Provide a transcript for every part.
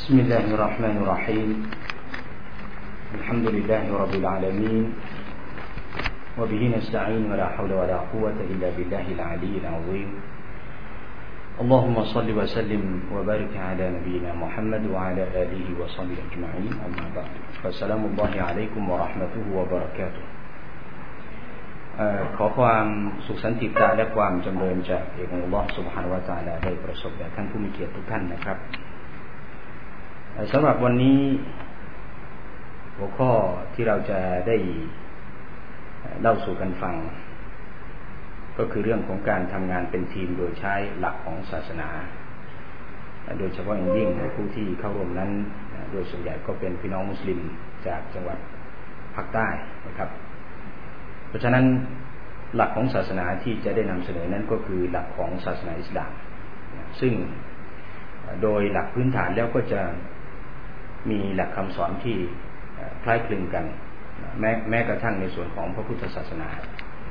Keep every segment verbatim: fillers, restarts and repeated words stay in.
بسم الله الرحمن الرحيم الحمد لله رب العالمين وبه نستعين ولا حول ولا قوة إلا بالله العلي العظيم اللهم صل وسلم وبارك على نبينا محمد وعلى آله وصحبه أجمعين أما بعد فالسلام الله عليكم ورحمته وبركاته ขอความสุขสันติตาและความจำเริญจากเอกอัลลอฮฺ سبحانه และ تعالى ได้ประสบแด่ท่านผู้มีเกียรติทุกท่านนะครับสำหรับวันนี้หัวข้อที่เราจะได้เล่าสู่กันฟังก็คือเรื่องของการทำงานเป็นทีมโดยใช้หลักของศาสนาโดยเฉพาะอย่างยิ่งผู้ที่เข้าร่วมนั้นโดยส่วนใหญ่ก็เป็นพี่น้องมุสลิมจากจังหวัดภาคใต้นะครับเพราะฉะนั้นหลักของศาสนาที่จะได้นำเสนอนั้นก็คือหลักของศาสนาอิสลามซึ่งโดยหลักพื้นฐานแล้วก็จะมีหลักคำสอนที่คล้ายคลึงกันแม้แม้กระทั่งในส่วนของพระพุทธศาสนา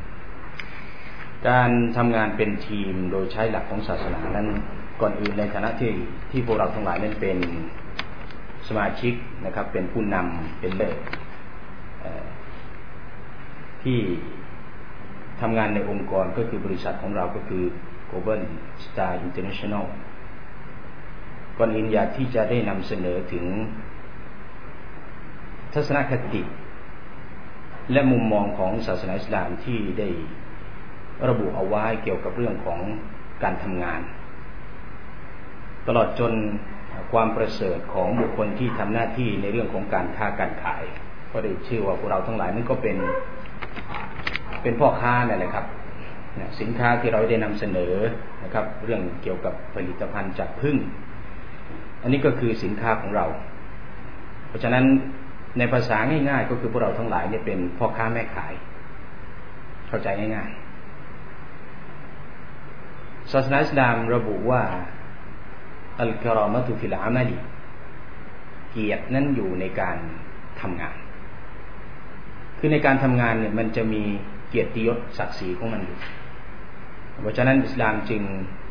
การทำงานเป็นทีมโดยใช้หลักของศาสนานั้นก่อนอื่นในฐานะที่ที่พวกเราทั้งหลายนั้นเป็นสมาชิกนะครับเป็นผู้นำเป็นเลิศที่ทำงานในองค์กรก็คือบริษัทของเราก็คือ Global Star International ก่อนอื่นอยากที่จะได้นำเสนอถึงทัศนคติและมุมมองของศาสนาอิสลามที่ได้ระบุเอาไว้เกี่ยวกับเรื่องของการทำงานตลอดจนความประเสริฐของบุคคลที่ทำหน้าที่ในเรื่องของการค้าการขายก็ได้ชื่อว่าพวกเราทั้งหลายนั้นก็เป็นเป็นพ่อค้านั่นแหละครับสินค้าที่เราได้นำเสนอนะครับเรื่องเกี่ยวกับผลิตภัณฑ์จากผึ้งอันนี้ก็คือสินค้าของเราเพราะฉะนั้นในภาษาง่ายๆก็คือพวกเราทั้งหลายเนี่ยเป็นพ่อค้าแม่ขายเข้าใจง่ายๆศาสนาอิสลามระบุว่าอัลกะรอมะตุฟิลอามัลิเกียรตินั้นอยู่ในการทำงานคือในการทำงานเนี่ยมันจะมีเกียรติยศศักดิ์ศรีของมันอยู่เพราะฉะนั้นอิสลามจึง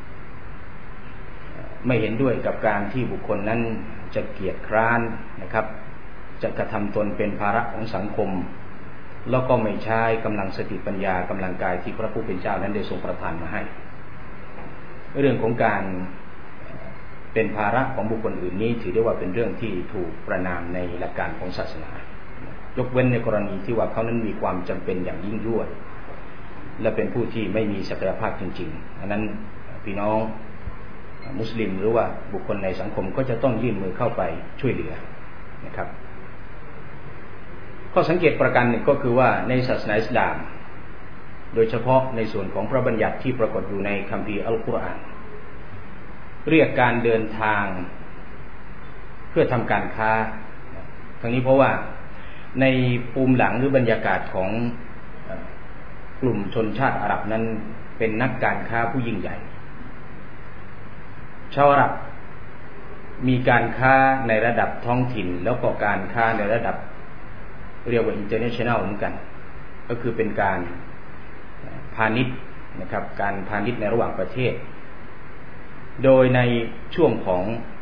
ไม่เห็นด้วยกับการที่บุคคลนั้นจะเกียจคร้านนะครับจะกระทำตนเป็นภาระของสังคมแล้วก็ไม่ใช้กำลังสติปัญญากำลังกายที่พระผู้เป็นเจ้านั้นได้ทรงประทานมาให้เรื่องของการเป็นภาระของบุคคลอื่นนี้ถือได้ว่าเป็นเรื่องที่ถูกประณามในหลักการของศาสนายกเว้นในกรณีที่ว่าเขานั้นมีความจำเป็นอย่างยิ่งยวดและเป็นผู้ที่ไม่มีศักยภาพจริงๆอันนั้นพี่น้องมุสลิมหรือว่าบุคคลในสังคมก็จะต้องยื่นมือเข้าไปช่วยเหลือนะครับข้อสังเกตประการหนึ่งก็คือว่าในศาสนาอิสลามโดยเฉพาะในส่วนของพระบัญญัติที่ปรากฏอยู่ในคัมภีร์อัลกุรอานเรียกการเดินทางเพื่อทำการค้าทั้งนี้เพราะว่าในภูมิหลังหรือบรรยากาศของกลุ่มชนชาติอาหรับนั้นเป็นนักการค้าผู้ยิ่งใหญ่ชาวอาหรับมีการค้าในระดับท้องถิ่นแล้วก็การค้าในระดับเรียกว่า international เหมือนกันก็คือเป็นการพาณิชย์นะครับการพาณิชย์ในระหว่างประเทศโดยในช่วงของ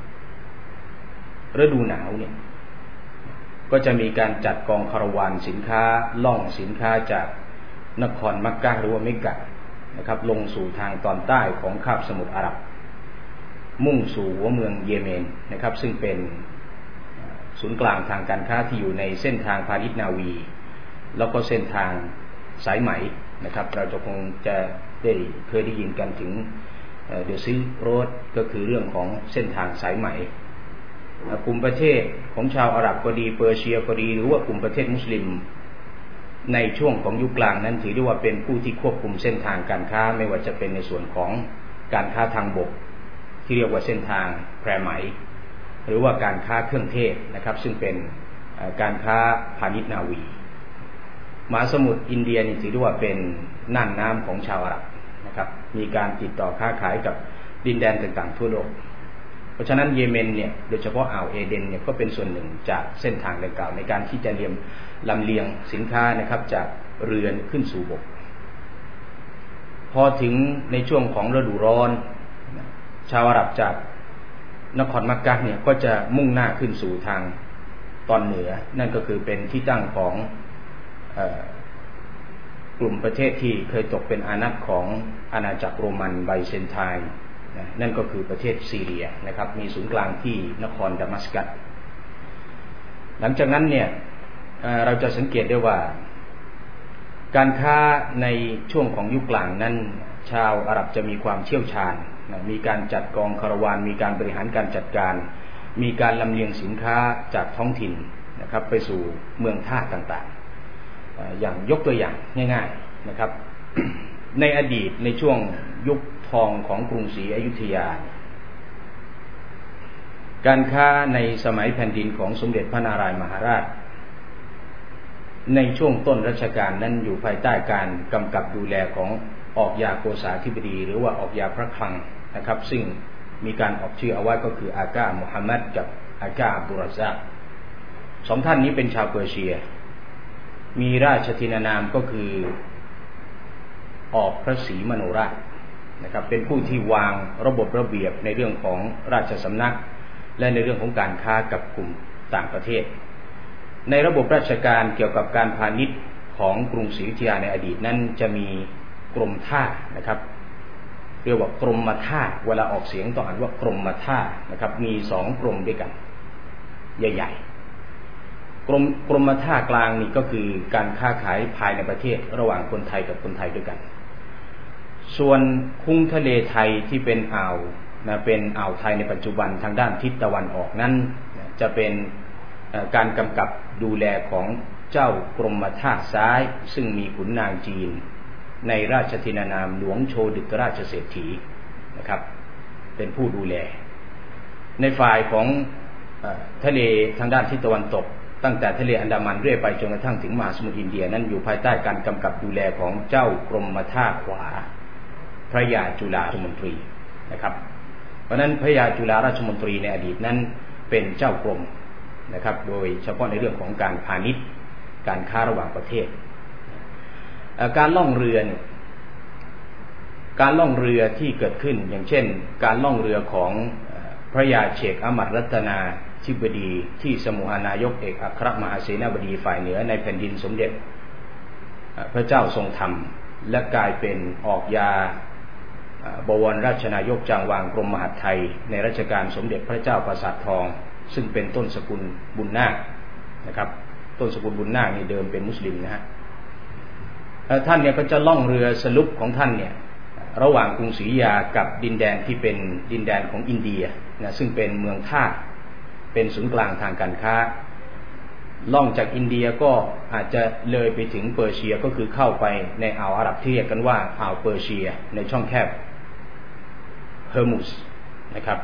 ฤดูหนาวเนี่ยก็จะมีการจัดกองคาราวานสินค้าล่องสินค้าจากนครมักกะหรือว่าเมกะนะครับลงสู่ทางตอนใต้ของคาบสมุทรอาหรับมุ่งสู่หัวเมืองเยเมนนะครับซึ่งเป็นศูนย์กลางทางการค้าที่อยู่ในเส้นทางพาณิชย์นาวีแล้วก็เส้นทางสายไหมนะครับเราจะคงจะได้เคยได้ยินกันถึงเดอะซิลค์โรดก็คือเรื่องของเส้นทางสายไหมกลุ่มประเทศของชาวอาหรับก็ดีเปอร์เซียก็ดีหรือว่ากลุ่มประเทศมุสลิมในช่วงของยุคกลางนั้นถือได้ว่าเป็นผู้ที่ควบคุมเส้นทางการค้าไม่ว่าจะเป็นในส่วนของการค้าทางบกที่เรียกว่าเส้นทางแพรไหมหรือว่าการค้าเครื่องเทศนะครับซึ่งเป็นการค้าพาณิชย์นาวีมหาสมุทรอินเดียนี่ถือได้ว่าเป็นน่านน้ำของชาวอาหรับนะครับมีการติดต่อค้าขายกับดินแดนต่างๆทั่วโลกเพราะฉะนั้นเยเมนเนี่ยโดยเฉพาะอ่าวเอเดนเนี่ยก็เป็นส่วนหนึ่งจากเส้นทางดังกล่าวในการที่จะเลียมลำเลียงสินค้านะครับจากเรือนขึ้นสู่บกพอถึงในช่วงของฤดูร้อนชาวอาหรับจากนครมักกะฮ์เนี่ยก็จะมุ่งหน้าขึ้นสู่ทางตอนเหนือนั่นก็คือเป็นที่ตั้งของเอ่อกลุ่มประเทศที่เคยตกเป็นอานัตของอาณาจักรโรมันไบเซนไทน์นั่นก็คือประเทศซีเรียนะครับมีศูนย์กลางที่นครดามัสกัสหลังจากนั้นเนี่ยเราจะสังเกตได้ว่าการค้าในช่วงของยุคกลางนั้นชาวอาหรับจะมีความเชี่ยวชาญมีการจัดกองคาราวานมีการบริหารการจัดการมีการลำเลียงสินค้าจากท้องถิ่นนะครับไปสู่เมืองท่าต่างๆอย่างยกตัวอย่างง่ายๆนะครับ ในอดีตในช่วงยุคทองของกรุงศรีอยุธยาการค้าในสมัยแผ่นดินของสมเด็จพระนารายณ์มหาราชในช่วงต้นรัชกาลนั้นอยู่ภายใต้การกำกับดูแลของออกยาโกษาธิบดีหรือว่าออกยาพระคลังนะครับซึ่งมีการออกชื่อเอาไว้ก็คืออากามุฮัมมัดกับอากาอับดุลรซากสองท่านนี้เป็นชาวเปอร์เซียมีราชทินานามก็คือออกพระศรีมโนราชนะครับเป็นผู้ที่วางระบบระเบียบในเรื่องของราชสำนักและในเรื่องของการค้ากับกลุ่มต่างประเทศในระบบราชการเกี่ยวกับการพาณิชย์ของกรุงศรีอยุธยาในอดีตนั้นจะมีกรมท่านะครับเรียกว่ากรมมาท่าเวลาออกเสียงต้องอ่านว่ากรมมาท่านะครับมีสองกรมด้วยกันใหญ่ๆกรมกรมมาท่ากลางนี่ก็คือการค้าขายภายในประเทศระหว่างคนไทยกับคนไทยด้วยกันส่วนคุ้งทะเลไทยที่เป็นอ่าวนะเป็นอ่าวไทยในปัจจุบันทางด้านทิศตะวันออกนั้นจะเป็นการกำกับดูแลของเจ้ากรมท่าซ้ายซึ่งมีขุนนางจีนในราชทินานามหลวงโชดึกราชเศรษฐีนะครับเป็นผู้ดูแลในฝ่ายของทะเลทางด้านทิศตะวันตกตั้งแต่ทะเลอันดามันเรื่อยไปจนกระทั่งถึงมหาสมุทรอินเดียนั้นอยู่ภายใต้การกำกับดูแลของเจ้ากรมท่าขวาพระยาจุฬาราชมนตรีนะครับเพราะนั้นพระยาจุฬาราชมนตรีในอดีตนั้นเป็นเจ้ากรมนะครับโดยเฉพาะในเรื่องของการพาณิชย์การค้าระหว่างประเทศการล่องเรือการล่องเรือที่เกิดขึ้นอย่างเช่นการล่องเรือของพระยาเชคอมัดรัตนาธิบดีที่สมุหานายกเอกอัครมหาเสนาบดีฝ่ายเหนือในแผ่นดินสมเด็จพระเจ้าทรงธรรมและกลายเป็นออกยาบวรราชนายกจางวางกรมมหาดไทยในรัชกาลสมเด็จพระเจ้าปราสาททองซึ่งเป็นต้นสกุลบุญนาคนะครับต้นสกุลบุญนาคนี่เดิมเป็นมุสลิมนะฮะท่านเนี่ยก็จะล่องเรือสลุปของท่านเนี่ยระหว่างกรุงศรีอยุธยากับดินแดนที่เป็นดินแดนของอินเดียนะซึ่งเป็นเมืองท่าเป็นศูนย์กลางทางการค้าล่องจากอินเดียก็อาจจะเลยไปถึงเปอร์เซียก็คือเข้าไปในอ่าวอาหรับที่เรียกกันว่าอ่าวเปอร์เซียในช่องแคบเฮอร์มุสนะครับ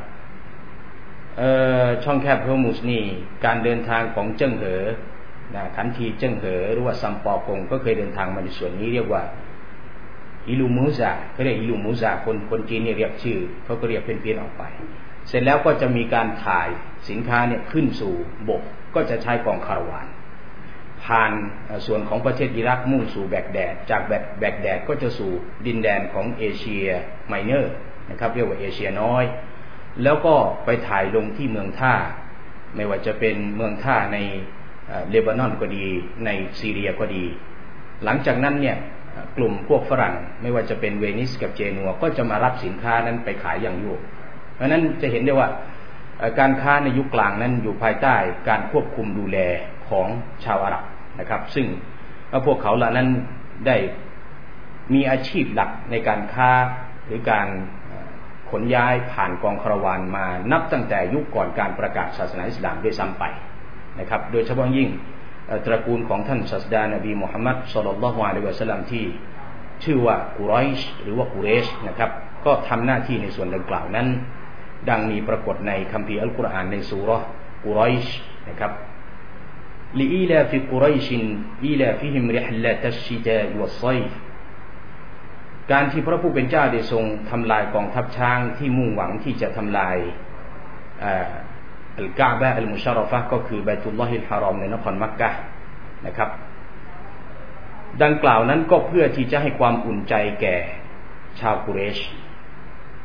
ช่องแคบเฮอร์มุสนี่การเดินทางของเจิ้งเหอนะขันทีเจิ้งเหอหรือว่าซัมปอกงก็เคยเดินทางมาในส่วนนี้เรียกว่าอิลูมูซาเขาเรียกอิลูมูซาคนคนจีนเนี่ยเรียกชื่อเขาก็เรียกเป็นเพี้ยนออกไปเสร็จแล้วก็จะมีการถ่ายสินค้าเนี่ยขึ้นสู่บกก็จะใช้กองคาราวานผ่านส่วนของประเทศอิรักมุ่งสู่แบกแดดจากแบกแบกแดดก็จะสู่ดินแดนของเอเชียไมเนอร์นะครับเรียกว่าเอเชียน้อยแล้วก็ไปถ่ายลงที่เมืองท่าไม่ว่าจะเป็นเมืองท่าในเลบานอนก็ดีในซีเรียก็ดีหลังจากนั้นเนี่ยกลุ่มพวกฝรั่งไม่ว่าจะเป็นเวนิสกับเจนัวก็จะมารับสินค้านั้นไปขายอย่างยุโรปเพราะนั้นจะเห็นได้ว่าการค้าในยุคกลางนั้นอยู่ภายใต้การควบคุมดูแลของชาวอาหรับนะครับซึ่งพวกเขาเหล่านั้นได้มีอาชีพหลักในการค้าหรือการขนย้ายผ่านกองคาราวานมานับตั้งแต่ยุคก่อนการประกาศศาสนาอิสลามด้วยซ้ำไปนะครับโดยเฉพาะยิ่งตระกูลของท่านศาสดานบีมุฮัมมัดศ็อลลัลลอฮุอะลัยฮิวะซัลลัมที่ชื่อว่ากุไรชหรือว่ากุเรชนะครับก็ทำหน้าที่ในส่วนดังกล่าวนั้นดังมีปรากฏในคัมภีร์อัลกุรอานในซูเราะห์กุไรชนะครับลิอีลาฟิกุไรชินอีลาฟิฮิมริฮละตัชชิตาวัศอยฟการที่พระผู้เป็นเจ้าได้ทรงทำลายกองทัพช้างที่มุ่งหวังที่จะทำลายอัลกะอ์บะฮ์อัลมุชารรฟะห์ก็คือบัยตุลลอฮิลฮารอมในนครมักกะฮ์นะครับดังกล่าวนั้นก็เพื่อที่จะให้ความอุ่นใจแก่ชาวกุเรช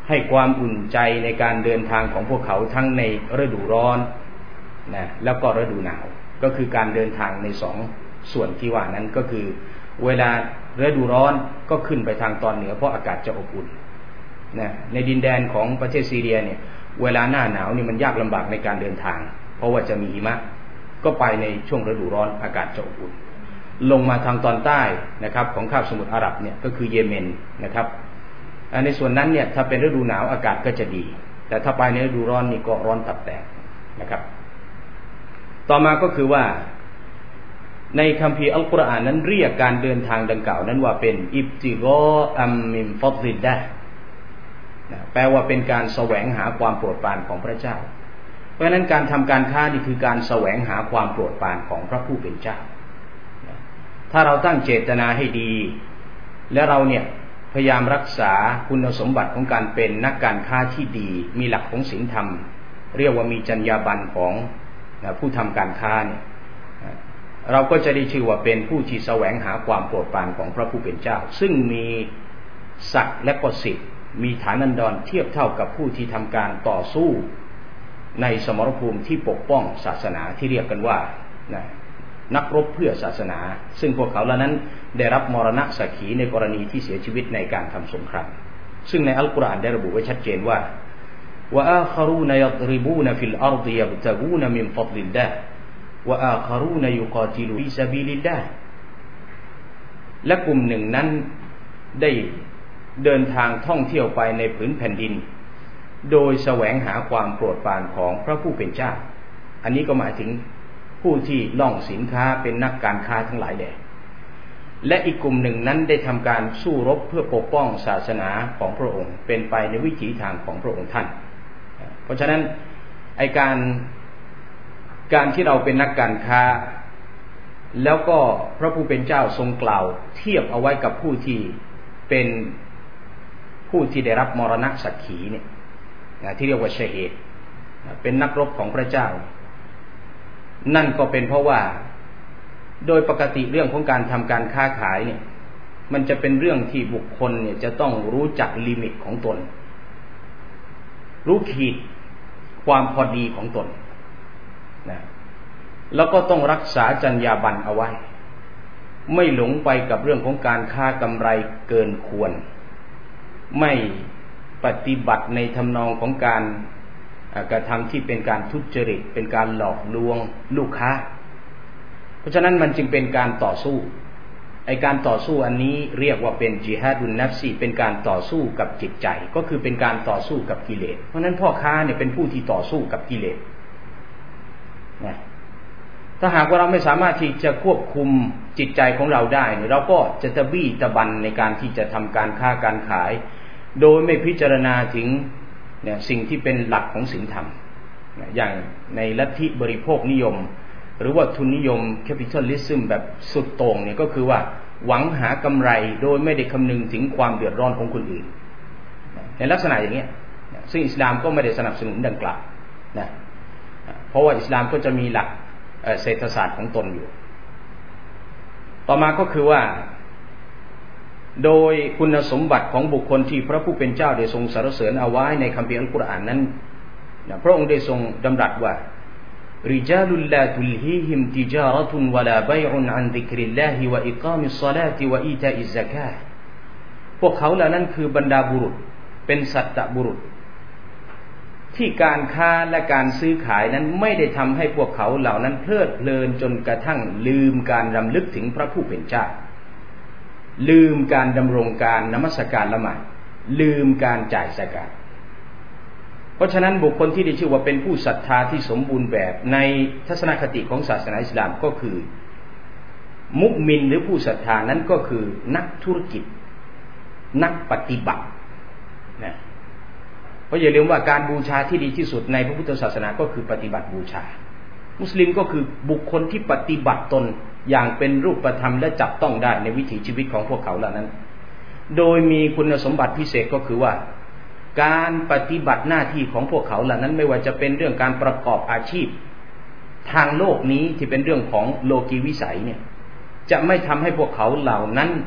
ให้ความอุ่นใจในการเดินทางของพวกเขาทั้งในฤดูร้อนนะแล้วก็ฤดูหนาวก็คือการเดินทางในสองส่วนที่ว่านั้นก็คือเวลาฤดูร้อนก็ขึ้นไปทางตอนเหนือเพราะอากาศจะอบอุ่นนะในดินแดนของประเทศซีเรียเนี่ยเวลาหน้าหนาวนี่มันยากลำบากในการเดินทางเพราะว่าจะมีหิมะก็ไปในช่วงฤดูร้อนอากาศจะอบอุ่นลงมาทางตอนใต้นะครับของคาบสมุทรอาหรับเนี่ยก็คือเยเมนนะครับในส่วนนั้นเนี่ยถ้าเป็นฤดูหนาวอากาศก็จะดีแต่ถ้าไปในฤดูร้อนนี่ก็ร้อนตับแตกนะครับต่อมาก็คือว่าในคัมภีร์อัลกุรอานนั้นเรียกการเดินทางดังกล่าวนั้นว่าเป็นอิบติกออัมมินฟัฎลิลลาห์แปลว่าเป็นการแสวงหาความโปรดปรานของพระเจ้าเพราะฉะนั้นการทำการค้านี่คือการแสวงหาความโปรดปรานของพระผู้เป็นเจ้าถ้าเราตั้งเจตนาให้ดีและเราเนี่ยพยายามรักษาคุณสมบัติของการเป็นนักการค้าที่ดีมีหลักของศีลธรรมเรียกว่ามีจรรยาบรรณของผู้ทำการค้าเนี่ยเราก็จะได้ชื่อว่าเป็นผู้ที่แสวงหาความโปรดปรานของพระผู้เป็นเจ้าซึ่งมีศักดิ์และก็สิทธิ์มีฐานันดรเทียบเท่ากับผู้ที่ทำการต่อสู้ในสมรภูมิที่ปกป้องศาสนาที่เรียกกันว่านะนักรบเพื่อศาสนาซึ่งพวกเขาเหล่านั้นได้รับมรณะสักขีในกรณีที่เสียชีวิตในการทำสงครามซึ่งในอัลกุรอานได้ระบุไว้ชัดเจนว่าว่าอาคารูนยัตริบูนฟิลอาร์ฎิยับตะกูนมินฟัฎลิลลาห์ว่าอาคารูนยุกาติลูฟิซะบีลิลลาห์และกลุ่มหนึ่งนั้นได้เดินทางท่องเที่ยวไปในผืนแผ่นดินโดยแสวงหาความโปรดปรานของพระผู้เป็นเจ้าอันนี้ก็หมายถึงผู้ที่ล่องสินค้าเป็นนักการค้าทั้งหลายแด่และอีกกลุ่มหนึ่งนั้นได้ทำการสู้รบเพื่อปกป้องศาสนาของพระองค์เป็นไปในวิถีทางของพระองค์ท่านเพราะฉะนั้นไอการการที่เราเป็นนักการค้าแล้วก็พระผู้เป็นเจ้าทรงกล่าวเทียบเอาไว้กับผู้ที่เป็นผู้ที่ได้รับมรณะสักขีเนี่ยนะที่เรียกว่าชะฮีดเป็นนักรบของพระเจ้านั่นก็เป็นเพราะว่าโดยปกติเรื่องของการทำการค้าขายเนี่ยมันจะเป็นเรื่องที่บุคคลเนี่ยจะต้องรู้จักลิมิตของตนรู้ขีดความพอดีของตนนะแล้วก็ต้องรักษาจรรยาบรรณเอาไว้ไม่หลงไปกับเรื่องของการค้ากำไรเกินควรไม่ปฏิบัติในทำนองของการกระทำที่เป็นการทุจริตเป็นการหลอกลวงลูกค้าเพราะฉะนั้นมันจึงเป็นการต่อสู้ไอการต่อสู้อันนี้เรียกว่าเป็นจิฮาดุนนัฟซีเป็นการต่อสู้กับจิตใจก็คือเป็นการต่อสู้กับกิเลสเพราะฉะนั้นพ่อค้าเนี่ยเป็นผู้ที่ต่อสู้กับกิเลสนะถ้าหากว่าเราไม่สามารถที่จะควบคุมจิตใจของเราได้เราก็จะตะบี้ตะบันในการที่จะทำการค้าการขายโดยไม่พิจารณาถึงเนี่ยสิ่งที่เป็นหลักของศีลธรรมอย่างในลัทธิบริโภคนิยมหรือว่าทุนนิยมแคปิตอลิซึมแบบสุดโต่งเนี่ยก็คือว่าหวังหากำไรโดยไม่ได้คำนึงถึงความเดือดร้อนของคนอื่นในลักษณะอย่างนี้ซึ่งอิสลามก็ไม่ได้สนับสนุนดังกล่าวนะเพราะว่าอิสลามก็จะมีหลักเศรษฐศาสตร์ของตนอยู่ต่อมาก็คือว่าโดยคุณสมบัติของบุคคลที่พระผู้เป็นเจ้าได้ทรงสรรเสริญเอาไว้ในคัมภีร์อัลกุรอานนั้นพระองค์ได้ทรงดำรัสว่าริจาลุลลาตุลฮีฮิมติจาระตุนวะลาบัยอุนอันซิกริลลาฮิวะอิกามิศศอลาติวะอีตาอิซซะกาฮ์พวกเขาเหล่านั้นคือบรรดาบุรุษเป็นสัตตบุรุษที่การค้าและการซื้อขายนั้นไม่ได้ทำให้พวกเขาเหล่านั้นเพลิดเพลินจนกระทั่งลืมการรำลึกถึงพระผู้เป็นเจ้าลืมการดำรงการนมัสการละหมาดลืมการจ่ายซะกาตเพราะฉะนั้นบุคคลที่ได้ชื่อว่าเป็นผู้ศรัทธาที่สมบูรณ์แบบในทัศนคติของศาสนาอิสลามก็คือมุมินหรือผู้ศรัทธานั้นก็คือนักธุรกิจนักปฏิบัตินะเพราะอย่าลืมว่าการบูชาที่ดีที่สุดในพระพุทธศาสนาก็คือปฏิบัติบูชามุสลิมก็คือบุคคลที่ปฏิบัติตนอย่างเป็นรูปธรรมและจับต้องได้ในวิถีชีวิตของพวกเขาเหล่านั้นโดยมีคุณสมบัติพิเศษก็คือว่าการปฏิบัติหน้าที่ของพวกเขาเหล่านั้นไม่ว่าจะเป็นเรื่องการประกอบอาชีพทางโลกนี้ที่เป็นเรื่องของโลกีวิสัยเนี่ยจะไม่ทำให้พวกเขาเหล่านั้น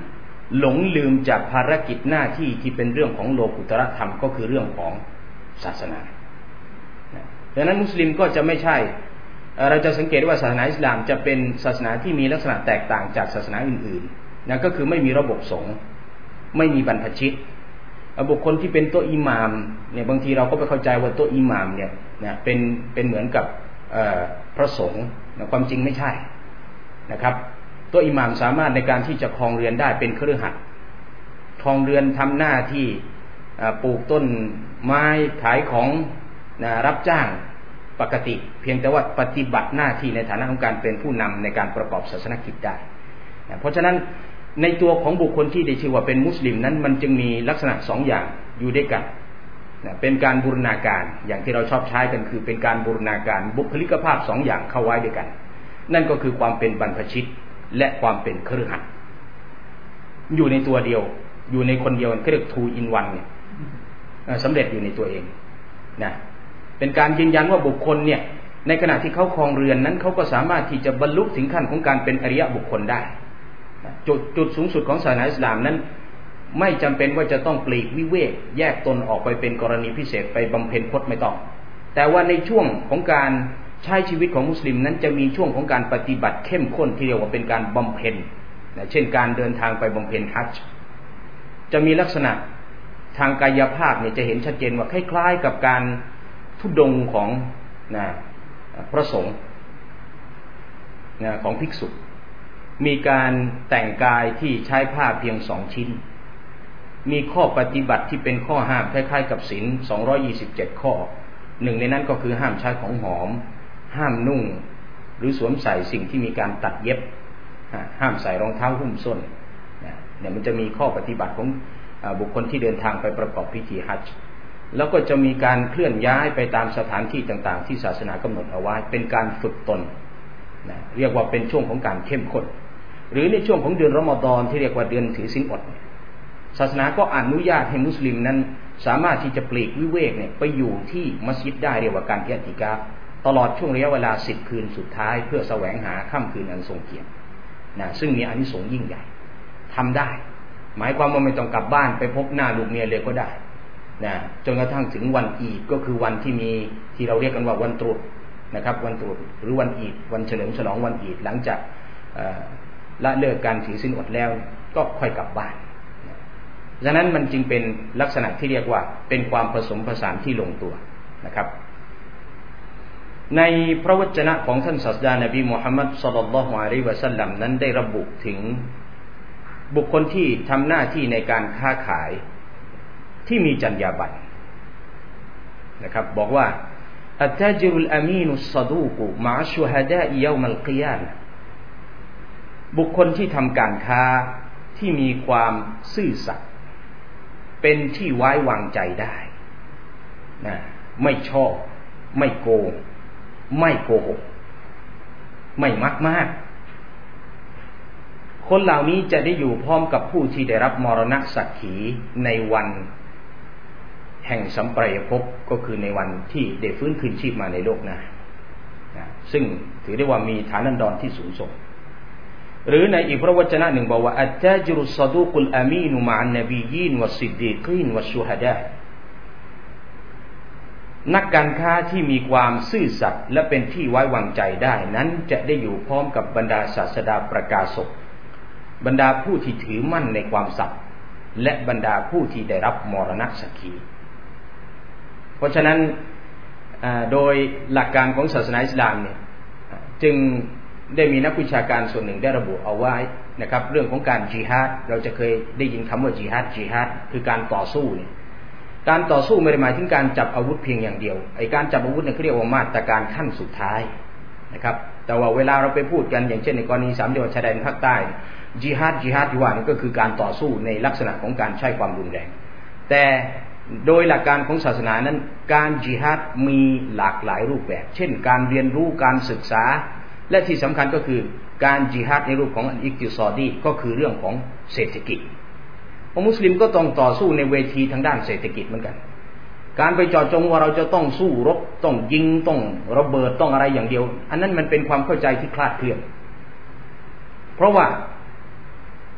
หลงลืมจากภารกิจหน้าที่ที่เป็นเรื่องของโลกุตรธรรมก็คือเรื่องของศาสนาดังนั้นมุสลิมก็จะไม่ใช่เราจะสังเกตว่าศาสนาอิสลามจะเป็นศาสนาที่มีลักษณะแตกต่างจากศาสนาอื่นๆนะก็คือไม่มีระบบสงฆ์ไม่มีบรรพชิตบุคคลที่เป็นโต๊ะอิหม่ามเนี่ยบางทีเราก็ไปเข้าใจว่าโต๊ะอิหม่ามเนี่ยนะเป็นเป็นเหมือนกับพระสงฆ์นะความจริงไม่ใช่นะครับโต๊ะอิหม่ามสามารถในการที่จะครองเรือนได้เป็นคฤหัสถ์ครองเรือนทำหน้าที่ปลูกต้นไม้ขายของนะรับจ้างปกติเพียงแต่ว่าปฏิบัติหน้าที่ในฐานะของการเป็นผู้นำในการประกอบศาสนกิจได้นะเพราะฉะนั้นในตัวของบุคคลที่ได้ชื่อว่าเป็นมุสลิมนั้นมันจึงมีลักษณะสองอย่างอยู่ด้วยกันนะเป็นการบูรณาการอย่างที่เราชอบใช้กันคือเป็นการบูรณาการบุคลิกภาพสองอย่างเข้าไว้ด้วยกันนั่นก็คือความเป็นบรรพชิตและความเป็นคฤหัสถ์อยู่ในตัวเดียวอยู่ในคนเดียวเรียก two in one เนี่ยสำเร็จอยู่ในตัวเองนะเป็นการยืนยันว่าบุคคลเนี่ยในขณะที่เขาครองเรือนนั้นเขาก็สามารถที่จะบรรลุถึงขั้นของการเป็นอริยบุคคลได้จุดจุดสูงสุดของศาสนาอิสลามนั้นไม่จำเป็นว่าจะต้องปลีกวิเวกแยกตนออกไปเป็นกรณีพิเศษไปบำเพ็ญพจน์ไม่ต้องแต่ว่าในช่วงของการใช้ชีวิตของมุสลิมนั้นจะมีช่วงของการปฏิบัติเข้มข้นที่เรียกว่าเป็นการบำเพ็ญนะเช่นการเดินทางไปบำเพ็ญฮัจญ์จะมีลักษณะทางกายภาพเนี่ยจะเห็นชัดเจนว่าคล้ายๆกับการทุดงค์ของนะพระสงฆ์นะของภิกษุมีการแต่งกายที่ใช้ผ้าเพียงสองชิ้นมีข้อปฏิบัติที่เป็นข้อห้ามคล้ายๆกับศีลสองร้อยยี่สิบเจ็ดข้อหนึ่งในนั้นก็คือห้ามใช้ของหอมห้ามนุ่งหรือสวมใส่สิ่งที่มีการตัดเย็บห้ามใส่รองเท้าหุ้มส้นเนี่ยมันจะมีข้อปฏิบัติของบุคคลที่เดินทางไปประกอบพิธีฮัจญ์แล้วก็จะมีการเคลื่อนย้ายไปตามสถานที่ต่างๆที่ศาสนากำหนดเอาไว้เป็นการฝึกตนนะเรียกว่าเป็นช่วงของการเข้มข้นหรือในช่วงของเดือนรอมฎอนที่เรียกว่าเดือนถือศีลอดศาสนาก็อนุญาตให้มุสลิมนั้นสามารถที่จะปลีกวิเวกเนี่ยไปอยู่ที่มัสยิดได้เรียกว่าการอิอ์ติกาฟตลอดช่วงระยะเวลาสิบคืนสุดท้ายเพื่อแสวงหาค่ำคืนอันทรงเกียรตินะซึ่งมีอานิสงส์ยิ่งใหญ่ทำได้หมายความว่าไม่ต้องกลับบ้านไปพบหน้าลูกเมียเลยก็ได้นะจนกระทั่งถึงวันอีดก็คือวันที่มีที่เราเรียกกันว่าวันตรุษนะครับวันตรุษหรือวันอีดวันเฉลิมฉลองวันอีดหลังจากละเลิกการถือศีลอดแล้วก็ค่อยกลับบ้านดังนั้นมันจึงเป็นลักษณะที่เรียกว่าเป็นความผสมผสานที่ลงตัวนะครับในพระวจนะของท่านศาสดานบีมุฮัมมัดศ็อลลัลลอฮุอะลัยฮิวะซัลลัมนั้นได้ระบุถึงบุคคลที่ทำหน้าที่ในการค้าขายที่มีจรรยาบรรณนะครับบอกว่าอัตตาจิรุลอามีนุสซะดูกมะอัชชุฮะดาอิยอมัลกิยามะห์บุคคลที่ทำการค้าที่มีความซื่อสัตย์เป็นที่ไว้วางใจได้นะไม่ชอบไม่โกงไม่โกหกไม่มักมากคนเหล่านี้จะได้อยู่พร้อมกับผู้ที่ได้รับมรณะสักขีในวันแห่งสัมปรายภพก็คือในวันที่ได้ฟื้นคืนชีพมาในโลกหน้านะซึ่งถือได้ว่ามีฐานันดรที่สูงส่งหรือในอีกพระวจนะหนึ่งบอกว่าอัตตาจิรุสซะดูกุลอามีนุมะอันนบียีนวัสซิดดีกีนวัชชุฮะดานักการค้าที่มีความซื่อสัตย์และเป็นที่ไว้วางใจได้นั้นจะได้อยู่พร้อมกับบรรดาศาสดาประกาศกบรรดาผู้ที่ถือมั่นในความสัตย์และบรรดาผู้ที่ได้รับมรณะสักขีเพราะฉะนั้นโดยหลักการของศาสนาอิสลามเนี่ยจึงได้มีนักวิชาการส่วนหนึ่งได้ระบุเอาไว้นะครับเรื่องของการจิฮาดเราจะเคยได้ยินคำว่าจิฮาดจิฮาดคือการต่อสู้เนี่ยการต่อสู้ไม่ได้หมายถึงการจับอาวุธเพียงอย่างเดียวไอ้การจับอาวุธเนี่ยเขาเรียกว่ามาตรการขั้นสุดท้ายนะครับแต่ว่าเวลาเราไปพูดกันอย่างเช่นในกรณีสามจังหวัดชายแดนภาคใต้จิฮาดจิฮาดที่ว่านี่ก็คือการต่อสู้ในลักษณะของการใช้ความรุนแรงแต่โดยหลักการของศาสนานั้นการจิฮาดมีหลากหลายรูปแบบเช่นการเรียนรู้การศึกษาและที่สำคัญก็คือการจิฮาดในรูปของอันอิกติซอดีก็คือเรื่องของเศรษฐกิจมุสลิมก็ต้องต่อสู้ในเวทีทางด้านเศรษฐกิจเหมือนกันการไปเจาะจงว่าเราจะต้องสู้รบต้องยิงต้องระเบิดต้องอะไรอย่างเดียวอันนั้นมันเป็นความเข้าใจที่คลาดเคลื่อนเพราะว่า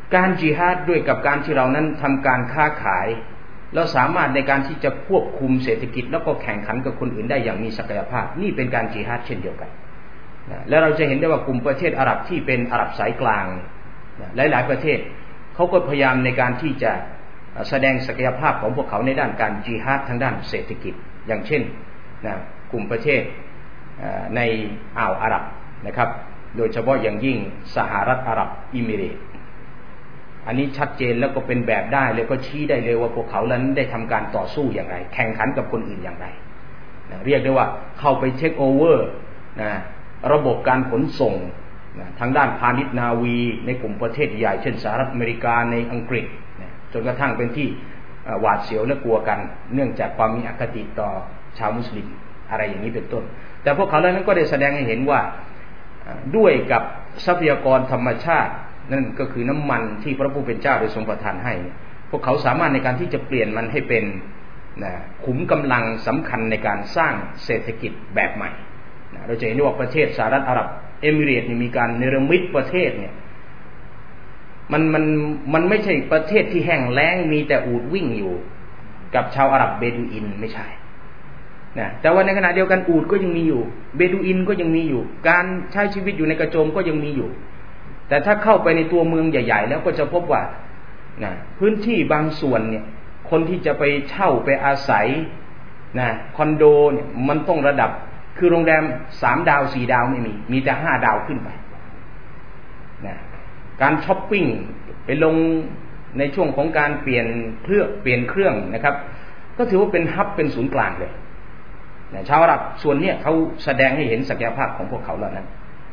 การจิฮาดด้วยกับการที่เรานั้นทำการค้าขายแล้วสามารถในการที่จะควบคุมเศรษฐกิจแล้วก็แข่งขันกับคนอื่นได้อย่างมีศักยภาพนี่เป็นการจิฮาดเช่นเดียวกันนะและเราจะเห็นได้ว่ากลุ่มประเทศอาหรับที่เป็นอาหรับสายกลางนะหลายๆประเทศเขาก็พยายามในการที่จะแสดงศักยภาพของพวกเขาในด้านการจิฮาดทางด้านเศรษฐกิจอย่างเช่นนะกลุ่มประเทศในอ่าวอาหรับนะครับโดยเฉพาะอย่างยิ่งสหรัฐอาหรับอิมิเรตส์อันนี้ชัดเจนแล้วก็เป็นแบบได้เลยก็ชี้ได้เลยว่าพวกเขานั้นได้ทำการต่อสู้อย่างไรแข่งขันกับคนอื่นอย่างไรนะเรียกได้ว่าเข้าไปเช็คโอเวอร์นะระบบการขนส่งนะทางด้านพาณิชย์นาวีในกลุ่มประเทศใหญ่เช่นสหรัฐอเมริกาในอังกฤษนะจนกระทั่งเป็นที่หวาดเสียวและกลัวกันเนื่องจากความมีอคติต่อชาวมุสลิมอะไรอย่างนี้เป็นต้นแต่พวกเขาเหล่านั้นก็ได้แสดงให้เห็นว่าด้วยกับทรัพยากรธรรมชาตินั่นก็คือน้ำมันที่พระผู้เป็นเจ้าได้ทรงประทานให้พวกเขาสามารถในการที่จะเปลี่ยนมันให้เป็นนะขุมกำลังสำคัญในการสร้างเศรษฐกิจแบบใหม่นะเราจะเห็นว่าประเทศสหรัฐอาหรับเอมิเรตส์มีการเนรมิตประเทศเนี่ยมันมันมันไม่ใช่ประเทศที่แห้งแล้งมีแต่อูฐวิ่งอยู่กับชาวอาหรับเบดูอินไม่ใช่นะแต่ว่าในขณะเดียวกันอูฐก็ยังมีอยู่เบดูอินก็ยังมีอยู่การใช้ชีวิตอยู่ในกระโจมก็ยังมีอยู่แต่ถ้าเข้าไปในตัวเมืองใหญ่ๆแล้วก็จะพบว่านะพื้นที่บางส่วนเนี่ยคนที่จะไปเช่าไปอาศัยนะคอนโดเนี่ยมันต้องระดับคือโรงแรมสามดาวสี่ดาวไม่มีมีแต่ห้าดาวขึ้นไปนะการช้อปปิ้งไปลงในช่วงของการเปลี่ยนเครื่องเปลี่ยนเครื่องนะครับก็ถือว่าเป็นฮับเป็นศูนย์กลางเลยนะชาวอาหรับส่วนเนี้ยเขาแสดงให้เห็นศักยภาพของพวกเขาเหล่านั้น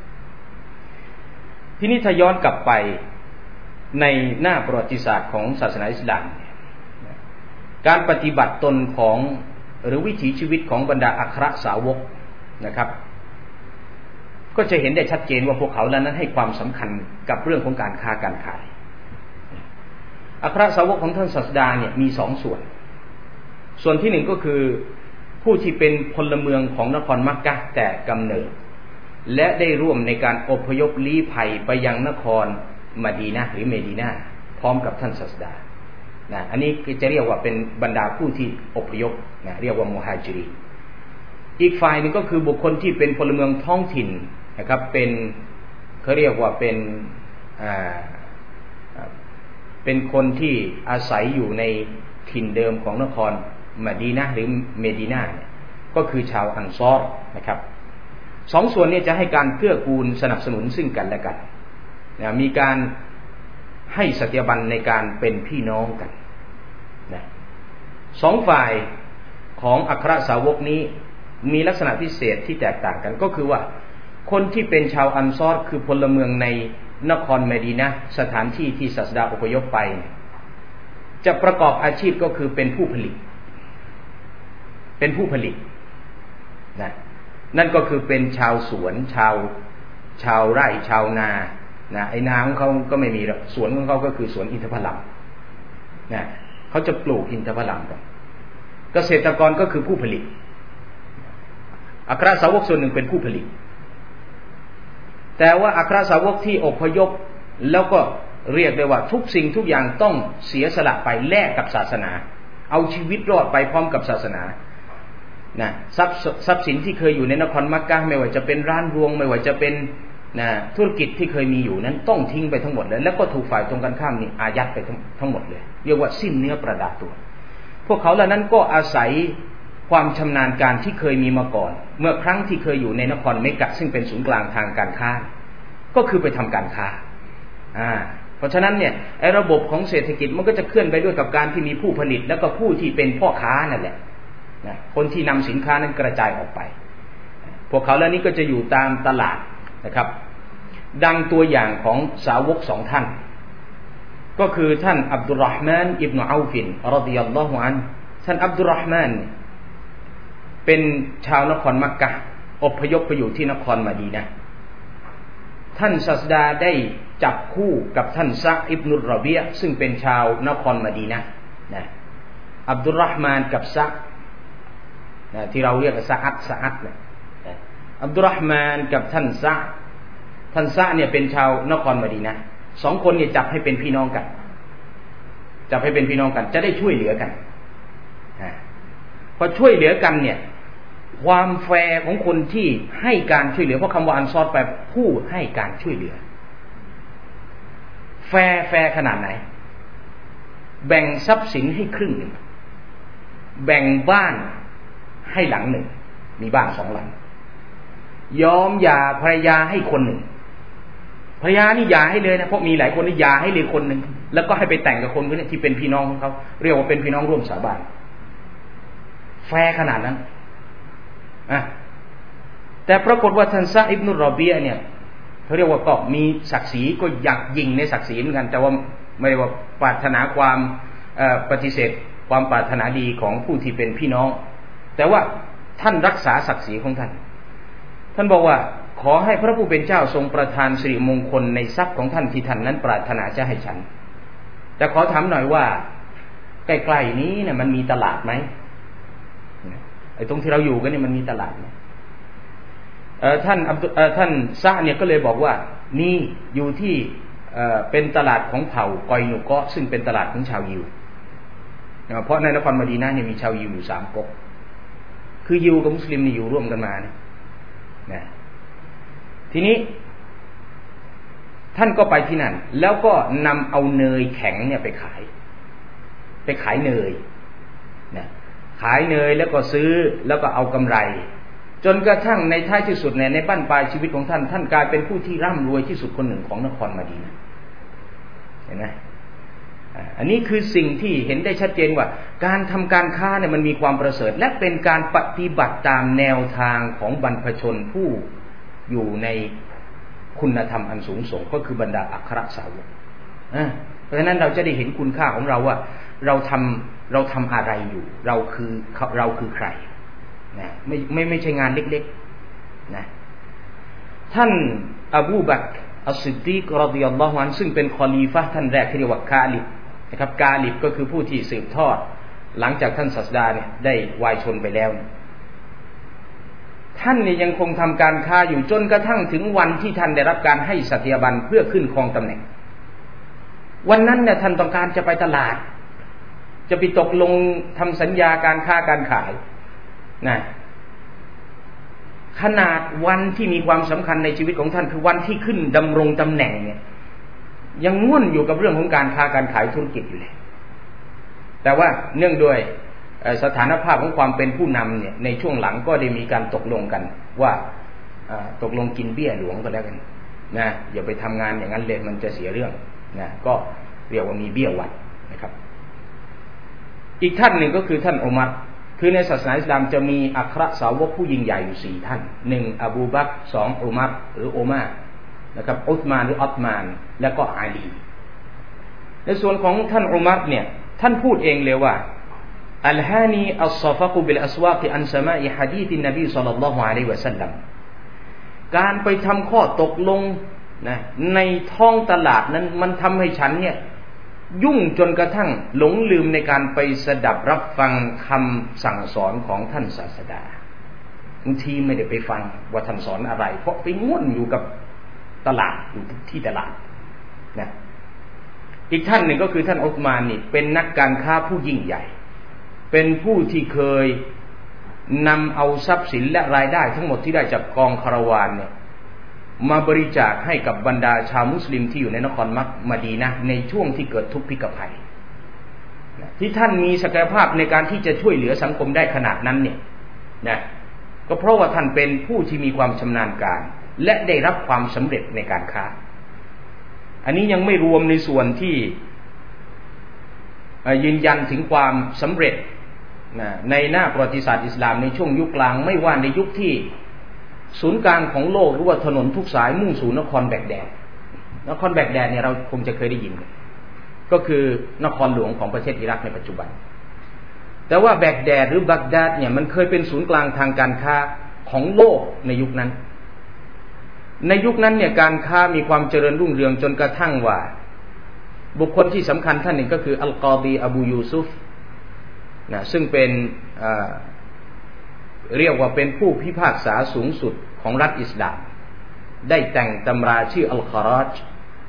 ทีนี้ถ้าย้อนกลับไปในหน้าประวัติศาสตร์ของศาสนาอิสลามการปฏิบัติตนของหรือวิถีชีวิตของบรรดาอัครสาวกนะครับก็จะเห็นได้ชัดเจนว่าพวกเขาเหล่านั้นให้ความสำคัญกับเรื่องของการค้าการขายอัครสาวกของท่านศาสดาเนี่ยมีสองส่วนส่วนที่หนึ่งก็คือผู้ที่เป็นพลเมืองของนครมักกะฮ์แต่กำเนิดและได้ร่วมในการอพยพลี้ภัยไปยังนครมะดีนะห์หรือเมดีนาพร้อมกับท่านศาสดานะอันนี้จะเรียกว่าเป็นบรรดาผู้ที่อพยพนะเรียกว่ามุฮาจิรินอีกฝ่ายนึงก็คือบุคคลที่เป็นพลเมืองท้องถิ่นนะครับเป็นเขาเรียกว่าเป็นอ่าเป็นคนที่อาศัยอยู่ในถิ่นเดิมของนครมะดีนะห์หรือเมดีนาเนี่ยก็คือชาวอันซอรนะครับสองส่วนนี้จะให้การเกื้อกูลสนับสนุนซึ่งกันและกันนะมีการให้สัตยาบันในการเป็นพี่น้องกันนะสองฝ่ายของอัครสาวกนี้มีลักษณะพิเศษที่แตกต่างกันก็คือว่าคนที่เป็นชาวอันซอรคือพลเมืองในนครเมดีนะห์สถานที่ที่ศาสดาอพยพไปจะประกอบอาชีพก็คือเป็นผู้ผลิตเป็นผู้ผลิตนะนั่นก็คือเป็นชาวสวนชาวชาวไร่ชาวนานะไอ้นาของเขาก็ไม่มีหรอกสวนของเขาก็คือสวนอินทผลัมนะเขาจะปลูกอินทผลัมกันเกษตรกรก็คือผู้ผลิตอัครสาวกส่วนหนึ่งเป็นผู้ผลิตแต่ว่าอัครสาวกที่อพยพแล้วก็เรียกได้ว่าทุกสิ่งทุกอย่างต้องเสียสละไปแลกกับศาสนาเอาชีวิตรอดไปพร้อมกับศาสนานะทรัพย์ทรัพย์สินที่เคยอยู่ในนครมักกะฮ์ไม่ว่าจะเป็นร้านรวงไม่ว่าจะเป็นนะธุรกิจที่เคยมีอยู่นั้นต้องทิ้งไปทั้งหมดเลยแล้วก็ถูกฝ่ายตรงกันข้ามนี่อายัดไปทั้งทั้งหมดเลยเรียกว่าสิ้นเนื้อประดาตัวพวกเขาเหล่านั้นก็อาศัยความชำนาญการที่เคยมีมาก่อนเมื่อครั้งที่เคยอยู่ในนครเมกะซึ่งเป็นศูนย์กลางทางการค้าก็คือไปทำการค้าอ่าเพราะฉะนั้นเนี่ยไอ้ระบบของเศรษฐกิจมันก็จะเคลื่อนไปด้วยกับการที่มีผู้ผลิตแล้วก็ผู้ที่เป็นพ่อค้านั่นแหละนะคนที่นำสินค้านั้นกระจายออกไปพวกเขาเหล่านี้ก็จะอยู่ตามตลาดนะครับดังตัวอย่างของสาวกสองท่านก็คือท่านอับดุลรอห์มานอิบนุเอาฟินรอฎิยัลลอฮุอันฮุท่านอับดุลรอห์มานเป็นชาวนครมักกะฮ์อพยพไปอยู่ที่นครมะดีนะห์ท่านศาสดาได้จับคู่กับท่านซะอิบนุรรอบีอะห์ซึ่งเป็นชาวนครมะดีนะห์นะอับดุลรอห์มานกับซะนะที่เราเรียกซะอัดซะอัดเนี่ยอับดุลรอห์มานกับท่านซะท่านซะเนี่ยเป็นชาวนครมะดีนะห์สองคนเนี่ยจับให้เป็นพี่น้องกันจับให้เป็นพี่น้องกันจะได้ช่วยเหลือกันพอช่วยเหลือกันเนี่ยความแฟร์ของคนที่ให้การช่วยเหลือเพราะคำว่าอันซอรแปลผู้ให้การช่วยเหลือแฟร์แฟร์ขนาดไหนแบ่งทรัพย์สินให้ครึ่งหนึ่งแบ่งบ้านให้หลังหนึ่งมีบ้านสองหลังยอมหย่าภรรยาให้คนหนึ่งภรรยานี่หย่าให้เลยนะเพราะมีหลายคนที่หย่าให้เลยคนหนึ่งแล้วก็ให้ไปแต่งกับคนคนนี้ที่เป็นพี่น้องของเขาเรียกว่าเป็นพี่น้องร่วมสาบานแฟร์ขนาดนั้นอ่ะแต่ปรากฏว่าท่านซะอิบนุรอบียะห์เนี่ยเขาเรียกว่าก็มีศักดิ์ศรีก็อยากยิงในศักดิ์ศรีเหมือนกันแต่ว่าไม่ได้ว่าปรารถนาความปฏิเสธความปรารถนาดีของผู้ที่เป็นพี่น้องแต่ว่าท่านรักษาศักดิ์ศรีของท่านท่านบอกว่าขอให้พระผู้เป็นเจ้าทรงประทานสิริมงคลในทรัพย์ของท่านที่ท่านนั้นปรารถนาจะให้ฉันแต่ขอถามหน่อยว่าใกล้ๆนี้เนี่ยมันมีตลาดไหมไอ้ตรงที่เราอยู่กันเนี่ยมันมีตลาดไหมเอ่อท่านเอ่อท่านซะเนี่ยก็เลยบอกว่านี่อยู่ที่เอ่อเป็นตลาดของเผ่ากอยนุกะซึ่งเป็นตลาดของชาวยิวเพราะในนครมะดีนะห์เนี่ยมีชาวยิวอยู่สามก๊กคือยิวกับมุสลิมนี่อยู่ร่วมกันมาเนี่ยนะทีนี้ท่านก็ไปที่นั่นแล้วก็นำเอาเนยแข็งเนี่ยไปขายไปขายเนยนะขายเนยแล้วก็ซื้อแล้วก็เอากำไรจนกระทั่งในท้ายที่สุดเนี่ยในบั้นปลายชีวิตของท่านท่านกลายเป็นผู้ที่ร่ำรวยที่สุดคนหนึ่งของนครมะดีนะห์เห็นไหมอันนี้คือสิ่งที่เห็นได้ชัดเจนว่าการทำการค้าเนี่ยมันมีความประเสริฐและเป็นการปฏิบัติตามแนวทางของบรรพชนผู้อยู่ในคุณธรรมอันสูงส่งก็คือบรรดาอัครสาวกเพราะฉะนั้นเราจะได้เห็นคุณค่าของเราว่าเราทำเราทำอะไรอยู่เราคือเราคือใครนะไม่ไม่ไม่ใช่งานเล็กๆนะท่านอบูบักรอัสซิดดีกรอฎิยัลลอฮุอันฮุซึ่งเป็นคอลีฟะห์ท่านแรกที่เรียกว่ากาลิบนะครับกาลิบก็คือผู้ที่สืบทอดหลังจากท่านศาสดาเนี่ยได้วายชนไปแล้วท่านเนี่ยยังคงทำการค้าอยู่จนกระทั่งถึงวันที่ท่านได้รับการให้สัตยาบันเพื่อขึ้นครองตำแหน่งวันนั้นเนี่ยท่านต้องการจะไปตลาดจะไปตกลงทำสัญญาการค้าการขายนะขนาดวันที่มีความสำคัญในชีวิตของท่านคือวันที่ขึ้นดำรงตำแหน่งเนี่ยยังง่วนอยู่กับเรื่องของการค้าการขายธุรกิจอยู่เลยแต่ว่าเนื่องด้วยสถานภาพของความเป็นผู้นำเนี่ยในช่วงหลังก็ได้มีการตกลงกันว่าตกลงกินเบี้ยหลวงก็แล้วกันนะอย่าไปทำงานอย่างนั้นเลยมันจะเสียเรื่องนะก็เรียกว่ามีเบี้ยวัดนะครับอีกท่านหนึ่งก็คือท่านอุมัรคือในศาสนาอิสลามจะมีอัครสาวกผู้ยิ่งใหญ่อยู่สี่ท่านหนึ่งอบูบักรสองอุมัรหรือโอมานะครับอุสมานหรืออัตมานแล้วก็อาลีในส่วนของท่านอุมัรเนี่ยท่านพูดเองเลยว่าอัลฮานีอัศฟะกุบิลอัสวากิอันสมาอิหะดีษนบีศ็อลลัลลอฮุอะลัยฮิวะซัลลัมการไปทำข้อตกลงนะในท้องตลาดนั้นมันทำให้ฉันเนี่ยยุ่งจนกระทั่งหลงลืมในการไปสดับรับฟังคำสั่งสอนของท่านศาสดาบางทีไม่ได้ไปฟังว่าท่านสอนอะไรเพราะไปง่วนอยู่กับตลาดอยู่ที่ตลาดนะอีกท่านหนึ่งก็คือท่านอุสมานนี่เป็นนักการค้าผู้ยิ่งใหญ่เป็นผู้ที่เคยนำเอาทรัพย์สินและรายได้ทั้งหมดที่ได้จากกองคาราวานเนี่ยมาบริจาคให้กับบรรดาชาวมุสลิมที่อยู่ในนครมักมะดีนะห์ในช่วงที่เกิดทุกข์พิกภัยที่ท่านมีศักยภาพในการที่จะช่วยเหลือสังคมได้ขนาดนั้นเนี่ยนะก็เพราะว่าท่านเป็นผู้ที่มีความชำนาญการและได้รับความสำเร็จในการค้าอันนี้ยังไม่รวมในส่วนที่ยืนยันถึงความสำเร็จในหน้าประวัติศาสตร์อิสลามในช่วงยุคกลางไม่ว่าในยุคที่ศูนย์กลางของโลกหรือว่าถนนทุกสายมุ่งสู่นครแบกแดดนครแบกแดดเนี่ยเราคงจะเคยได้ยินก็คือนครหลวงของประเทศอิรักในปัจจุบันแต่ว่าแบกแดดหรือบักดาดเนี่ยมันเคยเป็นศูนย์กลางทางการค้าของโลกในยุคนั้นในยุคนั้นเนี่ยการค้ามีความเจริญรุ่งเรืองจนกระทั่งว่าบุคคลที่สำคัญท่านหนึ่งก็คืออัลกอดีอบูยูซุฟนะซึ่งเป็นเรียกว่าเป็นผู้พิพากษาสูงสุดของรัฐอิสลามได้แต่งตำราชื่ออัลคาราจ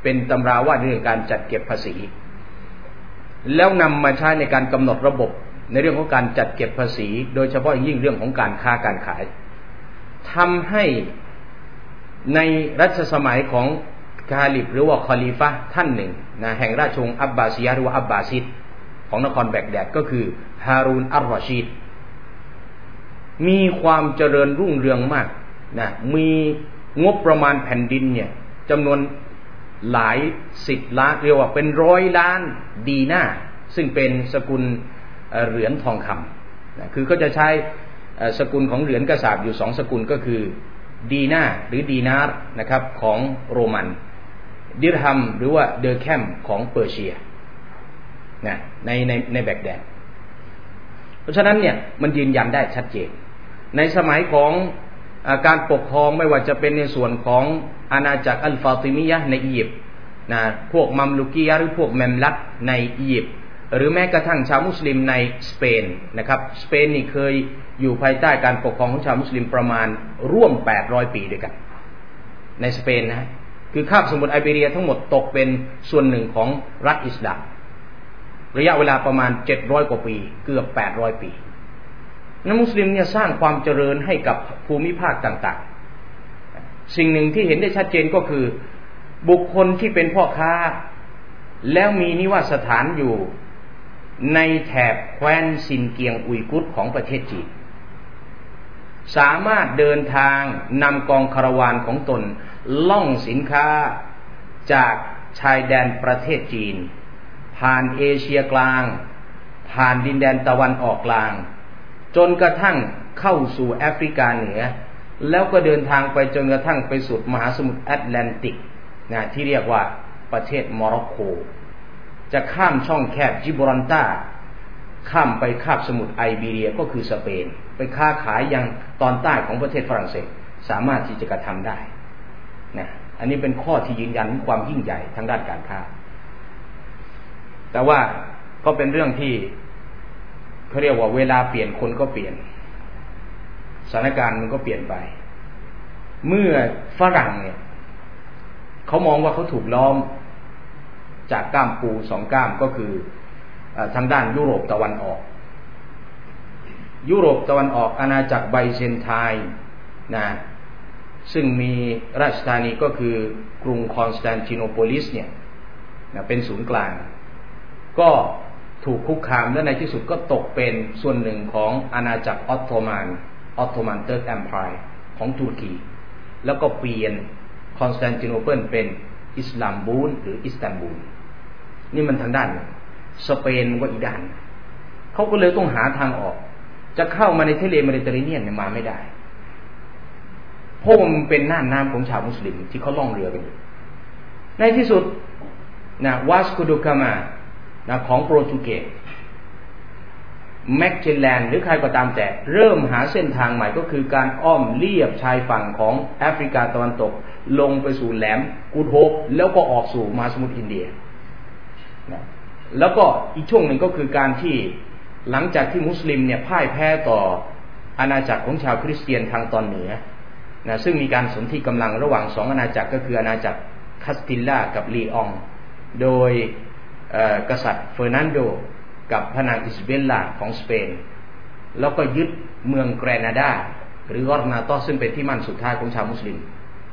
เป็นตำราว่าเรื่องการจัดเก็บภาษีแล้วนำมาใช้ในการกำหนดระบบในเรื่องของการจัดเก็บภาษีโดยเฉพาะอย่างยิ่งเรื่องของการค้าการขายทำให้ในรัชสมัยของคาลิฟหรือว่าคอลีฟะห์ท่านหนึ่งนะแห่งราชวงศ์อับบาซียะห์หรือว่าอับบาซิดของนครแบกแดดก็คือฮารูนอัรรอชีดมีความเจริญรุ่งเรืองมากนะมีงบประมาณแผ่นดินเนี่ยจำนวนหลายสิบล้านเรียกว่าเป็นร้อยล้านดีนาร์ซึ่งเป็นสกุลเหรียญทองคำนะคือเขาจะใช้สกุลของเหรียญกระสาบอยู่สองสกุลก็คือดีนาร์หรือดีนาร์นะครับของโรมันดิรฮัมหรือว่าเดอร์แคมของเปอร์เซียนะในในในแบกแดดเพราะฉะนั้นเนี่ยมันยืนยันได้ชัดเจนในสมัยของการปกครองไม่ว่าจะเป็นในส่วนของอาณาจักรอัลฟาติมียะห์ในอียิปต์นะพวกมัมลูกียะห์หรือพวกแมมลักในอียิปต์หรือแม้กระทั่งชาวมุสลิมในสเปนนะครับสเปนนี่เคยอยู่ภายใต้การปกครองของชาวมุสลิมประมาณร่วมแปดร้อยปีด้วยกันในสเปนนะคือคาบสมุทรไอเบเรียทั้งหมดตกเป็นส่วนหนึ่งของรัฐอิสลามระยะเวลาประมาณเจ็ดร้อยกว่าปีเกือบแปดร้อยปีนั้นมุสลิมเนี่ยสร้างความเจริญให้กับภูมิภาคต่างๆสิ่งหนึ่งที่เห็นได้ชัดเจนก็คือบุคคลที่เป็นพ่อค้าแล้วมีนิวาสถานอยู่ในแถบแคว้นซินเกียงอุยกุร์ของประเทศจีนสามารถเดินทางนำกองคาราวานของตนล่องสินค้าจากชายแดนประเทศจีนผ่านเอเชียกลางผ่านดินแดนตะวันออกกลางจนกระทั่งเข้าสู่แอฟริกาเหนือแล้วก็เดินทางไปจนกระทั่งไปสุดมหาสมุทรแอตแลนติกนะที่เรียกว่าประเทศโมร็อกโกจะข้ามช่องแคบจิบรอลตาร์ข้ามไปคาบสมุทรไอเบเรียก็คือสเปนไปค้าขายยังตอนใต้ของประเทศฝรั่งเศสสามารถที่จะกระทำได้นะอันนี้เป็นข้อที่ยืนยันความยิ่งใหญ่ทางด้านการค้าแต่ว่าก็เป็นเรื่องที่เขาเรียกว่าเวลาเปลี่ยนคนก็เปลี่ยนสถานการณ์มันก็เปลี่ยนไปเมื่อฝรั่งเนี่ยเขามองว่าเขาถูกล้อมจากก้ามปูสองก้ามก็คือทางด้านยุโรปตะวันออกยุโรปตะวันออกอาณาจักรไบเซนไทน์นะซึ่งมีราชธานีก็คือกรุงคอนสแตนติโนโพลิสเนี่ยนะเป็นศูนย์กลางก็ถูกคุกคามและในที่สุดก็ตกเป็นส่วนหนึ่งของอาณาจักรออตโตมันออตโตมันเติร์กแอมไพร์ของตุรกีแล้วก็เปลี่ยนคอนสแตนติโนเปิลเป็นอิสลามบูลหรืออิสตันบูลนี่มันทางด้านสเปนก็อีกด้านเขาก็เลยต้องหาทางออกจะเข้ามาในทะเลเมดิเตอร์เรเนียนเนี่ยมาไม่ได้เพราะมันเป็นน่านน้ำของชาวมุสลิมที่เขาล่องเรือกันอยู่ในที่สุดนะวาสโกโดกามานะของโปรตุเกสแมกเจลแลนหรือใครก็ตามแต่เริ่มหาเส้นทางใหม่ก็คือการอ้อมเลียบชายฝั่งของแอฟริกาตะวันตกลงไปสู่แหลมกูดโฮปแล้วก็ออกสู่มหาสมุทรอินเดียนะแล้วก็อีกช่วงหนึ่งก็คือการที่หลังจากที่มุสลิมเนี่ยพ่ายแพ้ต่ออาณาจักรของชาวคริสเตียนทางตอนเหนือนะซึ่งมีการสนธิกำลังระหว่างสองอาณาจักรก็คืออาณาจักรคาสติลลากับลีอองโดยกษัตริย์เฟอร์นันโดกับพระนางอิซาเบลลาของสเปนแล้วก็ยึดเมืองแกรนาดาหรือกอร์นาโตซึ่งเป็นที่มั่นสุดท้ายของชาวมุสลิม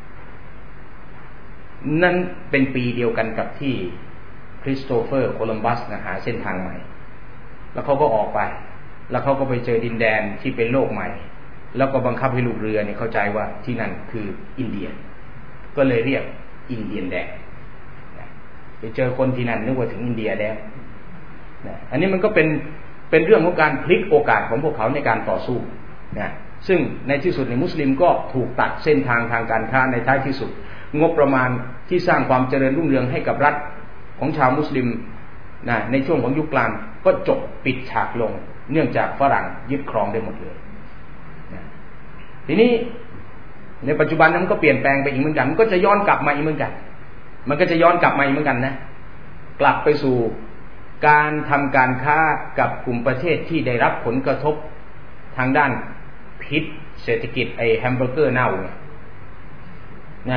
นั่นเป็นปีเดียวกันกับที่คริสโตเฟอร์โคลัมบัสหาเส้นทางใหม่แล้วเขาก็ออกไปแล้วเขาก็ไปเจอดินแดนที่เป็นโลกใหม่แล้วก็บังคับให้ลูกเรือเนี่ยเข้าใจว่าที่นั่นคืออินเดียก็เลยเรียกอินเดียนแดงไปเจอคนที่นั่นนึกว่าถึงอินเดียแล้วนะอันนี้มันก็เป็นเป็นเรื่องของการพลิกโอกาสของพวกเขาในการต่อสู้นะซึ่งในที่สุดในมุสลิมก็ถูกตัดเส้นทางทางการค้าในท้ายที่สุดงบประมาณที่สร้างความเจริญรุ่งเรืองให้กับรัฐของชาวมุสลิมนะในช่วงของยุคกลางก็จบปิดฉากลงเนื่องจากฝรั่งยึดครองได้หมดเลยนะทีนี้ในปัจจุบันนั้นก็เปลี่ยนแปลงไปอีกเหมือนกันมันก็จะย้อนกลับมาอีกเหมือนกันมันก็จะย้อนกลับมาอีกเหมือนกันนะกลับไปสู่การทำการค้ากับกลุ่มประเทศที่ได้รับผลกระทบทางด้านพิษเศรษฐกิจไอ้แฮมเบอร์เกอร์เน่าเนี่ยนะ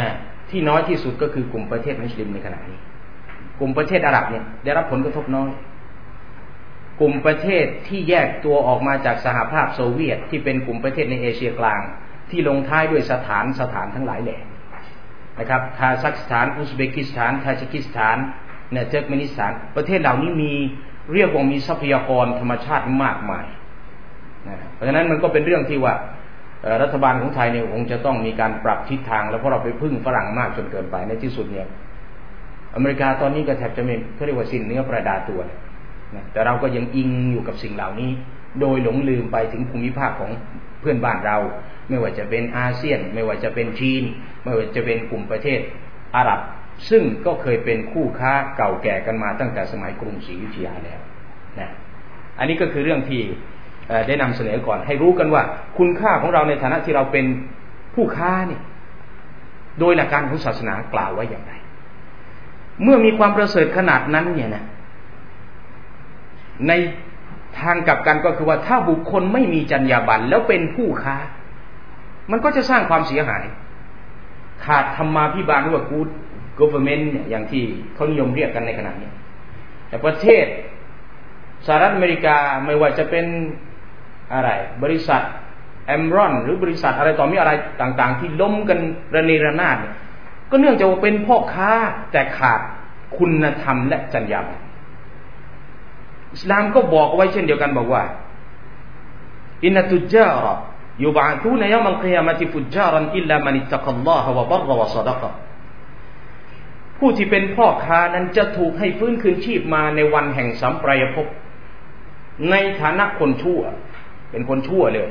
ที่น้อยที่สุดก็คือกลุ่มประเทศมุสลิมในขณะนี้กลุ่มประเทศอาหรับเนี่ยได้รับผลกระทบน้อยกลุ่มประเทศที่แยกตัวออกมาจากสหภาพโซเวียตที่เป็นกลุ่มประเทศในเอเชียกลางที่ลงท้ายด้วยสถานสถานทั้งหลายแหล่นะครับคาซัคสถานอุซเบกิสถานทาจิกิสถานเนี่ยเทิร์กเมนิสถานประเทศเหล่านี้มีเรียกว่ามีทรัพยากรธรรมชาติมากมายนะเพราะฉะนั้นมันก็เป็นเรื่องที่ว่ารัฐบาลของไทยเนี่ยคงจะต้องมีการปรับทิศทางแล้วเพราะเราไปพึ่งฝรั่งมากจนเกินไปในที่สุดเนี่ยอเมริกาตอนนี้ก็แทบจะไม่เขาเรียกว่าสิ้นเนื้อประดาตัวนะแต่เราก็ยังอิงอยู่กับสิ่งเหล่านี้โดยหลงลืมไปถึงภูมิภาคของเพื่อนบ้านเราไม่ว่าจะเป็นอาเซียนไม่ว่าจะเป็นจีนไม่ว่าจะเป็นกลุ่มประเทศอาหรับซึ่งก็เคยเป็นคู่ค้าเก่าแก่กันมาตั้งแต่สมัยกรุงศรีอยุธยาแล้วนะอันนี้ก็คือเรื่องที่ได้นำเสนอก่อนให้รู้กันว่าคุณค่าของเราในฐานะที่เราเป็นผู้ค้านี่โดยหลักการของศาสนากล่าวไว้อย่างไรเมื่อมีความประเสริฐขนาดนั้นเนี่ยนะในทางกลับกันก็คือว่าถ้าบุคคลไม่มีจรรยาบรรณแล้วเป็นผู้ค้ามันก็จะสร้างความเสียหายขาดธรรมาภิบาลหรือว่า good government เนี่ยอย่างที่เขานิยมเรียกกันในขณะนี้แต่ประเทศสหรัฐอเมริกาไม่ว่าจะเป็นอะไรบริษัทแอมรอนหรือบริษัทอะไรต่อมีอะไรต่างๆที่ล้มกันระเนระนาดก็เนื่องจากว่าเป็นพ่อค้าแต่ขาดคุณธรรมและจรรยาบรรณอิสลามก็บอกไว้เช่นเดียวกันบอกว่าอินนัตุจาระยุบะตูนยามอัลกิยามะติฟุจารันอิลลามันอิตตะกัลลอฮะวะบัรวะซะดะกะผู้ที่เป็นพ่อค้านั้นจะถูกให้ฟื้นคืนชีพมาในวันแห่งสัมปรายภพในฐานะคนชั่วเป็นคนชั่วเลย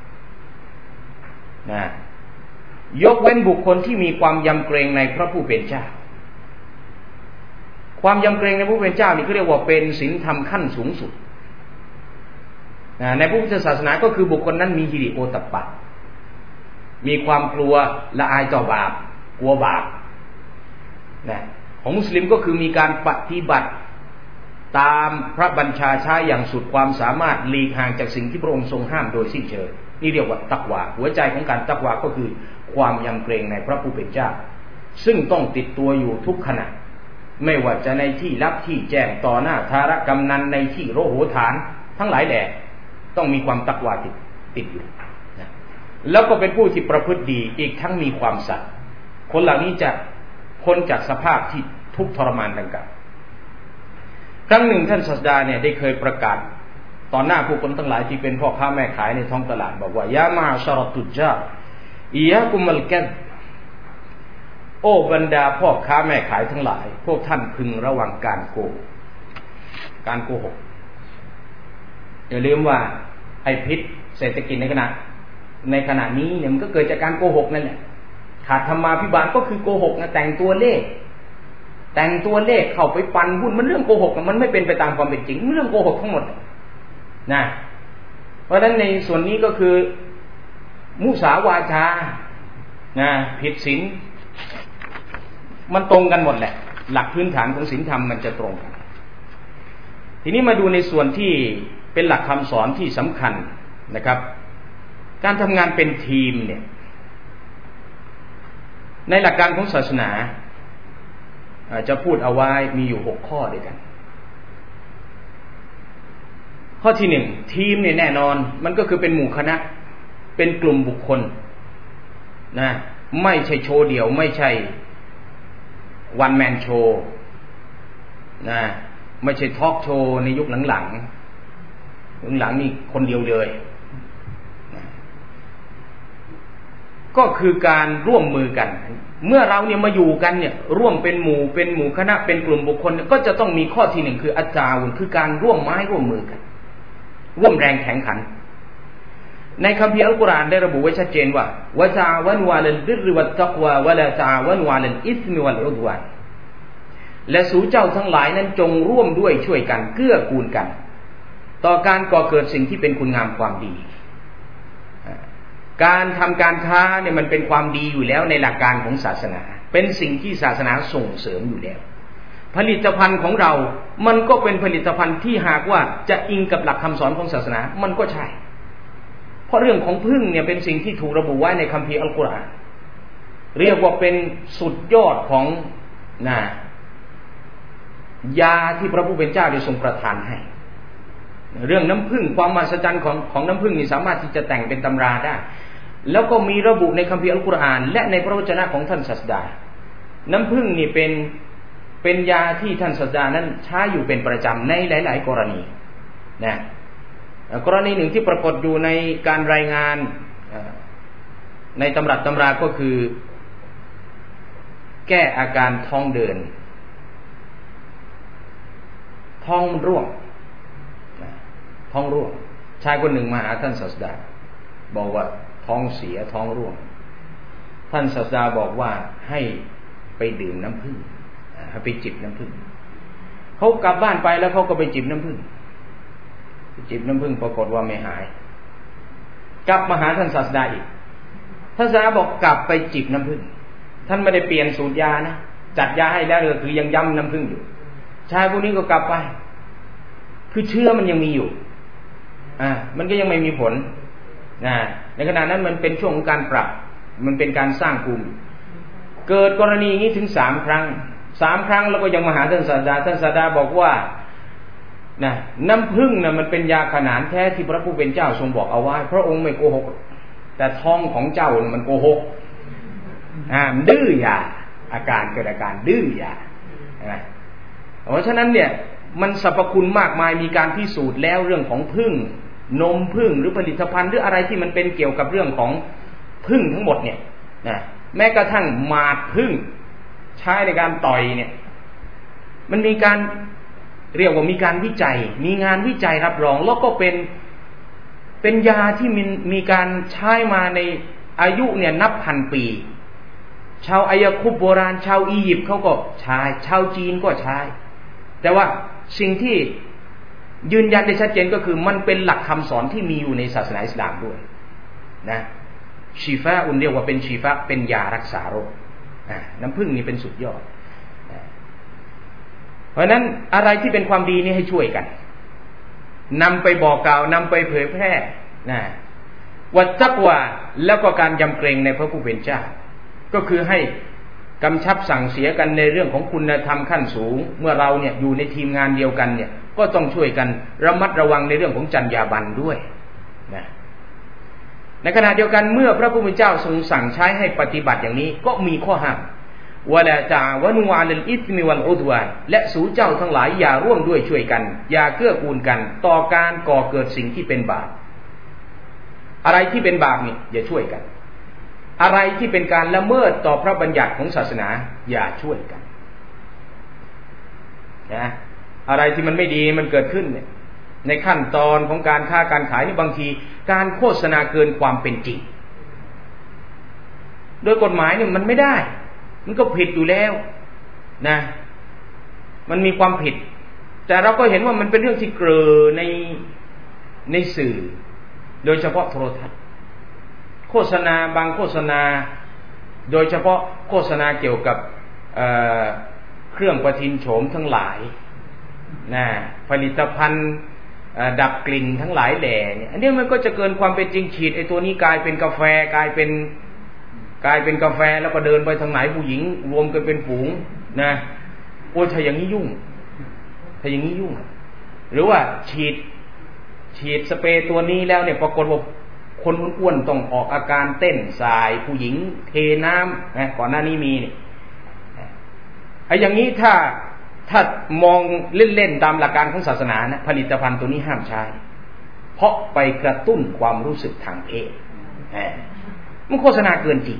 นะยกเว้นบุคคลที่มีความยำเกรงในพระผู้เป็นเจ้าความยำเกรงในพระผู้เป็นเจ้านี่เขาเรียกว่าเป็นศีลธรรมขั้นสูงสุดนะในพระพุทธศาสนาก็คือบุคคลนั้นมีหิริโอตัปปะมีความกลัวละอายต่อบาปกลัวบาปนะของมุสลิมก็คือมีการปฏิบัติตามพระบัญชาใช้อย่างสุดความสามารถหลีกห่างจากสิ่งที่พระองค์ทรงห้ามโดยสิ้นเชิงนี่เรียกว่าตักวาหัวใจของการตักวาก็คือความยำเกรงในพระผู้เป็นเจ้าซึ่งต้องติดตัวอยู่ทุกขณะไม่ว่าจะในที่ลับที่แจ้งต่อหน้าธารกำนันในที่โรโหฐานทั้งหลายแหล่ต้องมีความตักวาติดติดอยู่นะแล้วก็เป็นผู้ที่ประพฤติดีอีกทั้งมีความสัตย์คนเหล่านี้จะพ้นจากสภาพที่ทุกข์ทรมานดังกล่าวครั้งหนึ่งท่านศาสดาเนี่ยได้เคยประกาศต่อหน้าผู้คนทั้งหลายที่เป็นพ่อค้าแม่ขายในท้องตลาดบอกว่ายามาชารตุจาอียะกุมัลกัดโอ้บรรดาพ่อค้าแม่ขายทั้งหลายพวกท่านพึงระวังการโกหกการโกหกอย่าลืมว่าไอ้พิษเศรษฐกิจในขณะในขณะนี้เนี่ยมันก็เกิดจากการโกหกนั่นแหละขาดธรรมาภิบาลก็คือโกหกนะแต่งตัวเลขแต่งตัวเลขเข้าไปปันหุ้นมันเรื่องโกหกมันไม่เป็นไปตามความเป็นจริงเรื่องโกหกทั้งหมดนะเพราะฉะนั้นในส่วนนี้ก็คือมุสาวาจานะผิดศีลมันตรงกันหมดแหละหลักพื้นฐานของศีลธรรมมันจะตรงกันทีนี้มาดูในส่วนที่เป็นหลักคำสอนที่สำคัญนะครับการทำงานเป็นทีมเนี่ยในหลักการของศาสนาจะพูดเอาไว้มีอยู่หกข้อด้วยกันข้อที่หนึ่งทีมเนี่ยแน่นอนมันก็คือเป็นหมู่คณะเป็นกลุ่มบุคคลนะไม่ใช่โชว์เดี่ยวไม่ใช่วันแมนโชว์นะไม่ใช่ทอล์กโชว์ในยุคหลังๆหลังๆนี่คนเดียวเลยนะก็คือการร่วมมือกันเมื่อเราเนี่ยมาอยู่กันเนี่ยร่วมเป็นหมู่เป็นหมู่คณะเป็นกลุ่มบุคคลก็จะต้องมีข้อที่หนึ่งคืออัจจาวุนคือการร่วมไม้ร่วมมือกันร่วมแรงแข่งขันในคัมภีร์อัลกุรอานได้ระบุไว้ชัดเจนว่าวะตะวันวะลัลบิรริวัตตักวาวะลาตะวันวะลัลอิสมิวัลอุดวานและสู่เจ้าทั้งหลายนั้นจงร่วมด้วยช่วยกันเกื้อกูลกันต่อการก่อเกิดสิ่งที่เป็นคุณงามความดีการทำการค้าเนี่ยมันเป็นความดีอยู่แล้วในหลักการของศาสนาเป็นสิ่งที่ศาสนาส่งเสริมอยู่แล้วผลิตภัณฑ์ของเรามันก็เป็นผลิตภัณฑ์ที่หากว่าจะอิงกับหลักคำสอนของศาสนามันก็ใช่เพราะเรื่องของผึ้งเนี่ยเป็นสิ่งที่ถูกระบุไว้ในคัมภีร์อัลกุรอานเรียกว่าเป็นสุดยอดของนะยาที่พระผู้เป็นเจ้าได้ทรงประทานให้เรื่องน้ำผึ้งความมหัศจรรย์ของของน้ำผึ้งนี่สามารถที่จะแต่งเป็นตำราได้แล้วก็มีระบุในคัมภีร์อัลกุรอานและในพระวจนะของท่านศาสดาน้ำผึ้งนี่เป็นเป็นยาที่ท่านศาสดานั้นใช้อยู่เป็นประจำในหลายๆกรณีนะกรณีหนึ่งที่ปรากฏอยู่ในการรายงานในตำรับตำราก็คือแก้อาการท้องเดินท้องร่วงท้องร่วงชายคนหนึ่งมาหาท่านศาสดาบอกว่าท้องเสียท้องร่วงท่านศาสดาบอกว่าให้ไปดื่มน้ำผึ้งให้ไปจิบน้ำผึ้งเขากลับบ้านไปแล้วเขาก็ไปจิบน้ำผึ้งจิบน้ำผึ้งปรากฏว่าไม่หายกลับมาหาท่านศาสดาอีกท่านศาสดาบอกกลับไปจิบน้ำผึ้งท่านไม่ได้เปลี่ยนสูตรยานะจัดยาให้แล้วเลยคือยังย้ำน้ำผึ้งอยู่ชายพวกนี้ก็กลับไปคือเชื้อมันยังมีอยู่อ่ามันก็ยังไม่มีผลนะในขณะนั้นมันเป็นช่วงของการปรับมันเป็นการสร้างภูมิเกิดกรณีนี้ถึงสามครั้งสามครั้งแล้วก็ยังมาหาท่านศาสดาท่านศาสดาบอกว่านะน้ำผึ้งนะมันเป็นยาขนานแท้ที่พระผู้เป็นเจ้าทรงบอกเอาไว้พระองค์ไม่โกหกแต่ท้องของเจ้ามันโกหกอ่าดื้อยาอาการเกิดอาการดื้อยานะเพราะฉะนั้นเนี่ยมันสรรพคุณมากมายมีการพิสูจน์แล้วเรื่องของผึ้งนมผึ้งหรือผลิตภัณฑ์หรืออะไรที่มันเป็นเกี่ยวกับเรื่องของผึ้งทั้งหมดเนี่ยนะแม้กระทั่งหมาดผึ้งใช้ในการต่อยเนี่ยมันมีการเรียกว่ามีการวิจัยมีงานวิจัยรับรองแล้วก็เป็นเป็นยาที่มีมีการใช้มาในอายุเนี่ยนับพันปีชาวอายคุบโบราณชาวอียิปต์เขาก็ใช้ชาวจีนก็ใช้แต่ว่าสิ่งที่ยืนยันได้ชัดเจนก็คือมันเป็นหลักคำสอนที่มีอยู่ในศาสนาอิสลามด้วยนะชีฟาอุนเรียกว่าเป็นชีฟาเป็นยารักษาโรคน้ำผึ้งนี่เป็นสุดยอดเพราะฉะนั้นอะไรที่เป็นความดีนี่ให้ช่วยกันนำไปบอกกล่าวนำไปเผยแพร่นะวัดตักวาแล้วก็การยำเกรงในพระผู้เป็นเจ้าก็คือให้กำชับสั่งเสียกันในเรื่องของคุณธรรมขั้นสูงเมื่อเราเนี่ยอยู่ในทีมงานเดียวกันเนี่ยก็ต้องช่วยกันระมัดระวังในเรื่องของจรรยาบรรณด้วยนะในขณะเดียวกันเมื่อพระผู้เป็นเจ้าทรงสั่งใช้ให้ปฏิบัติอย่างนี้ก็มีข้อห้ามวะลาตะวะนูอะลัลอิธมิวัลอุดวานและสู่เจ้าทั้งหลายอย่าร่วมด้วยช่วยกันอย่าเกื้อกูลกันต่อการก่อเกิดสิ่งที่เป็นบาปอะไรที่เป็นบาปนี่อย่าช่วยกันอะไรที่เป็นการละเมิดต่อพระบัญญัติของศาสนาอย่าช่วยกันนะอะไรที่มันไม่ดีมันเกิดขึ้นเนี่ยในขั้นตอนของการค้าการขายนี่บางทีการโฆษณาเกินความเป็นจริงโดยกฎหมายเนี่ยมันไม่ได้มันก็ผิดอยู่แล้วนะมันมีความผิดแต่เราก็เห็นว่ามันเป็นเรื่องที่เกิดในในสื่อโดยเฉพาะโทรทัศน์โฆษณาบางโฆษณาโดยเฉพาะโฆษณาเกี่ยวกับเอ่อเครื่องประทินโฉมทั้งหลายนะผลิตภัณฑ์ดับกลิ่นทั้งหลายแหล่เนี่ยอันนี้มันก็จะเกินความเป็นจริงฉีดไอ้ตัวนี้กลายเป็นกาแฟกลายเป็นกลายเป็นกาแฟแล้วก็เดินไปทางไหนผู้หญิงรวมกันเป็นฝูงนะโอ้ถ้าอย่างนี้ยุ่งถ้าอย่างนี้ยุ่งหรือว่าฉีดฉีดสเปรย์ตัวนี้แล้วเนี่ยปรากฏว่าคนอ้วนๆต้องออกอาการเต้นสายผู้หญิงเทน้ำนะก่อนหน้านี้มีเนี่ยไอ้อย่างนี้ถ้าถ้ามองเล่นๆตามหลักการของศาสนานะผลิตภัณฑ์ตัวนี้ห้ามใช้เพราะไปกระตุ้นความรู้สึกทางเพศมันโฆษณาเกินจริง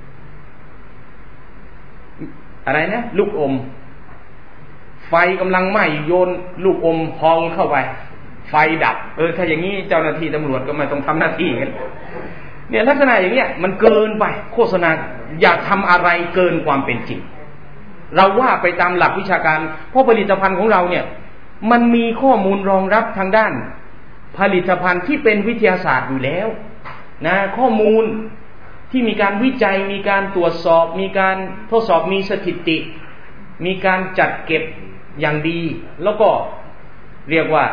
อะไรนะลูกอมไฟกำลังไหม้โยนลูกอมพองเข้าไปไฟดับเออถ้าอย่างนี้เจ้าหน้าที่ตำรวจก็ไม่ต้องทำหน้าที่กันเนี่ยลักษณะอย่างเงี้ยมันเกินไปโฆษณาอย่าทำอะไรเกินความเป็นจริงเราว่าไปตามหลักวิชาการเพราะผลิตภัณฑ์ของเราเนี่ยมันมีข้อมูลรองรับทางด้านผลิตภัณฑ์ที่เป็นวิทยาศาสตร์อยู่แล้วนะข้อมูลที่มีการวิจัยมีการตรวจสอบมีการทดสอบมีสถิติมีการจัดเก็บอย่างดีแล้วก็เรียกว่า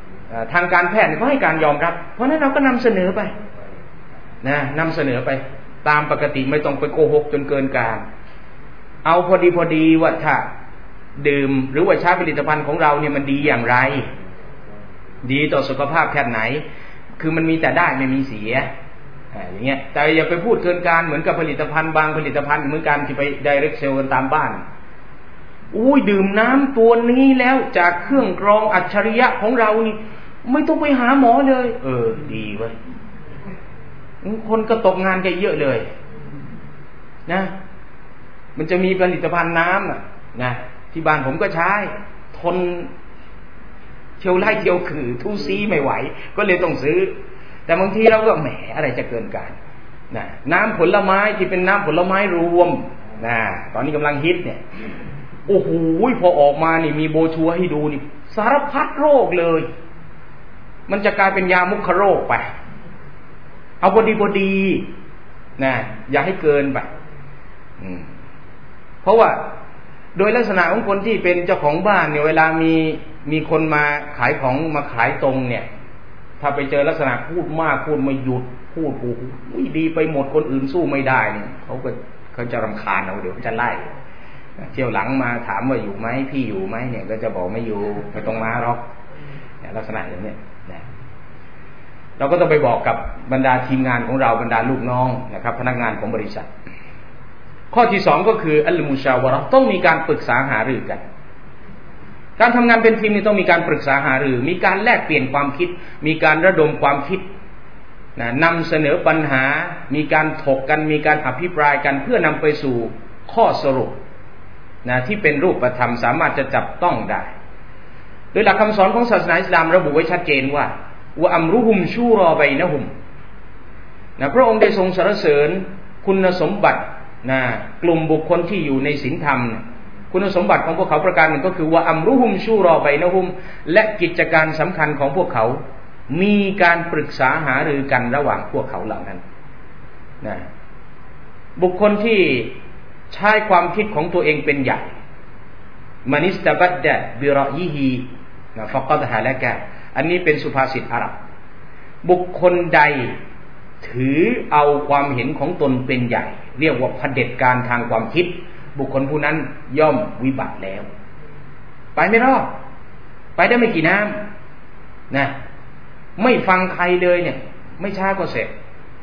ทางการแพทย์ก็ให้การยอมรับเพราะนั้นเราก็นำเสนอไปนะนำเสนอไปตามปกติไม่ต้องไปโกหกจนเกินการเอาพอดีพอดีว่าถ้าดื่มหรือว่าใช้ผลิตภัณฑ์ของเราเนี่ยมันดีอย่างไรดีต่อสุขภาพแค่ไหนคือมันมีแต่ได้ไม่มีเสียอย่างเงี้ยแต่อย่าไปพูดเกินการเหมือนกับผลิตภัณฑ์บางผลิตภัณฑ์เหมือนกันที่ไป direct sell กันตามบ้านอุ้ยดื่มน้ำตัวนี้แล้วจากเครื่องกรองอัจฉริยะของเรานี่ไม่ต้องไปหาหมอเลยเออดีเว้ยคนก็ตกงานกันเยอะเลยนะมันจะมีผลิตภัณฑ์น้ำน่ะนะที่บ้านผมก็ใช้ทนเที่ยวไล่เที่ยวขื่อทู่ซีไม่ไหวก็เลยต้องซื้อแต่บางทีเราก็แหมอะไรจะเกินการนะน้ำผลไม้ที่เป็นน้ำผลไม้รวมนะตอนนี้กำลังฮิตเนี่ยโอ้โหพอออกมานี่มีโบชัวให้ดูนี่สารพัดโรคเลยมันจะกลายเป็นยามุขโรคไปเอาพอดีพอดีนะอย่าให้เกินไปเพราะว่าโดยลักษณะของคนที่เป็นเจ้าของบ้านเนี่ยเวลามีมีคนมาขายของมาขายตรงเนี่ยถ้าไปเจอลักษณะพูดมากพูดไม่หยุดพูดโอ้โหดีไปหมดคนอื่นสู้ไม่ได้เนี่ยเขาก็เขาจะรำคาญเอาเดี๋ยวจะไล่เที่ยวหลังมาถามว่าอยู่ไหมพี่อยู่ไหมเนี่ยก็จะบอกไม่อยู่ไม่ต้องมาหรอกเนี่ยลักษณะอย่างนี้นะเราก็ต้องไปบอกกับบรรดาทีมงานของเราบรรดาลูกน้องนะครับพนักงานของบริษัทข้อที่สองก็คืออัลมุชาวะเราะห์ต้องมีการปรึกษาหารือกันการทำงานเป็นทีมนี่ต้องมีการปรึกษาหารือมีการแลกเปลี่ยนความคิดมีการระดมความคิดนะนำเสนอปัญหามีการถกกันมีการอภิปรายกันเพื่อนำไปสู่ข้อสรุปนะที่เป็นรูปธรรมสามารถจะจับต้องได้โดยหลักคำสอนของศาสนาอิสลามระบุไว้ชัดเจนว่าวะอัมรุฮุมชูรอบัยนะฮุมนะพระองค์ได้ทรงสรรเสริญคุณสมบัตินะกลุ่มบุคคลที่อยู่ในศีลธรรมคุณสมบัติของพวกเขาประการหนึ่งก็คือว่าอัมรุฮุมชูรอบัยนะฮุมและกิจการสำคัญของพวกเขามีการปรึกษาหารือกันระหว่างพวกเขาเหล่านั้นนะบุคคลที่ใช้ความคิดของตัวเองเป็นใหญ่มานิสตะบัดดะบิรอยิฮีนะฟะกัดฮะละกะอันนี้เป็นสุภาษิตอาหรับบุคคลใดถือเอาความเห็นของตนเป็นใหญ่เรียกว่าเผด็จการทางความคิดบุคคลผู้นั้นย่อมวิบัติแล้วไปไม่รอดไปได้ไม่กี่น้ำนะไม่ฟังใครเลยเนี่ยไม่ช้าก็เสร็จ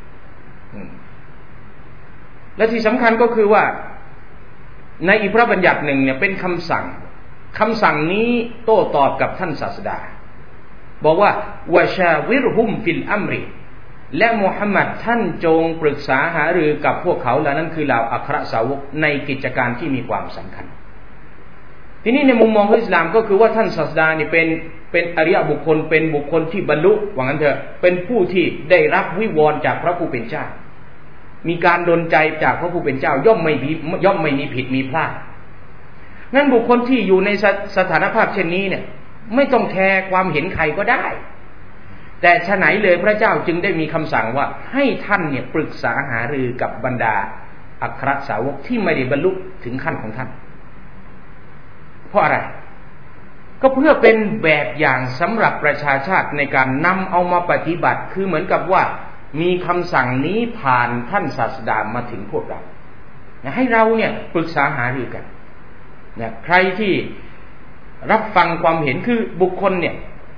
และที่สำคัญก็คือว่าในอีกพระบัญญัติหนึ่งเนี่ยเป็นคำสั่งคำสั่งนี้โต้ตอบกับท่านศาสดาบอกว่าวะชาวิรฮุมฟิลอัมริและมุฮัมมัดท่านจงปรึกษาหารือกับพวกเขาเหล่านั้นคือเหล่าอัครสาวกในกิจการที่มีความสำคัญทีนี้ในมุมมองของอิสลามก็คือว่าท่านศาสดานี่เป็นเป็นอริยบุคคลเป็นบุคคลที่บรรลุว่างั้นเถอะเป็นผู้ที่ได้รับวิวรณ์จากพระผู้เป็นเจ้ามีการดลใจจากพระผู้เป็นเจ้าย่อมไม่ย่อมไม่มีผิดมีพลาดงั้นบุคคลที่อยู่ในสถานภาพเช่นนี้เนี่ยไม่ต้องแคร์ความเห็นใครก็ได้แต่ฉะไหนเลยพระเจ้าจึงได้มีคำสั่งว่าให้ท่านเนี่ยปรึกษาหารือกับบรรดาอัครสาวกที่ไม่ได้บรรลุถึงขั้นของท่านเพราะอะไรก็เพื่อเป็นแบบอย่างสำหรับประชาชาติในการนำเอามาปฏิบัติคือเหมือนกับว่ามีคำสั่งนี้ผ่านท่านศาสดามาถึงพวกเราให้เราเนี่ยปรึกษาหารือกันนะใครที่รับฟังความเห็นคือบุคคลเนี่ย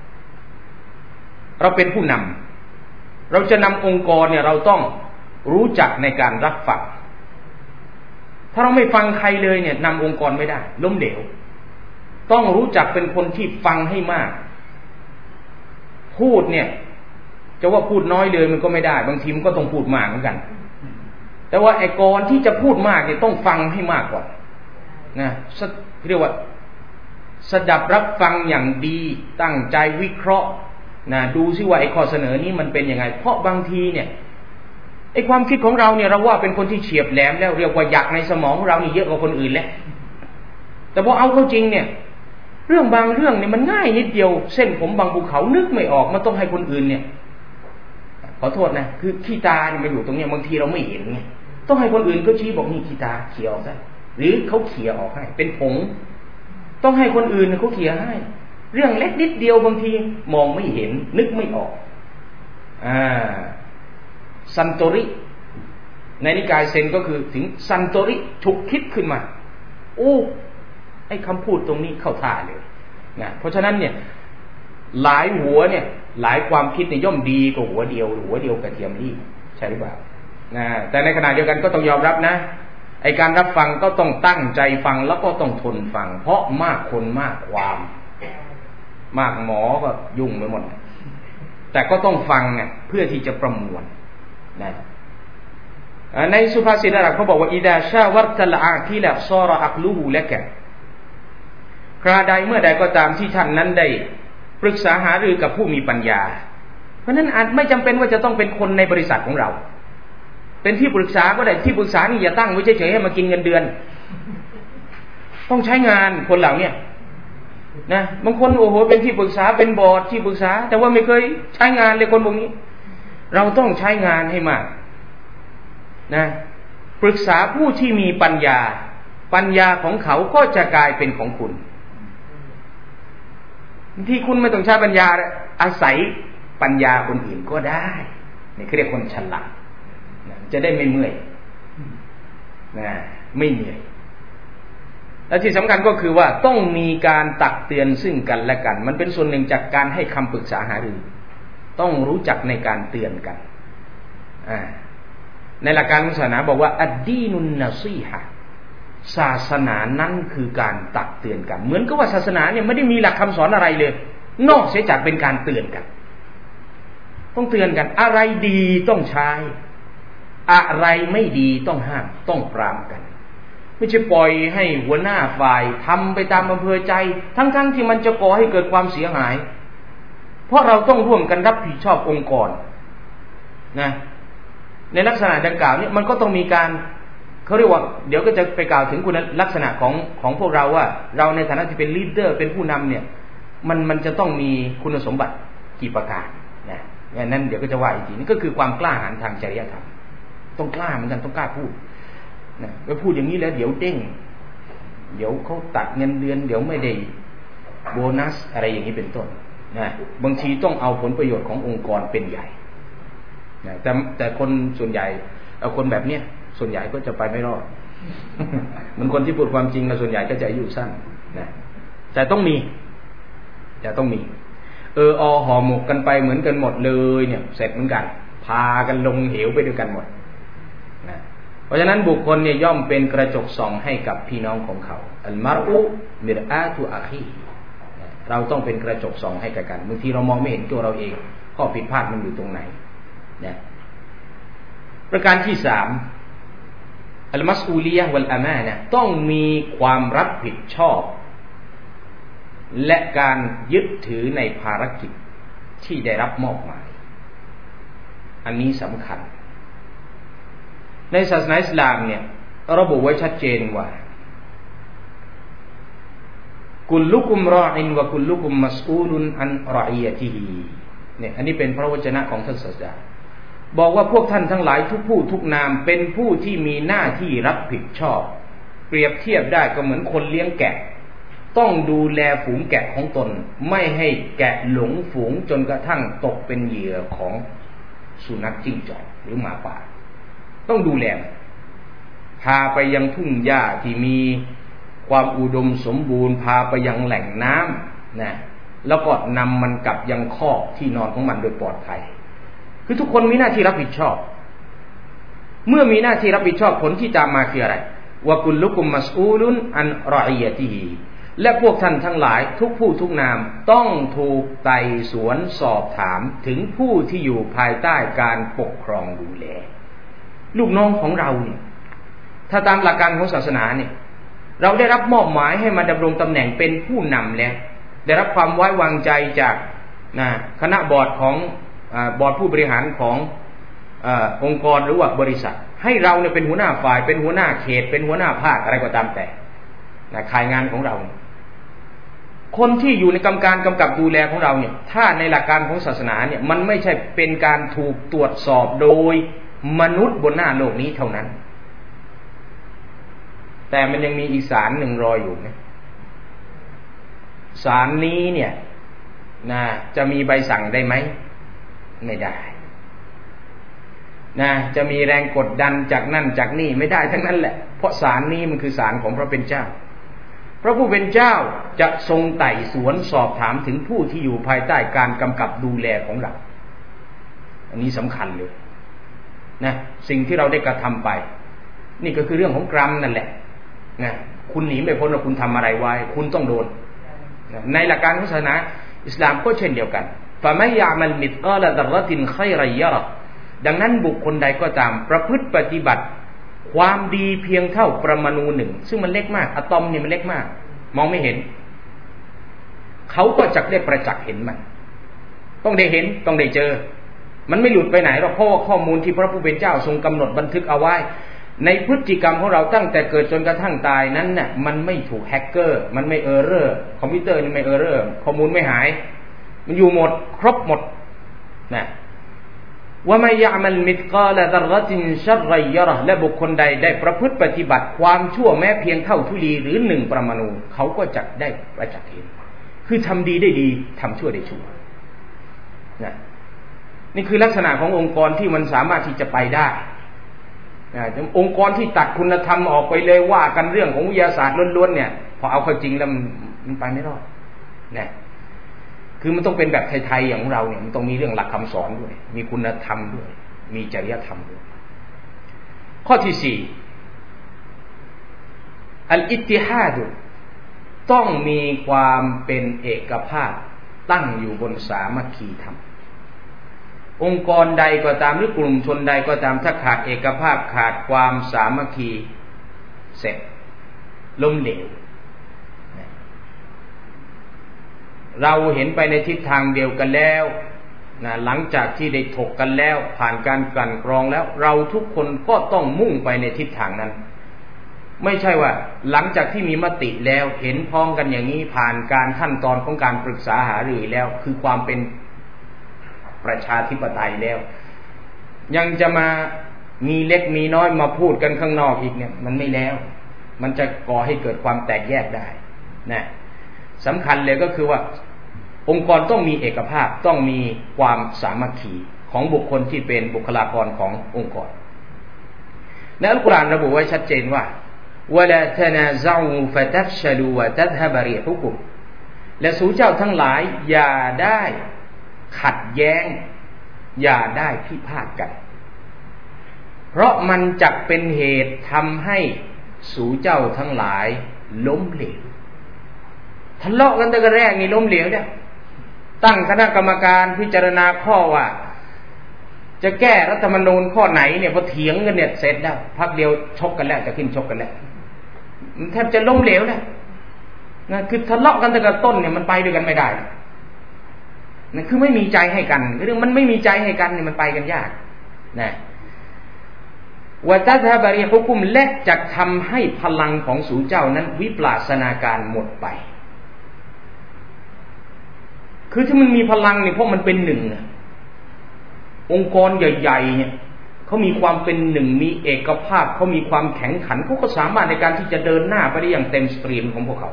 เราเป็นผู้นำเราจะนำองค์กรเนี่ยเราต้องรู้จักในการรับฟังถ้าเราไม่ฟังใครเลยเนี่ยนำองค์กรไม่ได้ล้มเหลวต้องรู้จักเป็นคนที่ฟังให้มากพูดเนี่ยจะว่าพูดน้อยเลยมันก็ไม่ได้บางทีมันก็ต้องพูดมากเหมือนกันแต่ว่าไอ้กรที่จะพูดมากเนี่ยต้องฟังให้มากก่อนนะเรียกว่าสดับรับฟังอย่างดีตั้งใจวิเคราะห์นะดูซิว่าไอ้ข้อเสนอนี้มันเป็นยังไงเพราะบางทีเนี่ยไอ้ความคิดของเราเนี่ยเราว่าเป็นคนที่เฉียบแหลมแล้วเรียกว่าอยากในสมองของเรานี่เยอะกว่าคนอื่นแล้วแต่พอเอาเข้าจริงเนี่ยเรื่องบางเรื่องเนี่ยมันง่ายนิดเดียวเส้นผมบางภูเขานึกไม่ออกมันต้องให้คนอื่นเนี่ยขอโทษนะคือขี้ตาเนี่ยมันอยู่ตรงเนี้ยบางทีเราไม่เห็นไงต้องให้คนอื่นก็ชี้บอกนี่ขี้ตาเขียวซะหรือเขาเขี่ยออกให้เป็นผงต้องให้คนอื่นเขาเขี่ยให้เรื่องเล็กนิดเดียวบางทีมองไม่เห็นนึกไม่ออกอ่าซันโตริในนิกายเซนก็คือถึงซันโตริฉุกคิดขึ้นมาโอ้ไอ้คำพูดตรงนี้เข้าท่าเลยนะเพราะฉะนั้นเนี่ยหลายหัวเนี่ยหลายความคิดเนี่ยย่อมดีกว่าหัวเดียวหัวเดียวกระเทียมรีบใช่หรือเปล่านะแต่ในขณะเดียวกันก็ต้องยอมรับนะไอ้การรับฟังก็ต้องตั้งใจฟังแล้วก็ต้องทนฟังเพราะมากคนมากความมากหมอก็ยุ่งไปหมดแต่ก็ต้องฟังเนี่ยเพื่อที่จะประมวลนะในสุภาษิตอาหรับเขาบอกว่าอิดาชาวัตลอาคิละซอรอักลูฮูและแกคราใดเมื่อใดก็ตามที่ท่านนั้นได้ปรึกษาหารือกับผู้มีปัญญาเพราะนั้นอาจไม่จำเป็นว่าจะต้องเป็นคนในบริษัทของเราเป็นที่ปรึกษาก็ได้ที่ปรึกษานี่อย่าตั้งไว้เฉยๆให้มากินเงินเดือนต้องใช้งานคนเหล่านี้นะบางคนโอ้โหเป็นที่ปรึกษาเป็นบอร์ดที่ปรึกษาแต่ว่าไม่เคยใช้งานเลยคนพวกนี้เราต้องใช้งานให้มากนะปรึกษาผู้ที่มีปัญญาปัญญาของเขาก็จะกลายเป็นของคุณที่คุณไม่ต้องใช้ปัญญาอาศัยปัญญาคนอื่นก็ได้นี่เขาเรียกคนฉลาดจะได้ไม่เมื่อยนะไม่เหนื่อยและที่สำคัญก็คือว่าต้องมีการตักเตือนซึ่งกันและกันมันเป็นส่วนหนึ่งจากการให้คำปรึกษาหารือต้องรู้จักในการเตือนกันในหลักการศาสนาบอกว่าอัดดีนุนนาซีฮะศาสนานั้นคือการตักเตือนกันเหมือนกับว่าศาสนาเนี่ยไม่ได้มีหลักคำสอนอะไรเลยนอกเสียจากเป็นการเตือนกันต้องเตือนกันอะไรดีต้องใช้อะไรไม่ดีต้องห้ามต้องปรามกันไม่ใช่ปล่อยให้หัวหน้าฝ่ายทำไปตามอำเภอใจทั้งๆ ท, ที่มันจะก่อให้เกิดความเสียหายเพราะเราต้องร่วมกันรับผิดชอบองค์กรนะในลักษณะดังกล่าวนี้มันก็ต้องมีการเขาเรียกว่าเดี๋ยวก็จะไปกล่าวถึงคุณลักษณะของของพวกเราว่าเราในฐานะที่เป็นลีดเดอร์เป็นผู้นำเนี่ยมันมันจะต้องมีคุณสมบัติกี่ประการนะอย่างนั้นเดี๋ยวก็จะว่าอีกทีนี่ก็คือความกล้าหาญทางจริยธรรมต้องกล้าเหมือนกันต้องกล้าพูดนะไปพูดอย่างนี้แล้วเดี๋ยวเด้งเดี๋ยวเขาตัดเงินเดือนเดี๋ยวไม่ได้โบนัสอะไรอย่างนี้เป็นต้นนะบางทีต้องเอาผลประโยชน์ขององค์กรเป็นใหญ่นะแต่แต่คนส่วนใหญ่เอาคนแบบเนี้ยส่วนใหญ่ก็จะไปไม่รอดเหมือนคนที่พูดความจริงแล้วส่วนใหญ่ก็จะอายุสั้นนะแต่ต้องมีแต่ต้องมีเอออห่อหมกกันไปเหมือนกันหมดเลยเนี่ยเสร็จเหมือนกันพากันลงเหวไปด้วยกันหมดนะเพราะฉะนั้นบุคคลเนี่ยย่อมเป็นกระจกส่องให้กับพี่น้องของเขาอัลมารุมิรอาตุอาฮีเราต้องเป็นกระจกส่องให้กับกันบางทีเรามองไม่เห็นตัวเราเองข้อผิดพลาดมันอยู่ตรงไหนนะประการที่สามอัลมัสอูลียะฮ์วัลอามานะห์ต้องมีความรับผิดชอบและการยึดถือในภารกิจที่ได้รับมอบหมายอันนี้สำคัญในศาสนาอิสลามเนี่ยระบุไว้ชัดเจนว่ากุลลุกุมรออินวะกุลลุกุมมัสอูลุนอันรออียะติฮีเนี่ยอันนี้เป็นพระวจนะของท่านศาสดาบอกว่าพวกท่านทั้งหลายทุกผู้ทุกนามเป็นผู้ที่มีหน้าที่รับผิดชอบเปรียบเทียบได้ก็เหมือนคนเลี้ยงแกะต้องดูแลฝูงแกะของตนไม่ให้แกะหลงฝูงจนกระทั่งตกเป็นเหยื่อของสุนัขจิ้งจอกหรือหมาป่าต้องดูแลพาไปยังทุ่งหญ้าที่มีความอุดมสมบูรณ์พาไปยังแหล่งน้ำนะแล้วก็นำมันกลับยังคอกที่นอนของมันโดยปลอดภัยคือทุกคนมีหน้าที่รับผิดชอบเมื่อมีหน้าที่รับผิดชอบผลที่ตามมาคืออะไรวะกุลลุกุมมัสอูลุนอันรออียะติฮีและพวกท่านทั้งหลายทุกผู้ทุกนามต้องถูกไต่สวนสอบถามถึงผู้ที่อยู่ภายใต้การปกครองดูแลลูกน้องของเราเนี่ยถ้าตามหลักการของศาสนาเนี่ยเราได้รับมอบหมายให้มาดำรงตำแหน่งเป็นผู้นำแล้วได้รับความไว้วางใจจากนะคณะบอร์ดของบอร์ดผู้บริหารขององค์กรหรือว่าบริษัทให้เราเนี่ยเป็นหัวหน้าฝ่ายเป็นหัวหน้าเขตเป็นหัวหน้าภาคอะไรก็ตามแต่นะขายงานของเราคนที่อยู่ในกรรมการกำกับดูแลของเราเนี่ยถ้าในหลักการของศาสนาเนี่ยมันไม่ใช่เป็นการถูกตรวจสอบโดยมนุษย์บนหน้าโลกนี้เท่านั้นแต่มันยังมีอีกศาลหนึ่งรออยู่นะศาลนี้เนี่ยนะจะมีใบสั่งได้ไหมไม่ได้นะจะมีแรงกดดันจากนั่นจากนี่ไม่ได้ทั้งนั้นแหละเพราะศาลนี้มันคือศาลของพระเป็นเจ้าพระผู้เป็นเจ้าจะทรงไต่สวนสอบถามถึงผู้ที่อยู่ภายใต้การกำกับดูแลของเราอันนี้สำคัญเลยนะสิ่งที่เราได้กระทำไปนี่ก็คือเรื่องของกรรมนั่นแหละนะคุณหนีไม่พ้นว่าคุณทำอะไรไว้คุณต้องโดนนะในหลักการศาสนาอิสลามก็เช่นเดียวกันฟะมัยยะมัลมิตกาละดะรตินค็อยรัยยะรอดังนั้นบุคคลใดก็ตามประพฤติปฏิบัติความดีเพียงเท่าประมาณูหนึ่งซึ่งมันเล็กมากอะตอมเนี่ยมันเล็กมากมองไม่เห็นเขาก็จะได้ประจักษ์เห็นมันต้องได้เห็นต้องได้เจอมันไม่หลุดไปไหนหรอกเพราะว่าข้อมูลที่พระผู้เป็นเจ้าทรงกำหนดบันทึกเอาไว้ในพฤติกรรมของเราตั้งแต่เกิดจนกระทั่งตายนั้นน่ะมันไม่ถูกแฮกเกอร์มันไม่เออร์เรอร์คอมพิวเตอร์นี่ไม่เออร์เรอร์ข้อมูลไม่หายมันอยู่หมดครบหมดนะว่าไม่ยะมัลมิตกาละดะรตินชัรรัยยะรอและบุคคลใดได้ประพฤติปฏิบัติความชั่วแม้เพียงเท่าธุลีหรือหนึ่งประมาณูเขาก็จะได้ประจักษ์เห็นคือทำดีได้ดีทำชั่วได้ชั่วนะนี่คือลักษณะขององค์กรที่มันสามารถที่จะไปได้นะองค์กรที่ตัดคุณธรรมออกไปเลยว่ากันเรื่องของวิทยาศาสตร์ล้วนๆเนี่ยพอเอาเข้าจริงแล้วมันมันไปไม่รอดนะคือมันต้องเป็นแบบไทยๆอย่างเราเนี่ยมันต้องมีเรื่องหลักคำสอนด้วยมีคุณธรรมด้วยมีจริยธรรมด้วยข้อที่สี่อัลอิตติฮาดต้องมีความเป็นเอกภาพตั้งอยู่บนสามัคคีธรรมองค์กรใดก็ตามหรือกลุ่มชนใดก็ตามถ้าขาดเอกภาพขาดความสามัคคีเสร็จล้มเหลวเราเห็นไปในทิศทางเดียวกันแล้วนะหลังจากที่ได้ถกกันแล้วผ่านการกลั่นกรองแล้วเราทุกคนก็ต้องมุ่งไปในทิศทางนั้นไม่ใช่ว่าหลังจากที่มีมติแล้วเห็นพ้องกันอย่างนี้ผ่านการขั้นตอนของการปรึกษาหารือแล้วคือความเป็นประชาธิปไตยแล้วยังจะมามีเล็กมีน้อยมาพูดกันข้างนอกอีกเนี่ยมันไม่แล้วมันจะก่อให้เกิดความแตกแยกได้นะสำคัญเลยก็คือว่าองค์กรต้องมีเอกภาพต้องมีความสามัคคีของบุคคลที่เป็นบุคลากรขององค์กรในอัลกุรอานระบุไว้ชัดเจนว่าวะลาตะนาซะอูฟะตัฟชะลูวะตัซฮะบะรีฮุกุมและสู่เจ้าทั้งหลายอย่าได้ขัดแย้งอย่าได้พิพาทกันเพราะมันจะเป็นเหตุทำให้สู่เจ้าทั้งหลายล้มเหลวทะเลาะกันตั้งแต่แรกนี่ล้มเหลวเนี่ยตั้งคณะกรรมการพิจารณาข้อว่าจะแก้รัฐธรรมนูญข้อไหนเนี่ยพอเถียงกันเนี่ยเสร็จแล้วพักเดียวชกกันแล้วจะขึ้นชกกันแล้วมันแทบจะล้มเหลวแล้วนะคือทะเลาะกันตั้งแต่ต้นเนี่ยมันไปด้วยกันไม่ได้นั่นคือไม่มีใจให้กันเรื่องมันไม่มีใจให้กันเนี่ยมันไปกันยากนะวะตัซฮะบะรีฮุกุมและจะทำให้พลังของสู่เจ้านั้นวิปลาสนาการหมดไปคือที่มันมีพลังเนี่ยเพราะมันเป็นหนึ่งองค์กรใหญ่ๆเนี่ยเขามีความเป็นหนึ่งมีเอกภาพเขามีความแข็งขันเขาก็สามารถในการที่จะเดินหน้าไปได้อย่างเต็มสตรีมของพวกเขา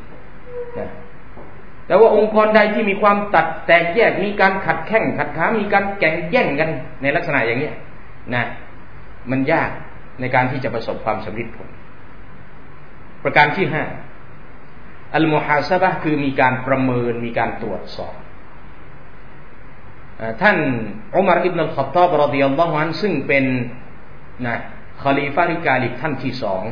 แต่ว่าองค์กรใดที่มีความตัดแตกแยกมีการขัดแข้งขัดขามีการแข่งแย่งกันในลักษณะอย่างนี้นะมันยากในการที่จะประสบความสำเร็จผลประการที่ห้าอัลมุฮาซะบะห์คือมีการประเมินมีการตรวจสอบท่านอุมัรอิบนุลค็อฏฏอบรอฎิยัลลอฮุอันฮุซึ่งเป็นนะคอลีฟะริกาลิกท่านที่สอง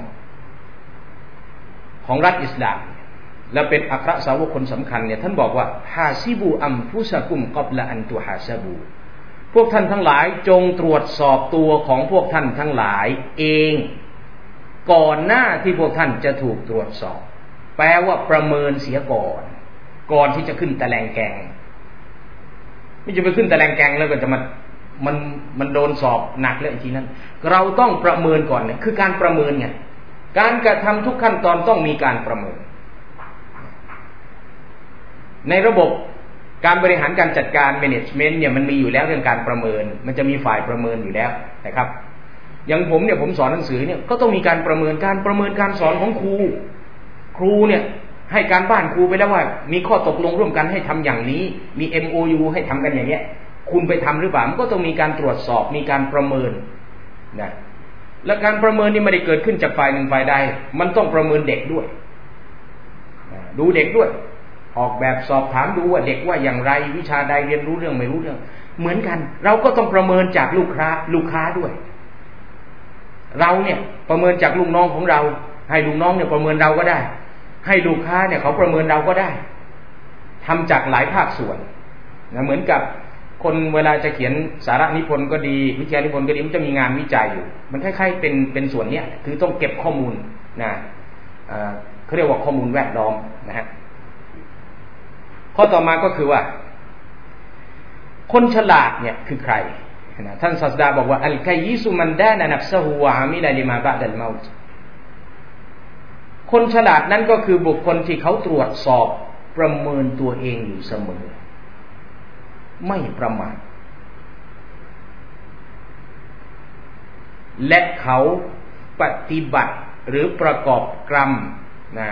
ของรัฐอิสลามและเป็นอัครสาวกคนสำคัญเนี่ยท่านบอกว่าฮาซิบูอัมฟุซะกุมกับละอันตุฮาซะบูพวกท่านทั้งหลายจงตรวจสอบตัวของพวกท่านทั้งหลายเองก่อนหน้าที่พวกท่านจะถูกตรวจสอบแปลว่าประเมินเสียก่อนก่อนที่จะขึ้นตะแลงแกงไม่จะไปขึ้นตะแลงแกงแล้วก็จะมามันมันโดนสอบหนักแล้วอีกทีนั้นเราต้องประเมินก่อนเนี่ยคือการประเมินไงการกระทำทุกขั้นตอนต้องมีการประเมินในระบบการบริหารการจัดการ management เนี่ยมันมีอยู่แล้วเรื่องการประเมินมันจะมีฝ่ายประเมินอยู่แล้วนะครับอย่างผมเนี่ยผมสอนหนังสือเนี่ยก็ต้องมีการประเมินการประเมินการสอนของครูครูเนี่ยให้การบ้านครูไปแล้วว่ามีข้อตกลงร่วมกันให้ทำอย่างนี้มี เอ็ม โอ ยู ให้ทำกันอย่างเงี้ยคุณไปทำหรือเปล่ามันก็ต้องมีการตรวจสอบมีการประเมินนะและการประเมินนี่ไม่ได้เกิดขึ้นจากฝ่ายหนึ่งฝ่ายใดมันต้องประเมินเด็กด้วยดูเด็กด้วยออกแบบสอบถามดูว่าเด็กว่าอย่างไรวิชาใดเรียนรู้เรื่องไม่รู้เรื่องเหมือนกันเราก็ต้องประเมินจากลูกค้าลูกค้าด้วยเราเนี่ยประเมินจากลูกน้องของเราให้ลูกน้องเนี่ยประเมินเราก็ได้ให้ลูกค้าเนี่ยเขาประเมินเราก็ได้ทำจากหลายภาคส่วนนะเหมือนกับคนเวลาจะเขียนสาระนิพนธ์ก็ดีวิทยานิพนธ์ก็ดีมันจะมีงานวิจัยอยู่มันคล้ายๆเป็นเป็นส่วนเนี้ยคือต้องเก็บข้อมูลนะเอ่อเขาเรียกว่าข้อมูลแวดล้อมนะฮะข้อต่อมาก็คือว่าคนฉลาดเนี่ยคือใครนะท่านศาสดาบอกว่าอัลกัยยิสุมันดานะนัฟซะฮูวะอามิลลิมาบะดัลเมาต์คนฉลาดนั้นก็คือบุคคลที่เขาตรวจสอบประเมินตัวเองอยู่เสมอไม่ประมาทและเขาปฏิบัติหรือประกอบกรรมนะ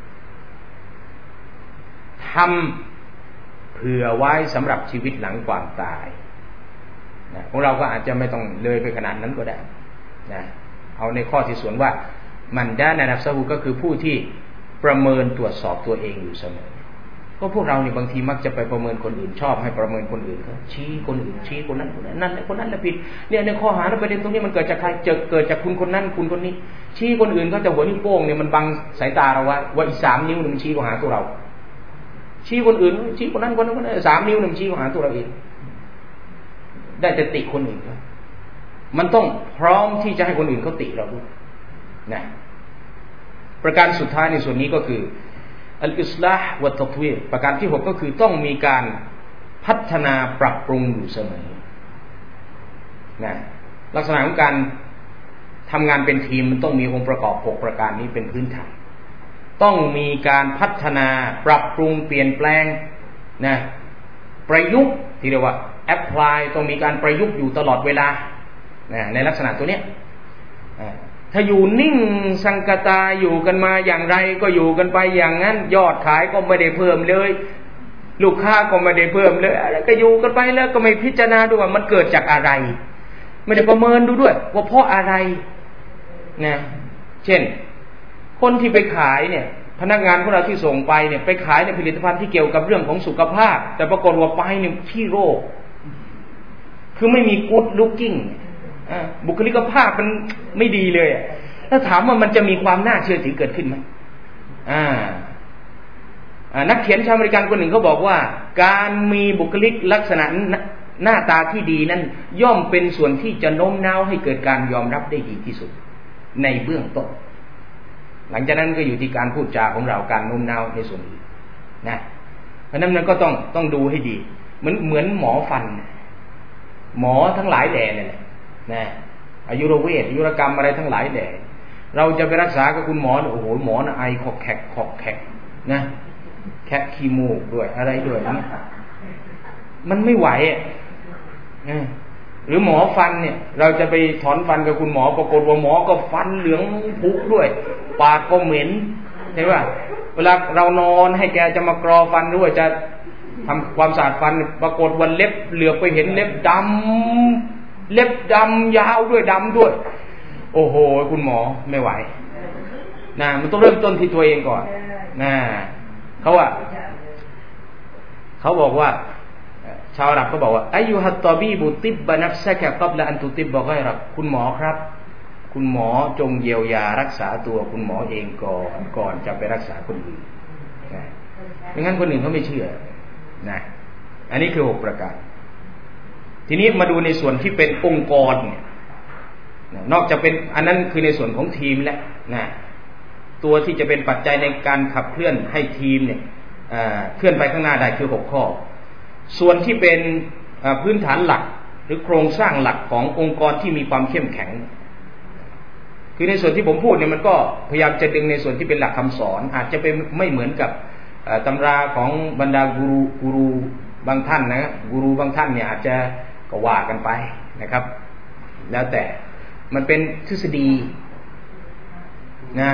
ทำเผื่อไว้สำหรับชีวิตหลังความตายนะของเราก็อาจจะไม่ต้องเลยไปขนาดนั้นก็ได้นะเอาในข้อที่ส่วนว่ามันดานะนัฟซะฮูก็คือผู้ที่ประเมินตรวจสอบตัวเองอยู่เสมอก็พวกเราเนี่ยบางทีมักจะไปประเมินคนอื่นชอบให้ประเมินคนอื่นเขาชี้คนอื่นชี้คนนั้นคนนั้นนั่นคนนั้นแหละผิดเนี่ยในข้อหาและประเด็นตรงนี้มันเกิดจากใครเจอเกิดจากคุณคนนั้นคุณคนนี้ชี้คนอื่นเขาจะหัวนิ้วโป้งเนี่ยมันบังสายตาเราไว้ว่าอีกสามนิ้วมันชี้เข้าหาตัวเราชี้คนอื่นชี้คนนั้นคนนั้นคนนั้นสามนิ้วมันชี้เข้าหาตัวเราเองได้แต่ติคนอื่นมันต้องพร้อมที่จะให้คนอื่นเขาติเราด้วยนะประการสุดท้ายในส่วนนี้ก็คืออัลอิสลาฮ์วะตัตวีรประการที่หกก็คือต้องมีการพัฒนาปรับปรุงอยู่เสมอนะลักษณะของการทำงานเป็นทีมมันต้องมีองค์ประกอบหกประการนี้เป็นพื้นฐานต้องมีการพัฒนาปรับปรุงเปลี่ยนแปลงนะประยุกต์ที่เรียกว่าแอพพลายต้องมีการประยุกต์อยู่ตลอดเวลานะในลักษณะตัวเนี้ยถ้าอยู่นิ่งสังกตาอยู่กันมาอย่างไรก็อยู่กันไปอย่างนั้นยอดขายก็ไม่ได้เพิ่มเลยลูกค้าก็ไม่ได้เพิ่มเลยแล้วก็อยู่กันไปแล้วก็ไม่พิจารณาดูว่ามันเกิดจากอะไรไม่ได้ประเมินดูด้วยว่าเพราะอะไรนะเช่นคนที่ไปขายเนี่ยพนักงานของเราที่ส่งไปเนี่ยไปขายในผลิตภัณฑ์ที่เกี่ยวกับเรื่องของสุขภาพแต่ปรากฏว่าไปเนี่ยที่โรคคือไม่มี good lookingบุคลิกภาพมันไม่ดีเลยถ้าถามว่ามันจะมีความน่าเชื่อถือเกิดขึ้นไหมอ่านักเขียนชาวอเมริกันคนหนึ่งเขาบอกว่าการมีบุคลิกลักษณะหน้าตาที่ดีนั้นย่อมเป็นส่วนที่จะโน้มน้าวให้เกิดการยอมรับได้ดีที่สุดในเบื้องต้นหลังจากนั้นก็อยู่ที่การพูดจาของเราการโน้มน้าวในส่วนอื่นนะเพราะนั้นมันก็ต้องต้องดูให้ดีเหมือนเหมือนหมอฟันหมอทั้งหลายแหล่เนี่ยนะอายุรเวชอายุรกรรมอะไรทั้งหลายแหล่เราจะไปรักษากับคุณหมอโอ้โหหมอน่ะไอขอกแขกขอกแขกนะแคะขี้มูกด้วยอะไรด้วยนี่มันไม่ไหวอ่ะหรือหมอฟันเนี่ยเราจะไปถอนฟันกับคุณหมอปรากฏว่าหมอก็ฟันเหลืองผุด้วยปากก็เหม็นใช่ป่ะเวลาเรานอนให้แกจะมากรอฟันด้วยจะทำความสะอาดฟันปรากฏวันเล็บเหลือไปเห็นเล็บดำเล็บดำยาวด้วยดำด้วยโอ้โหคุณหมอไม่ไหวนะมันต้องเริ่มต้นที่ตัวเองก่อนนะเขาว่าเขาบอกว่าชาวอาหรับเขาบอกว่าอายุฮัตตอบีบุติบบะนัฟซะกะกับละอันตุติบบะฆอยรักคุณหมอครับคุณหมอจงเยียวยารักษาตัวคุณหมอเองก่อนก่อนจะไปรักษาคนอื่นนะไม่งั้นคนอื่นเขาไม่เชื่อนะอันนี้คือหกประการทีนี้มาดูในส่วนที่เป็นองค์กรเนี่ยนอกจากเป็นอันนั้นคือในส่วนของทีมแล้วนะตัวที่จะเป็นปัจจัยในการขับเคลื่อนให้ทีมเนี่ยเคลื่อนไปข้างหน้าได้คือหกข้อส่วนที่เป็นพื้นฐานหลักหรือโครงสร้างหลักขององค์กรที่มีความเข้มแข็งคือในส่วนที่ผมพูดเนี่ยมันก็พยายามจะดึงในส่วนที่เป็นหลักคำสอนอาจจะเป็นไม่เหมือนกับตำราของบรรดากูรูกูรูบางท่านนะกูรูบางท่านเนี่ยอาจจะก็ว่ากันไปนะครับแล้วแต่มันเป็นทฤษฎีนะ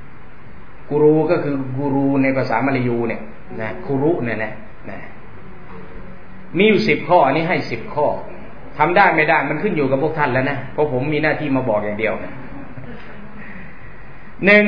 กูรูก็คือกูรูในภาษามลายูเนี่ยนะกูรุเนี่ยนะนะมีอยู่สิบข้ออันนี้ให้สิบข้อทำได้ไม่ได้มันขึ้นอยู่กับพวกท่านแล้วนะเพราะผมมีหน้าที่มาบอกอย่างเดียวหนึ่ง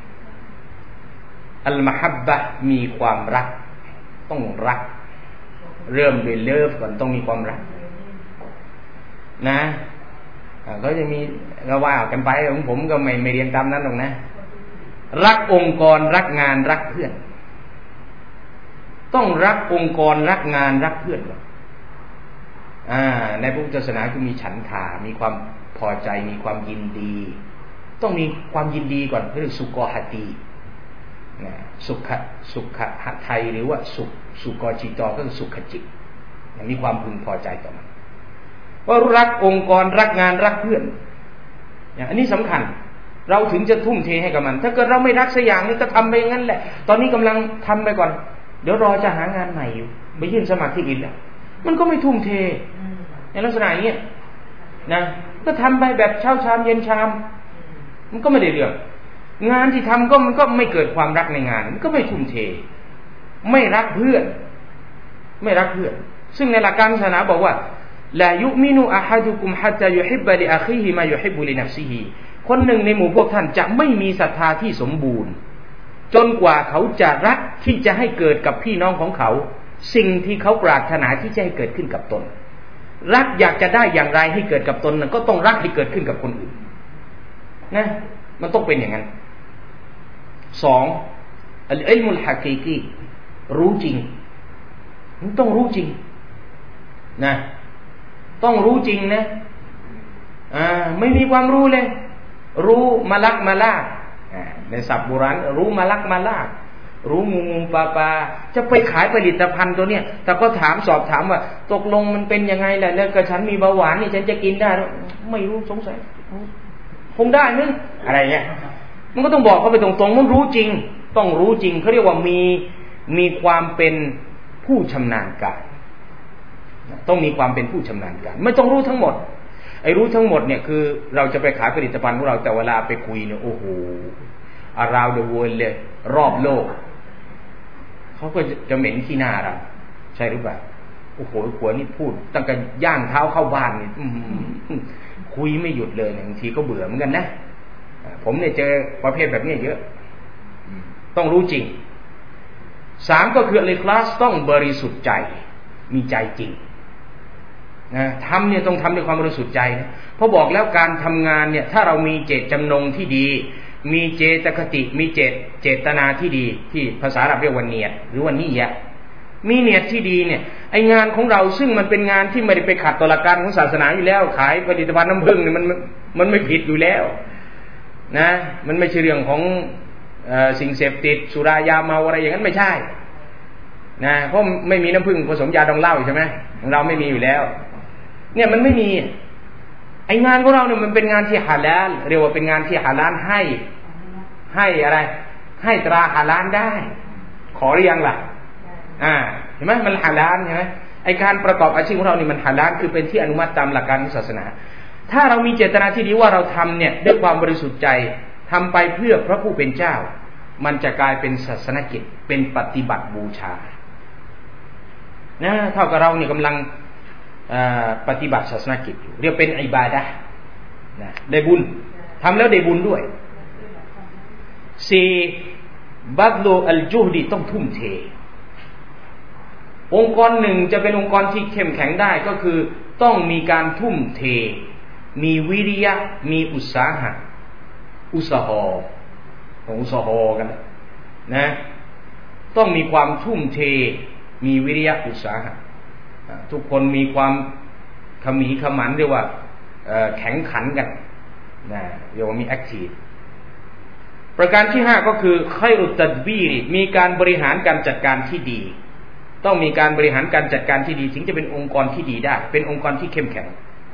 อัลมะฮับบะห์มีความรักต้องรักเริ่มด้วยเลิฟก่อนต้องมีความรักนะก็จะมีก็ว่ากันไปของผมก็ไม่ไม่เรียนตามนั้นหรอกนะรักองค์กรรักงานรักเพื่อนต้องรักองค์กรรักงานรักเพื่อนก่อนอ่าในพุทธศาสนาคือมีฉันทามีความพอใจมีความยินดีต้องมีความยินดีก่อนเรียกสุกหตีนะสุขสุขหไทยหรือว่าสุขสุกจิตก็คือสุขจิตมีความพึงพอใจต่อมันว่ารักองค์กรรักงานรักเพื่อนอย่างอันนี้สำคัญเราถึงจะทุ่มเทให้กับมันถ้าเกิดเราไม่รักสักอย่างนี่ก็ทำไปงั้นแหละตอนนี้กำลังทำไปก่อนเดี๋ยวรอจะหางานใหม่อยู่ไปยื่นสมัครที่อื่นแล้วมันก็ไม่ทุ่มเทในลักษณะอย่างนี้นะก็ทำไปแบบเช้าชามเย็นชามมันก็ไม่ได้เรื่องงานที่ทำก็มันก็ไม่เกิดความรักในงานมันก็ไม่ทุ่มเทไม่รักเพื่อนไม่รักเพื่อนซึ่งในหลักการศาสนาบอกว่าลายุมินุอะฮัดุกุมฮัตตายุฮิบบะลิอะคีฮิมายุฮิบบุลินัฟซิฮิคนหนึ่งในหมู่พวกท่านจะไม่มีศรัทธาที่สมบูรณ์จนกว่าเขาจะรักที่จะให้เกิดกับพี่น้องของเขาสิ่งที่เขาปรารถนาที่จะให้เกิดขึ้นกับตนรักอยากจะได้อย่างไรให้เกิดกับตนนั้นก็ต้องรักให้เกิดขึ้นกับคนอื่นนะมันต้องเป็นอย่างนั้นสองอัลอิลมุลฮะกีกีรู้จริงมันต้องรู้จริงนะต้องรู้จริงนะอ่าไม่มีความรู้เลยรู้มาลักมาลากในศัพท์โบราณรู้มาลักมาลากรู้งูงูปลาปลาจะไปขายผลิตภัณฑ์ตัวเนี้ยแต่ก็ถามสอบถามว่าตกลงมันเป็นยังไงแหละแล้วก็ฉันมีเบาหวานนี่ฉันจะกินได้ไม่รู้สงสัยคงได้มั้ยอะไรเงี้ยมันก็ต้องบอกเขาไปตรงๆมันรู้จริงต้องรู้จริงเขาเรียกว่ามีมีความเป็นผู้ชำนาญการต้องมีความเป็นผู้ชำนาญการไม่ต้องรู้ทั้งหมดไอ้รู้ทั้งหมดเนี่ยคือเราจะไปขายผลิตภัณฑ์ของเราแต่เวลาไปคุยเนี่ยโอ้โหอาราวเดอะเวิลด์เลยรอบโลกเขาก็จะเหม็นขี้หน้าเราใช่หรือเปล่าโอ้โหหัวนี่พูดตั้งแต่ย่างเท้าเข้าบ้านนี่คุยไม่หยุดเลยบางทีก็เบื่อเหมือนกันนะผมเนี่ยเจอประเภทแบบนี้เยอะต้องรู้จริงสามก็คืออิคลาสต้องบริสุทธิ์ใจมีใจจริงนะทำเนี่ยต้องทำด้วยความบริสุทธิ์ใจนะเพราะบอกแล้วการทำงานเนี่ยถ้าเรามีเจตจำนงที่ดีมีเจตคติมีเจตเจตนาที่ดีที่ภาษาอาหรับเรียกว่าเนียดหรือว่านิยะมีเนียดที่ดีเนี่ยไองานของเราซึ่งมันเป็นงานที่ไม่ได้ไปขัดต่อหลักการของศาสนาอยู่แล้วขายผลิตภัณฑ์น้ำผึ้งเนี่ยมันมันไม่ผิดอยู่แล้วนะมันไม่ใช่เรื่องของเอ่อสิ่งเสพติดสุรายาเมาอะไรอย่างนั้นไม่ใช่นะเพราะไม่มีน้ำผึ้งผสมยาดองเหล้าใช่ไหมของเราไม่มีอยู่แล้วเนี่ยมันไม่มีไองานของเราเนี่ยมันเป็นงานที่ฮาลาลเรียกว่าเป็นงานที่ฮาลาลให้ให้อะไรให้ตราฮาลาลได้ขอหรือยังล่ะอ่าเห็นไหมมันฮาลาลใช่ไหมไอการประกอบอาชีพของเรานี่มันฮาลาลคือเป็นที่อนุมัติตามหลักการของศาสนาถ้าเรามีเจตนาที่ดีว่าเราทำเนี่ยด้วยความบริสุทธิ์ใจทำไปเพื่อพระผู้เป็นเจ้ามันจะกลายเป็นศาสนกิจเป็นปฏิบัติบูชานะเท่ากับเราเนี่ยกำลังปฏิบัติศาสนกิจอยู่เรียกเป็นอิบาดะห์นะได้บุญทำแล้วได้บุญด้วยสี่บัดลุอัลจุฮดีต้องทุ่มเทองค์กรหนึ่งจะเป็นองค์กรที่เข้มแข็งได้ก็คือต้องมีการทุ่มเทมีวิริยะมีอุตสาหะอุตสาหะของอุตสาหะกันนะต้องมีความทุ่มเทมีวิริยะอุตสาหะทุกคนมีความขมีขมันเรียกว่าแข็งขันกันนะเรียกว่ามีแอคทีฟประการที่ห้าก็คือไครุตัดบีรมีการบริหารการจัดการที่ดีต้องมีการบริหารการจัดการที่ดีถึงจะเป็นองค์กรที่ดีได้เป็นองค์กรที่เข้มแข็ง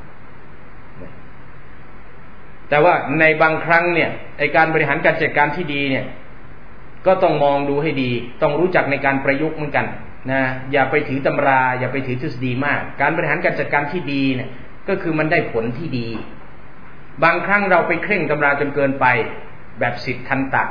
แต่ว่าในบางครั้งเนี่ยไอการบริหารการจัดการที่ดีเนี่ยก็ต้องมองดูให้ดีต้องรู้จักในการประยุกต์เหมือนกันนะอย่าไปถือตำราอย่าไปถือทฤษฎีมากการบริหารการจัดการที่ดีเนี่ยก็คือมันได้ผลที่ดีบางครั้งเราไปเคร่งตำราจนเกินไปแบบสิทธันตะ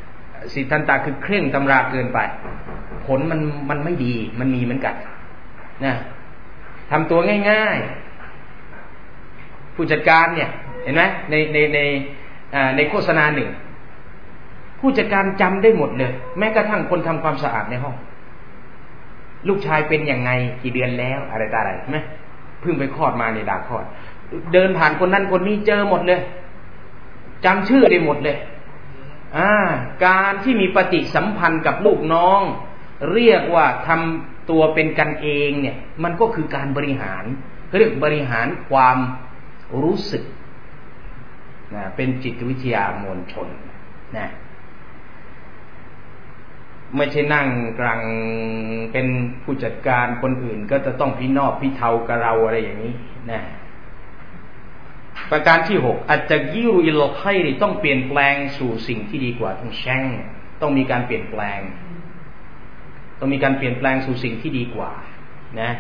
สิทธันตะคือเคร่งตำราเกินไปผลมันมันไม่ดีมันมีเหมือนกันนะทำตัวง่ายๆผู้จัดการเนี่ยเห็นไหมในในในในโฆษณาหนึ่งผู้จัดการจำได้หมดเลยแม้กระทั่งคนทำความสะอาดในห้องลูกชายเป็นยังไงกี่เดือนแล้วอะไรต่ออะไรไหมเพิ่งไปคลอดมาในดาคลอดเดินผ่านคนนั้นคนนี้เจอหมดเลยจำชื่อได้หมดเลยอ่าการที่มีปฏิสัมพันธ์กับลูกน้องเรียกว่าทำตัวเป็นกันเองเนี่ยมันก็คือการบริหารเขาเรียกบริหารความรู้สึกนะเป็นจิตวิทยามวลชนนะไม่ใช่นั่งกลางเป็นผู้จัดการคนอื่นก็จะต้องพี่นอบพี่เทากับเราอะไรอย่างนี้นะประการที่หกอัจจะยิรุอิลไคริต้องเปลี่ยนแปลงสู่สิ่งที่ดีกว่าต้องแช่งต้องมีการเปลี่ยนแปลงต้องมีการเปลี่ยนแปลงสู่สิ่งที่ดีกว่านะ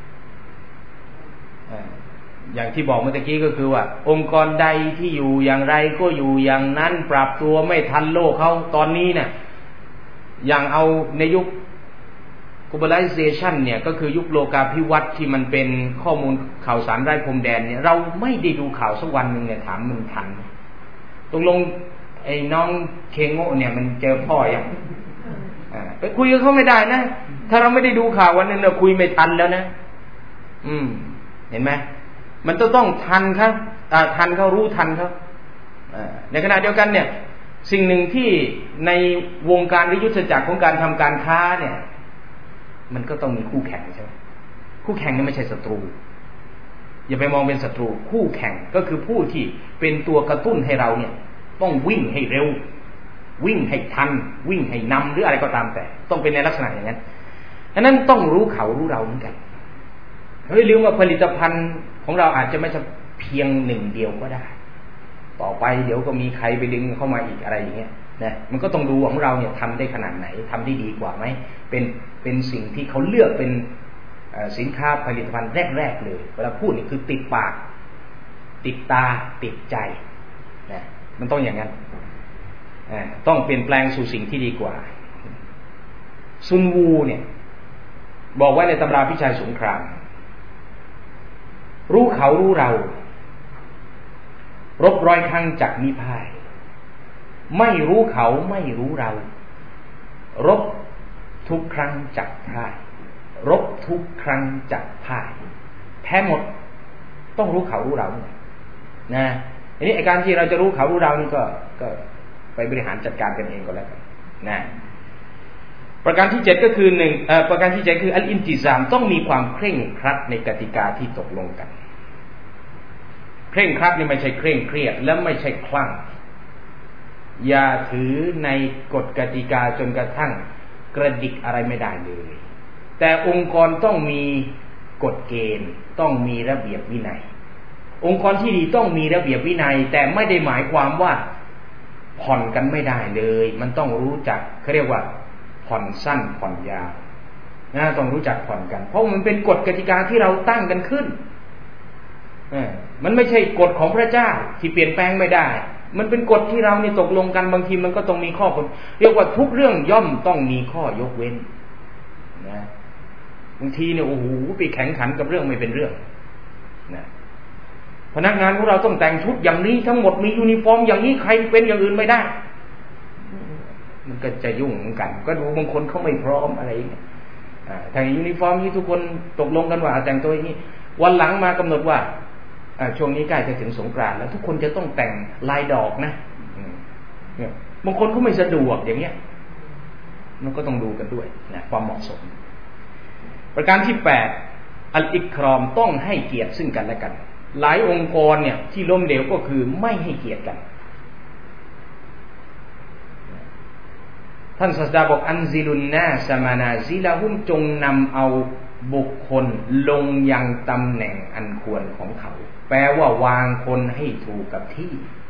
อย่างที่บอกเมื่อกี้ก็คือว่าองค์กรใดที่อยู่อย่างไรก็อยู่อย่างนั้นปรับตัวไม่ทันโลกเขาตอนนี้เนี่ยอย่างเอาในยุค globalization เนี่ยก็คือยุคโลกาภิวัตน์ที่มันเป็นข้อมูลข่าวสารไร้พรมแดนเนี่ยเราไม่ได้ดูข่าวสักวันหนึ่งเนี่ยถามมันทันตกลงไอ้น้องเคงโง่เนี่ยมันเจอพ่อยังไปคุยกับเขาไม่ได้นะถ้าเราไม่ได้ดูข่าววันนึงเราคุยไม่ทันแล้วนะอืมเห็นไหมมันต้องต้องทันครับทันเขารู้ทันเขาในขณะเดียวกันเนี่ยสิ่งหนึ่งที่ในวงการยุทธจักรของการทำการค้าเนี่ยมันก็ต้องมีคู่แข่งใช่ไหมคู่แข่งนี่ไม่ใช่ศัตรูอย่าไปมองเป็นศัตรูคู่แข่งก็คือผู้ที่เป็นตัวกระตุ้นให้เราเนี่ยต้องวิ่งให้เร็ววิ่งให้ทันวิ่งให้นำหรืออะไรก็ตามแต่ต้องเป็นในลักษณะอย่างนั้นอันนั้นต้องรู้เขารู้เราเหมือนกันเฮ้ยลืมว่าผลิตภัณฑ์ของเราอาจจะไม่ใช่เพียงหนึ่งเดียวก็ได้ต่อไปเดี๋ยวก็มีใครไปดึงเข้ามาอีกอะไรอย่างเงี้ยนะมันก็ต้องดูของเราเนี่ยทำได้ขนาดไหนทำได้ดีกว่าไหมเป็นเป็นสิ่งที่เขาเลือกเป็นสินค้าผลิตภัณฑ์แรกๆเลยเวลาพูดนี่คือติดปากติดตาติดใจนะมันต้องอย่างนั้นต้องเปลี่ยนแปลงสู่สิ่งที่ดีกว่าซุนวูเนี่ยบอกไว้ในตำราพิชัยสงครามรู้เขารู้เรารบร้อยครั้งจักมิพ่ายไม่รู้เขาไม่รู้เรารบทุกครั้งจักพ่ายรบทุกครั้งจักพ่ายแพ้หมดต้องรู้เขารู้เรานะอันนี้ไอ้การที่เราจะรู้เขารู้เรานี่ก็ก็ไปบริหารจัดการกันเองก็แล้วกันนะประการที่เจ็ดก็คือหนึ่งเอ่อประการที่เจ็ดคืออัลอินติซามต้องมีความเคร่งครัดในกติกาที่ตกลงกันเคร่งครัดนี่ไม่ใช่เคร่งเครียดและไม่ใช่คลั่งอย่าถือในกฎกติกาจนกระทั่งกระดิกอะไรไม่ได้เลยแต่องค์กรต้องมีกฎเกณฑ์ต้องมีระเบียบวินัยองค์กรที่ดีต้องมีระเบียบวินัยแต่ไม่ได้หมายความว่าผ่อนกันไม่ได้เลยมันต้องรู้จักเขาเรียกว่าผ่อนสั้นผ่อนยาวนะต้องรู้จักผ่อนกันเพราะมันเป็นกฎกติกาที่เราตั้งกันขึ้นมันไม่ใช่กฎของพระเจ้าที่เปลี่ยนแปลงไม่ได้มันเป็นกฎที่เรานี่ตกลงกันบางทีมันก็ต้องมีข้อเรียกว่าทุกเรื่องย่อมต้องมีข้อยกเว้นนะบางทีเนี่ยโอ้โหไปแข่งขันกับเรื่องไม่เป็นเรื่องนะพนักงานของเราต้องแต่งชุดอย่างนี้ทั้งหมดมียูนิฟอร์มอย่างนี้ใครเป็นอย่างอื่นไม่ได้มันก็จะยุ่งเหมือนกันก็ดูบางคนเขาไม่พร้อมอะไรอย่างเงี้ยแต่ยูนิฟอร์มที่ทุกคนตกลงกันว่าแต่งตัวอย่างนี้วันหลังมากำหนดว่าช่วงนี้ใกล้จะถึงสงกรานต์แล้วทุกคนจะต้องแต่งลายดอกนะเนี่ยบางคนก็ไม่สะดวกอย่างเงี้ยมันก็ต้องดูกันด้วยนะความเหมาะสมประการที่แปดอัลอิกรอมต้องให้เกียรติซึ่งกันและกันหลายองค์กรเนี่ยที่ล้มเหลวก็คือไม่ให้เกียรติกันท่านศาสดาบอกอันซิลุนนาสมานาซิลาหุมจงนำเอาบุคคลลงยังตำแหน่งอันควรของเขาแปลว่าวางคนให้ถูกกับที่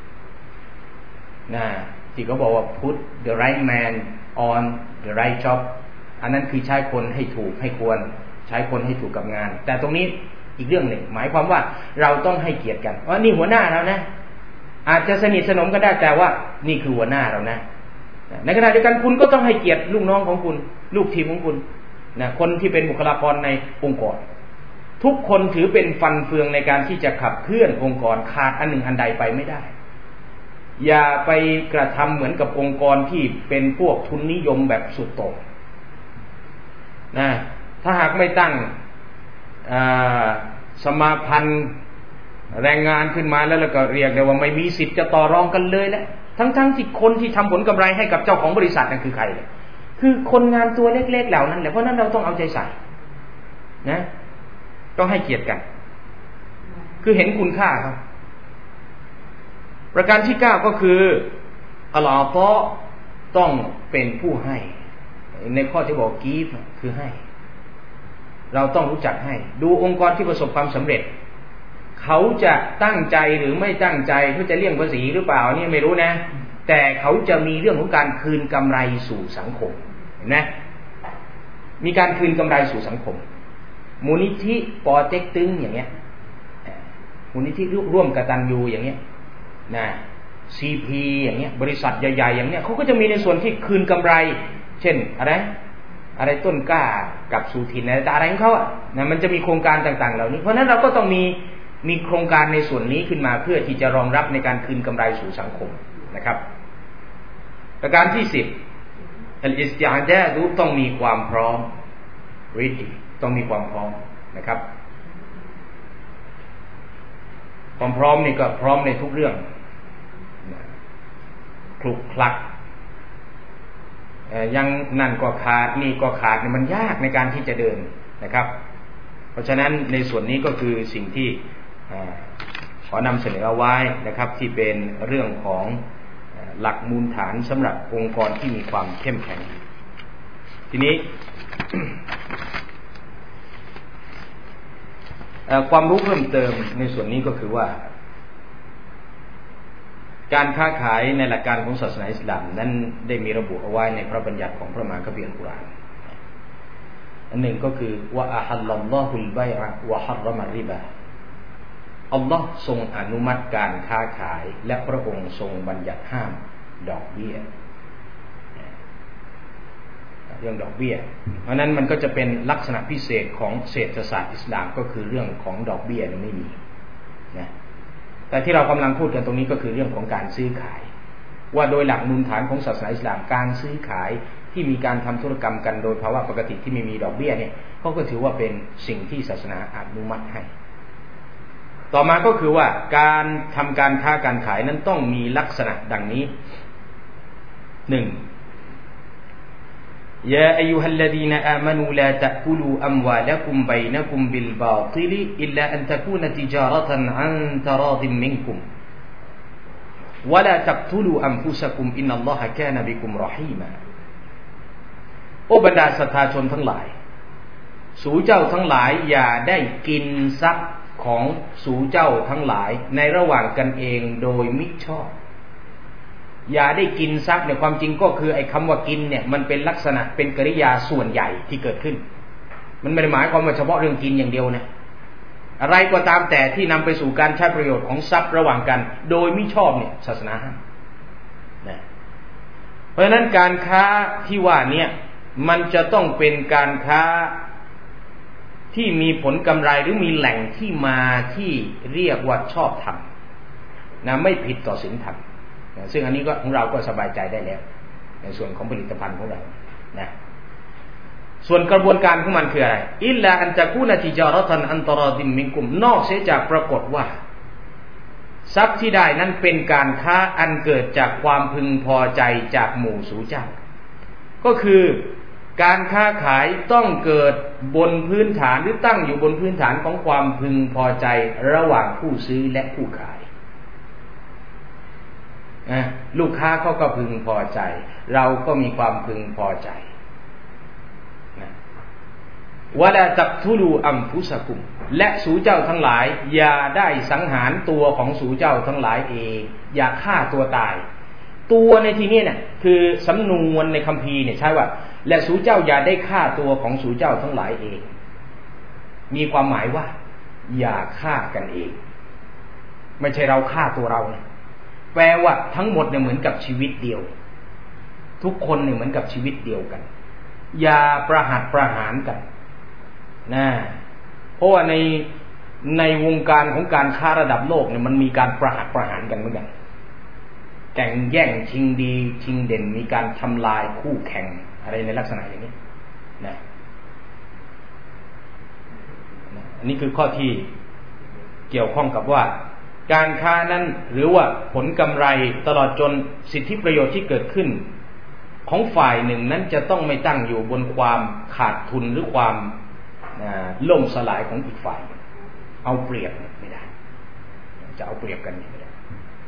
นะที่เขาบอกว่า put the right man on the right job อันนั้นคือใช้คนให้ถูกให้ควรใช้คนให้ถูกกับงานแต่ตรงนี้อีกเรื่องหนึ่งหมายความว่าเราต้องให้เกียรติกันว่านี่หัวหน้าเรานะอาจจะสนิทสนมกันได้แต่ว่านี่คือหัวหน้าเรานะในขณะเดียวกันคุณก็ต้องให้เกียรติลูกน้องของคุณลูกทีมของคุณนะคนที่เป็นบุคลากรในองค์กรทุกคนถือเป็นฟันเฟืองในการที่จะขับเคลื่อนองค์กรขาดอันหนึ่งอันใดไปไม่ได้อย่าไปกระทำเหมือนกับองค์กรที่เป็นพวกทุนนิยมแบบสุดโต่งนะถ้าหากไม่ตั้งสมาพันธ์แรงงานขึ้นมาแล้วแล้วก็เรียกได้ว่าไม่มีสิทธิ์จะต่อรองกันเลยแหละทั้งๆที่คนที่ทำผลกำไรให้กับเจ้าของบริษัทนั่นคือใครเลยคือคนงานตัวเล็กๆเหล่านั้นแหละเพราะนั้นเราต้องเอาใจใส่นะต้องให้เกียรติกันคือเห็นคุณค่าครับประการที่เก้าก็คืออัลลอฮฺต้องเป็นผู้ให้ในข้อที่บอกกีฟคือให้เราต้องรู้จักให้ดูองค์กรที่ประสบความสำเร็จเขาจะตั้งใจหรือไม่ตั้งใจเขาจะเลี่ยงภาษีหรือเปล่านี่ไม่รู้นะแต่เขาจะมีเรื่องของการคืนกำไรสู่สังคมเห็นไหมมีการคืนกำไรสู่สังคมมูลนิธิปอเต็กตึงอย่างเงี้ยมูลนิธิร่วมกตัญญูอย่างเงี้ยนะ ซี พี อย่างเงี้ยบริษัทใหญ่ๆอย่างเงี้ยเขาก็จะมีในส่วนที่คืนกำไรเช่นอะไรอะไรต้นกล้ากับสุทินอะไรอะไรของเขาอ่ะนะมันจะมีโครงการต่างๆเหล่านี้เพราะฉะนั้นเราก็ต้องมีมีโครงการในส่วนนี้ขึ้นมาเพื่อที่จะรองรับในการคืนกำไรสู่สังคมนะครับประการที่สิบอัลอิสติอาดะฮ์ต้องมีความพร้อม ready ต้องมีความพร้อมนะครับความพร้อมนี่ก็พร้อมในทุกเรื่องคลุกคลักยังนั่นก็ขาดนี่ก็ขาดเนี่ยมันยากในการที่จะเดินนะครับเพราะฉะนั้นในส่วนนี้ก็คือสิ่งที่ขอนำเสนอเอาไว้นะครับที่เป็นเรื่องของหลักมูลฐานสำหรับองค์กรที่มีความเข้มแข็งทีนี้ ความรู้เพิ่มเติมในส่วนนี้ก็คือว่าการค้าขายในหลักการของศาสนาอิสลามนั้นได้มีระบุเอาไว้ในพระบัญญัติของพระมหาคัมภีร์อัลกุรอานอันหนึ่งก็คือว่าอะฮัลลัลลอฮุลบัยอะวะฮัรรอมัรริบาอัลลอฮ์ทรงอนุมัติการค้าขายและพระองค์ทรงบัญญัติห้ามดอกเบี้ยเรื่องดอกเบี้ยเพราะนั้นมันก็จะเป็นลักษณะพิเศษของเศรษฐศาสตร์อิสลามก็คือเรื่องของดอกเบี้ยเนี่ยไม่มีนะแต่ที่เรากำลังพูดกันตรงนี้ก็คือเรื่องของการซื้อขายว่าโดยหลักมูลฐานของศาสนาอิสลามการซื้อขายที่มีการทำธุรกรรมกันโดยภาวะปกติที่ไม่มีดอกเบี้ยเนี่ยเขาก็ถือว่าเป็นสิ่งที่ศาสนาอนุมัติให้ต่อมาก็คือว่าการทำการค้าการขายนั้นต้องมีลักษณะดังนี้หนึ่งยาอัยยูฮัลลดีนอามานูลาตะกุลูอัมวาลักุมบัยนะกุมบิลบาติลอิลลาอันตะกูนติจาระตันอันตะราดิมมินกุมวะลาตักตุลูอันฟุซะกุมอินนัลลอฮะกานะบิกุมรอฮีมาโอบรรดาศรัทธาชนทั้งหลายสู่เจ้าทั้งหลายอย่าได้กินทรัพย์ของสู่เจ้าทั้งหลายในระหว่างกันเองโดยมิชอบอย่าได้กินทรัพย์เนี่ยความจริงก็คือไอ้คำว่ากินเนี่ยมันเป็นลักษณะเป็นกริยาส่วนใหญ่ที่เกิดขึ้นมันไม่ได้หมายความว่าเฉพาะเรื่องกินอย่างเดียวนะอะไรก็ตามแต่ที่นำไปสู่การใช้ประโยชน์ของทรัพย์ระหว่างกันโดยมิชอบเนี่ยศาสนาห้ามนะเพราะฉะนั้นการค้าที่ว่าเนี่ยมันจะต้องเป็นการค้าที่มีผลกำไรหรือมีแหล่งที่มาที่เรียกว่าชอบธรรมนะไม่ผิดต่อศีลธรรมนะซึ่งอันนี้ก็ของเราก็สบายใจได้แล้วในส่วนของผลิตภัณฑ์ของเรานะส่วนกระบวนการของมันคืออะไรอิลลาอันตะกูนะติจาระตันอันตะราดิมมินกุมนอกเสียจากปรากฏว่าทรัพย์ที่ได้นั้นเป็นการค้าอันเกิดจากความพึงพอใจจากหมู่สู่เจ้าก็คือการค้าขายต้องเกิดบนพื้นฐานหรือตั้งอยู่บนพื้นฐานของความพึงพอใจระหว่างผู้ซื้อและผู้ขายลูกค้าเขาก็พึงพอใจเราก็มีความพึงพอใจวะลาตักตุลูอัมฟุซะกุมและสู่เจ้าทั้งหลายอย่าได้สังหารตัวของสู่เจ้าทั้งหลายเองอย่าฆ่าตัวตายตัวในที่นี้เนี่ยคือสำนวนในคัมภีร์เนี่ยใช้ว่าและสู่เจ้าอย่าได้ฆ่าตัวของสู่เจ้าทั้งหลายเองมีความหมายว่าอย่าฆ่ากันเองไม่ใช่เราฆ่าตัวเรานะแปลว่าทั้งหมดเนี่ยเหมือนกับชีวิตเดียวทุกคนเนี่ยเหมือนกับชีวิตเดียวกันอย่าประหัตประหารกันนะเพราะว่าในในวงการของการค้าระดับโลกเนี่ยมันมีการประหัตประหารกันเหมือนกันแข่งแย่งชิงดีชิงเด่นมีการทำลายคู่แข่งอะไรในลักษณะอย่างนี้นะอันนี้คือข้อที่เกี่ยวข้องกับว่าการค้านั้นหรือว่าผลกำไรตลอดจนสิทธิประโยชน์ที่เกิดขึ้นของฝ่ายหนึ่งนั้นจะต้องไม่ตั้งอยู่บนความขาดทุนหรือความล่มสลายของอีกฝ่ายเอาเปรียบไม่ได้จะเอาเปรียบกันไม่ได้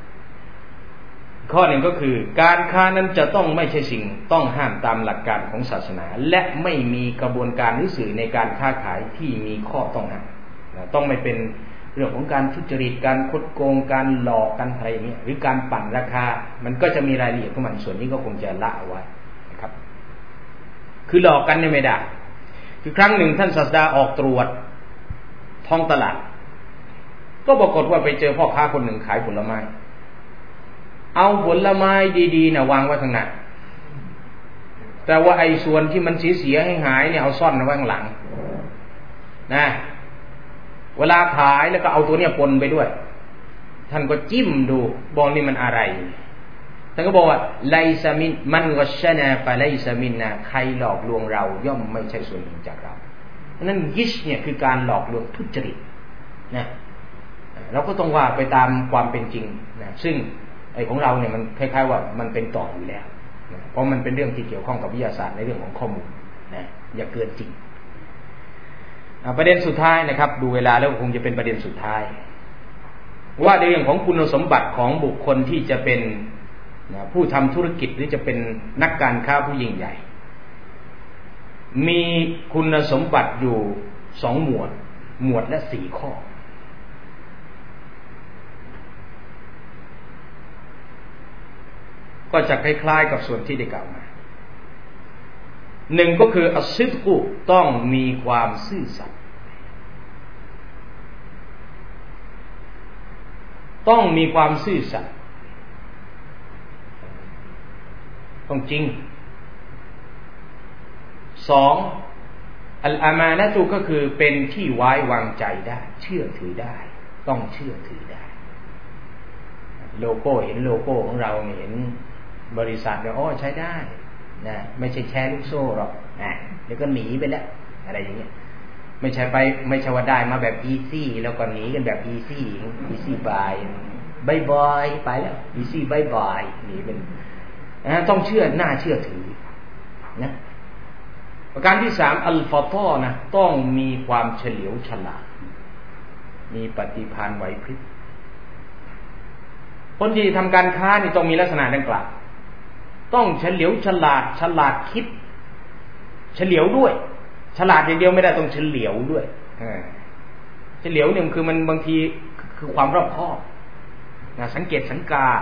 ข้อหนึ่งก็คือการค้านั้นจะต้องไม่ใช่สิ่งต้องห้ามตามหลักการของศาสนาและไม่มีกระบวนการหรือสื่อในการค้าขายที่มีข้อต้องห้ามต้องไม่เป็นเรื่องของการทุจริตการคดโกงการหลอกกันอะไรอย่างนี้หรือการปั่นราคามันก็จะมีรายละเอียดของมันส่วนนี้ก็คงจะละเอาไว้นะครับคือหลอกกันเนี่ยไม่ได้คือครั้งหนึ่งท่านศาสดาออกตรวจท้องตลาดก็ปรากฏว่าไปเจอพ่อค้าคนหนึ่งขายผลไม้เอาผลไม้ดีๆนะวางไว้ข้างหน้าแต่ว่าไอ้ส่วนที่มันเสียๆให้หายเนี่ยเอาซ่อนไว้ข้างหลังนะเวลาขายแล้วก็เอาตัวเนี้ยปนไปด้วยท่านก็จิ้มดูบอกนี่มันอะไรท่านก็บอกว่าไลซามินมันก็ชนะฟะไลซามินนะใครหลอกลวงเราย่อมไม่ใช่ส่วนหนึ่งจากเราเพราะนั้นยิชเนี่ยคือการหลอกลวงทุจริตนะเราก็ต้องว่าไปตามความเป็นจริงนะซึ่งไอ้ของเราเนี่ยมันคล้ายๆว่ามันเป็นต่ออยู่แล้วนะเพราะมันเป็นเรื่องที่เกี่ยวข้องกับวิทยาศาสตร์ในเรื่องของข้อมูลนะอย่าเกินจริงประเด็นสุดท้ายนะครับดูเวลาแล้วคงจะเป็นประเด็นสุดท้ายว่าในเรื่องของคุณสมบัติของบุคคลที่จะเป็นผู้ทำธุรกิจหรือจะเป็นนักการค้าผู้ยิ่งใหญ่มีคุณสมบัติอยู่สองหมวดหมวดและสี่ข้อก็จะคล้ายๆกับส่วนที่ได้กล่าวมาหนึ่งก็คืออัสซิดกุต้องมีความซื่อสัตย์ต้องมีความซื่อสัตย์ต้องจริงสองอัลอามานะตุก็คือเป็นที่ไว้วางใจได้เชื่อถือได้ต้องเชื่อถือได้โลโก้เห็นโลโก้ของเราเห็นบริษัทเนี่ยอ๋อใช้ได้นะไม่ใช่แชร์ลูกโซ่หรอกนะเดี๋ยวก็หนีไปแล้วอะไรอย่างเงี้ยไม่ใช่ไปไม่ใช่ว่าได้มาแบบอีซี่แล้วก็หนีกันแบบอีซี่อีซี่บายบายบายไปแล้วอีซี่บายบายหนีเป็นนะต้องเชื่อหน้าเชื่อถือนะประการที่สามอัลฟาตอนะต้องมีความเฉลียวฉลาดมีปฏิภาณไหวพริบคนที่ทำการค้านี่ต้องมีลักษณะดังกล่าวต้องเฉลียวฉลาดฉลาดคิดเฉลียวด้วยฉลาดอย่างเดียวไม่ได้ต้องเฉลียวด้วยเฉลียวเนี่ยคือมันบางทีคือความรอบคอบนะสังเกตสังกา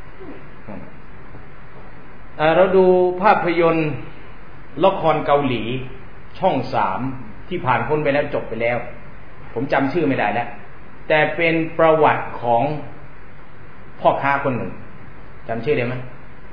เราดูภาพยนตร์ละครเกาหลีช่องสามที่ผ่านพ้นไปแล้วจบไปแล้วผมจำชื่อไม่ได้แล้วแต่เป็นประวัติของพ่อค้าคนหนึ่งจำชื่อได้ไหม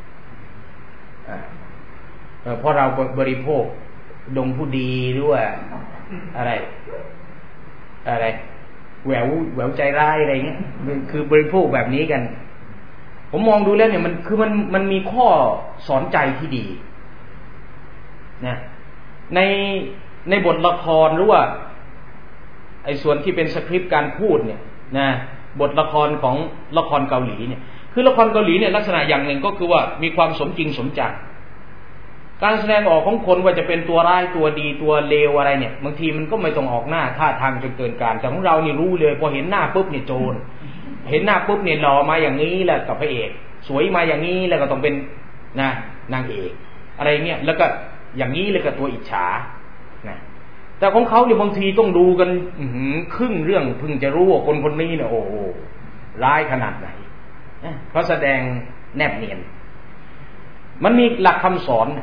เพราะเราบริโภคดงผู้ดีด้วยอะไรอะไรแหววแหววใจร้ายอะไรเงี้ยคือบริโภคแบบนี้กันผมมองดูแล้วเนี่ยมันคือมันมันมีข้อสอนใจที่ดีนะในในบทละครหรือว่าไอ้ส่วนที่เป็นสคริปต์การพูดเนี่ยนะบทละครของละครเกาหลีเนี่ยคือละครเกาหลีเนี่ยลักษณะอย่างหนึ่งก็คือว่ามีความสมจริงสมจังการแสดงออกของคนว่าจะเป็นตัวร้ายตัวดีตัวเลวอะไรเนี่ยบางทีมันก็ไม่ต้องออกหน้าท่าทางจนเกินการแต่ของเรานี่รู้เลยพอเห็นหน้าปุ๊บเนี่ยโจรเห็นหน้าปุ๊บเนี่ยหล่อมาอย่างนี้แหละกับพระเอกสวยมาอย่างนี้แล้วก็ต้องเป็นนะนางเอกอะไรเงี้ยแล้วก็อย่างนี้เลยกับตัวอิจฉานะแต่ของเขาเนี่ยบางทีต้องดูกันครึ่งเรื่องเพิ่งจะรู้ว่าคนคนนี้เนี่ยโอ้โหร้ายขนาดไหนเพราะแสดงแนบเนียนมันมีหลักคำสอน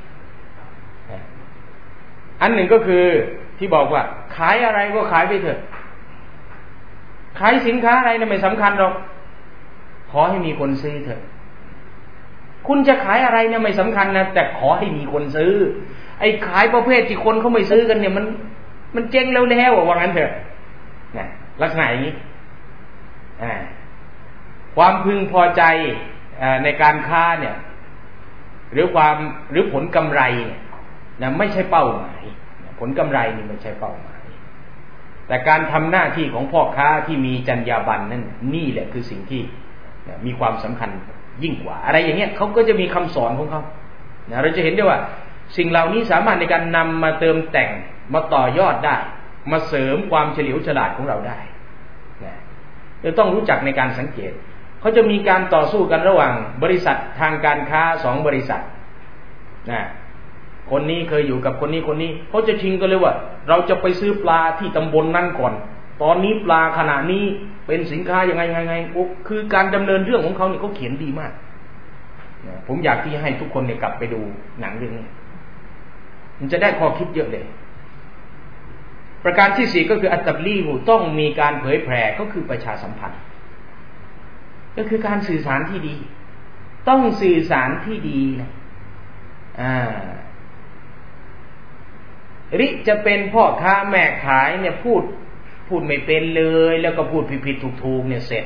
อันหนึ่งก็คือที่บอกว่าขายอะไรก็ขายไปเถอะขายสินค้าอะไรเนี่ยไม่สำคัญหรอกขอให้มีคนซื้อเถอะคุณจะขายอะไรเนี่ยไม่สำคัญนะแต่ขอให้มีคนซื้อไอ้ขายประเภทที่คนเขาไม่ซื้อกันเนี่ยมันมันเจ๊งแล้วแล้วว่างั้นเถอะนะลักษณะอย่างนี้ความพึงพอใจในการค้าเนี่ยหรือความหรือผลกำไรเนี่ยนะไม่ใช่เป้าหมายผลกำไรนี่ไม่ใช่เป้าหมายแต่การทำหน้าที่ของพ่อค้าที่มีจรรยาบรรณนั่นนี่แหละคือสิ่งที่มีความสำคัญยิ่งกว่าอะไรอย่างเงี้ยเขาก็จะมีคำสอนของเขานะเราจะเห็นได้ว่าสิ่งเหล่านี้สามารถในการนำมาเติมแต่งมาต่อยอดได้มาเสริมความเฉลียวฉลาดของเราได้นะเราต้องรู้จักในการสังเกตเขาจะมีการต่อสู้กันระหว่างบริษัททางการค้าสองบริษัทนะคนนี้เคยอยู่กับคนนี้คนนี้เขาจะชิงกันเลยว่าเราจะไปซื้อปลาที่ตำบลนั่นก่อนตอนนี้ปลาขณะนี้เป็นสินค้ายังไงยังไงคือการดำเนินเรื่องของเขาเนี่ยเขาเขียนดีมากนะผมอยากที่ให้ทุกคนเนี่ยกลับไปดูหนังเรื่องนี้มันจะได้ข้อคิดเยอะเลยประการที่สี่ก็คืออัตตับลีกต้องมีการเผยแผ่ก็คือประชาสัมพันธ์ก็คือการสื่อสารที่ดีต้องสื่อสารที่ดีนะอ่าริจะเป็นพ่อค้าแม่ขายเนี่ยพูดพูดไม่เป็นเลยแล้วก็พูดผิดๆถูกๆเนี่ยเสร็จ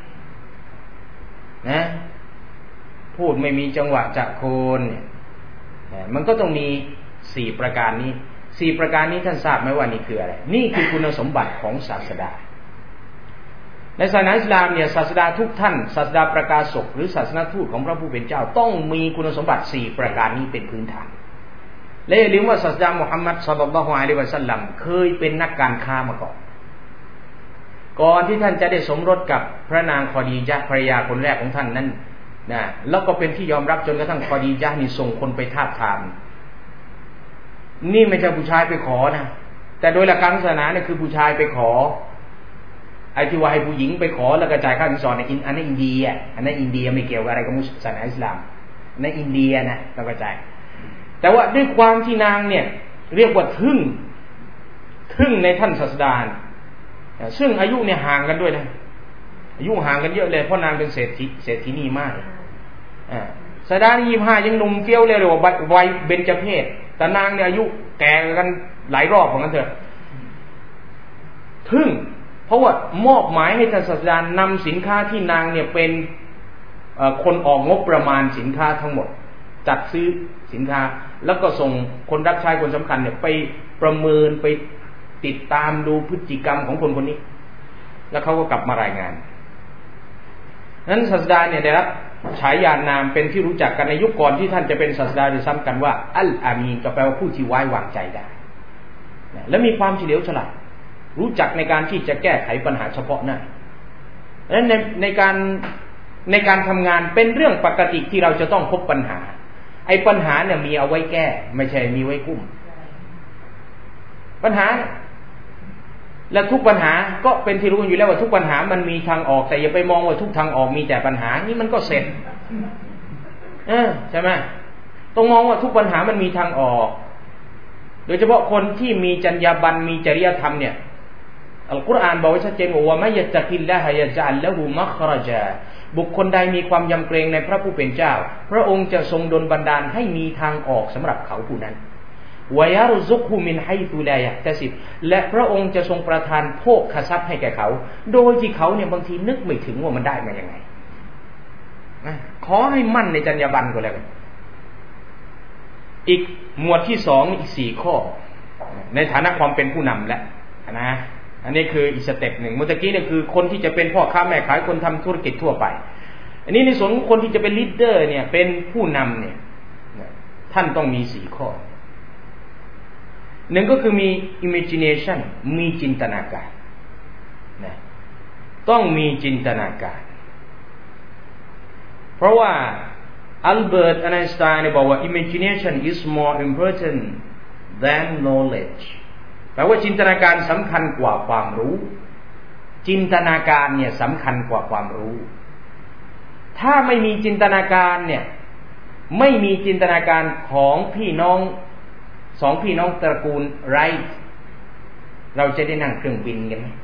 นะพูดไม่มีจังหวะจะโคนเนี่ยมันก็ต้องมีสี่ประการนี้สี่ประการนี้ท่านทราบไหมว่านี่คืออะไรนี่คือคุณสมบัติของศาสดาในศาสนาอิสลามเนี่ยศาสดาทุกท่านศาสดาประกาศกหรือศาสนทูตของพระผู้เป็นเจ้าต้องมีคุณสมบัติสี่ประการนี้เป็นพื้นฐานและอย่าลืมว่าศาสดามุฮัมมัดศ็อลลัลลอฮุอะลัยฮิวะซัลลัมเคยเป็นนักการค้ามาก่อนก่อนที่ท่านจะได้สมรสกับพระนางคอดีญะห์ภรรยาคนแรกของท่านนั้นนะแล้วก็เป็นที่ยอมรับจนกระทั่งคอดีญะห์นี่ส่งคนไปทาบทามนี่ไม่ใช่ผู้ชายไปขอนะแต่โดยหลักการศาสนาเนี่ยคือผู้ชายไปขอไอ้ที่ว่าให้ผู้หญิงไปขอแล้วกระจายค่าสินสอดในอันนั้นอินเดียอันนั้นอินเดียไม่เกี่ยวกับอะไรกับมุสลิมศาสนาอิสลามในอินเดียนะต้องกระจายแต่ว่าด้วยความที่นางเนี่ยเรียกว่าทึ่งทึ่งในท่านศาสดาซึ่งอายุเนี่ยห่างกันด้วยนะอายุห่างกันเยอะเลยเพราะนางเป็นเศรษฐีเศรษฐีนีมากอ่าศาสดายี่สิบห้ายังหนุ่มเฟี้ยวเลยหรือว่าวัยเบญจเพสแต่นางเนี่ยอายุแก่กันหลายรอบของกันเถอะทึ่งเพราะว่ามอบหมายให้ท่านศาสดานำสินค้าที่นางเนี่ยเป็นคนออกงบประมาณสินค้าทั้งหมดจัดซื้อสินค้าแล้วก็ส่งคนรับใช้คนสำคัญเนี่ยไปประเมินไปติดตามดูพฤติกรรมของคนคนนี้แล้วเขาก็กลับมารายงานนั้นศาสดาเนี่ยได้รับฉายานามเป็นที่รู้จักกันในยุคก่อนที่ท่านจะเป็นศาสดาด้วยซ้ำกันว่าอัลอามีนก็แปลว่าผู้ที่ไว้วางใจได้และมีความเฉลียวฉลาดรู้จักในการที่จะแก้ไขปัญหาเฉพาะหน้าดังนั้นในในการในการทำงานเป็นเรื่องปกติที่เราจะต้องพบปัญหาไอ้ปัญหาเนี่ยมีเอาไว้แก้ไม่ใช่มีไว้กุ้มปัญหาและทุกปัญหาก็เป็นที่รู้อยู่แล้วว่าทุกปัญหามันมีทางออกแต่อย่าไปมองว่าทุกทางออกมีแต่ปัญหานี่มันก็เสร็จเออใช่ไหมต้องมองว่าทุกปัญหามันมีทางออกโดยเฉพาะคนที่มีจรรยาบรรณมีจริยธรรมเนี่ยอัลกุรอานบอกไว้ชัดเจนว่ามัยยัตตะกิลลาฮะยะจัลละฮูมัคเราะญะบุคคลใดมีความยำเกรงในพระผู้เป็นเจ้าพระองค์จะทรงดลบันดาลให้มีทางออกสำหรับเขาผู้นั้นวะยารซุกฮุมินไฮตุลายะตะซิบและพระองค์จะทรงประทานโภคทรัพย์ให้แก่เขาโดยที่เขาเนี่ยบางทีนึกไม่ถึงว่ามันได้มาอย่างไงขอให้มั่นในจรรยาบรรณก็แล้วกันอีกหมวดที่สองอีกสี่ข้อในฐานะความเป็นผู้นำและนะอันนี้คืออีกสเต็ปหนึ่งเมื่อกี้เนี่ยคือคนที่จะเป็นพ่อค้าแม่ขายคนทำธุรกิจทั่วไปอันนี้ในส่วนของคนที่จะเป็นลีดเดอร์เนี่ยเป็นผู้นำเนี่ยท่านต้องมีสี่ข้อหนึ่งก็คือมี imagination มีจินตนาการนะต้องมีจินตนาการเพราะว่าอัลเบิร์ตไอน์สไตน์บอกว่า imagination is more important than knowledge แปลว่าจินตนาการสำคัญกว่าความรู้จินตนาการเนี่ยสำคัญกว่าความรู้ถ้าไม่มีจินตนาการเนี่ยไม่มีจินตนาการของพี่น้องสองพี่น้องตระกูลไรท์เราจะได้นั่งเครื่องบินกันไหม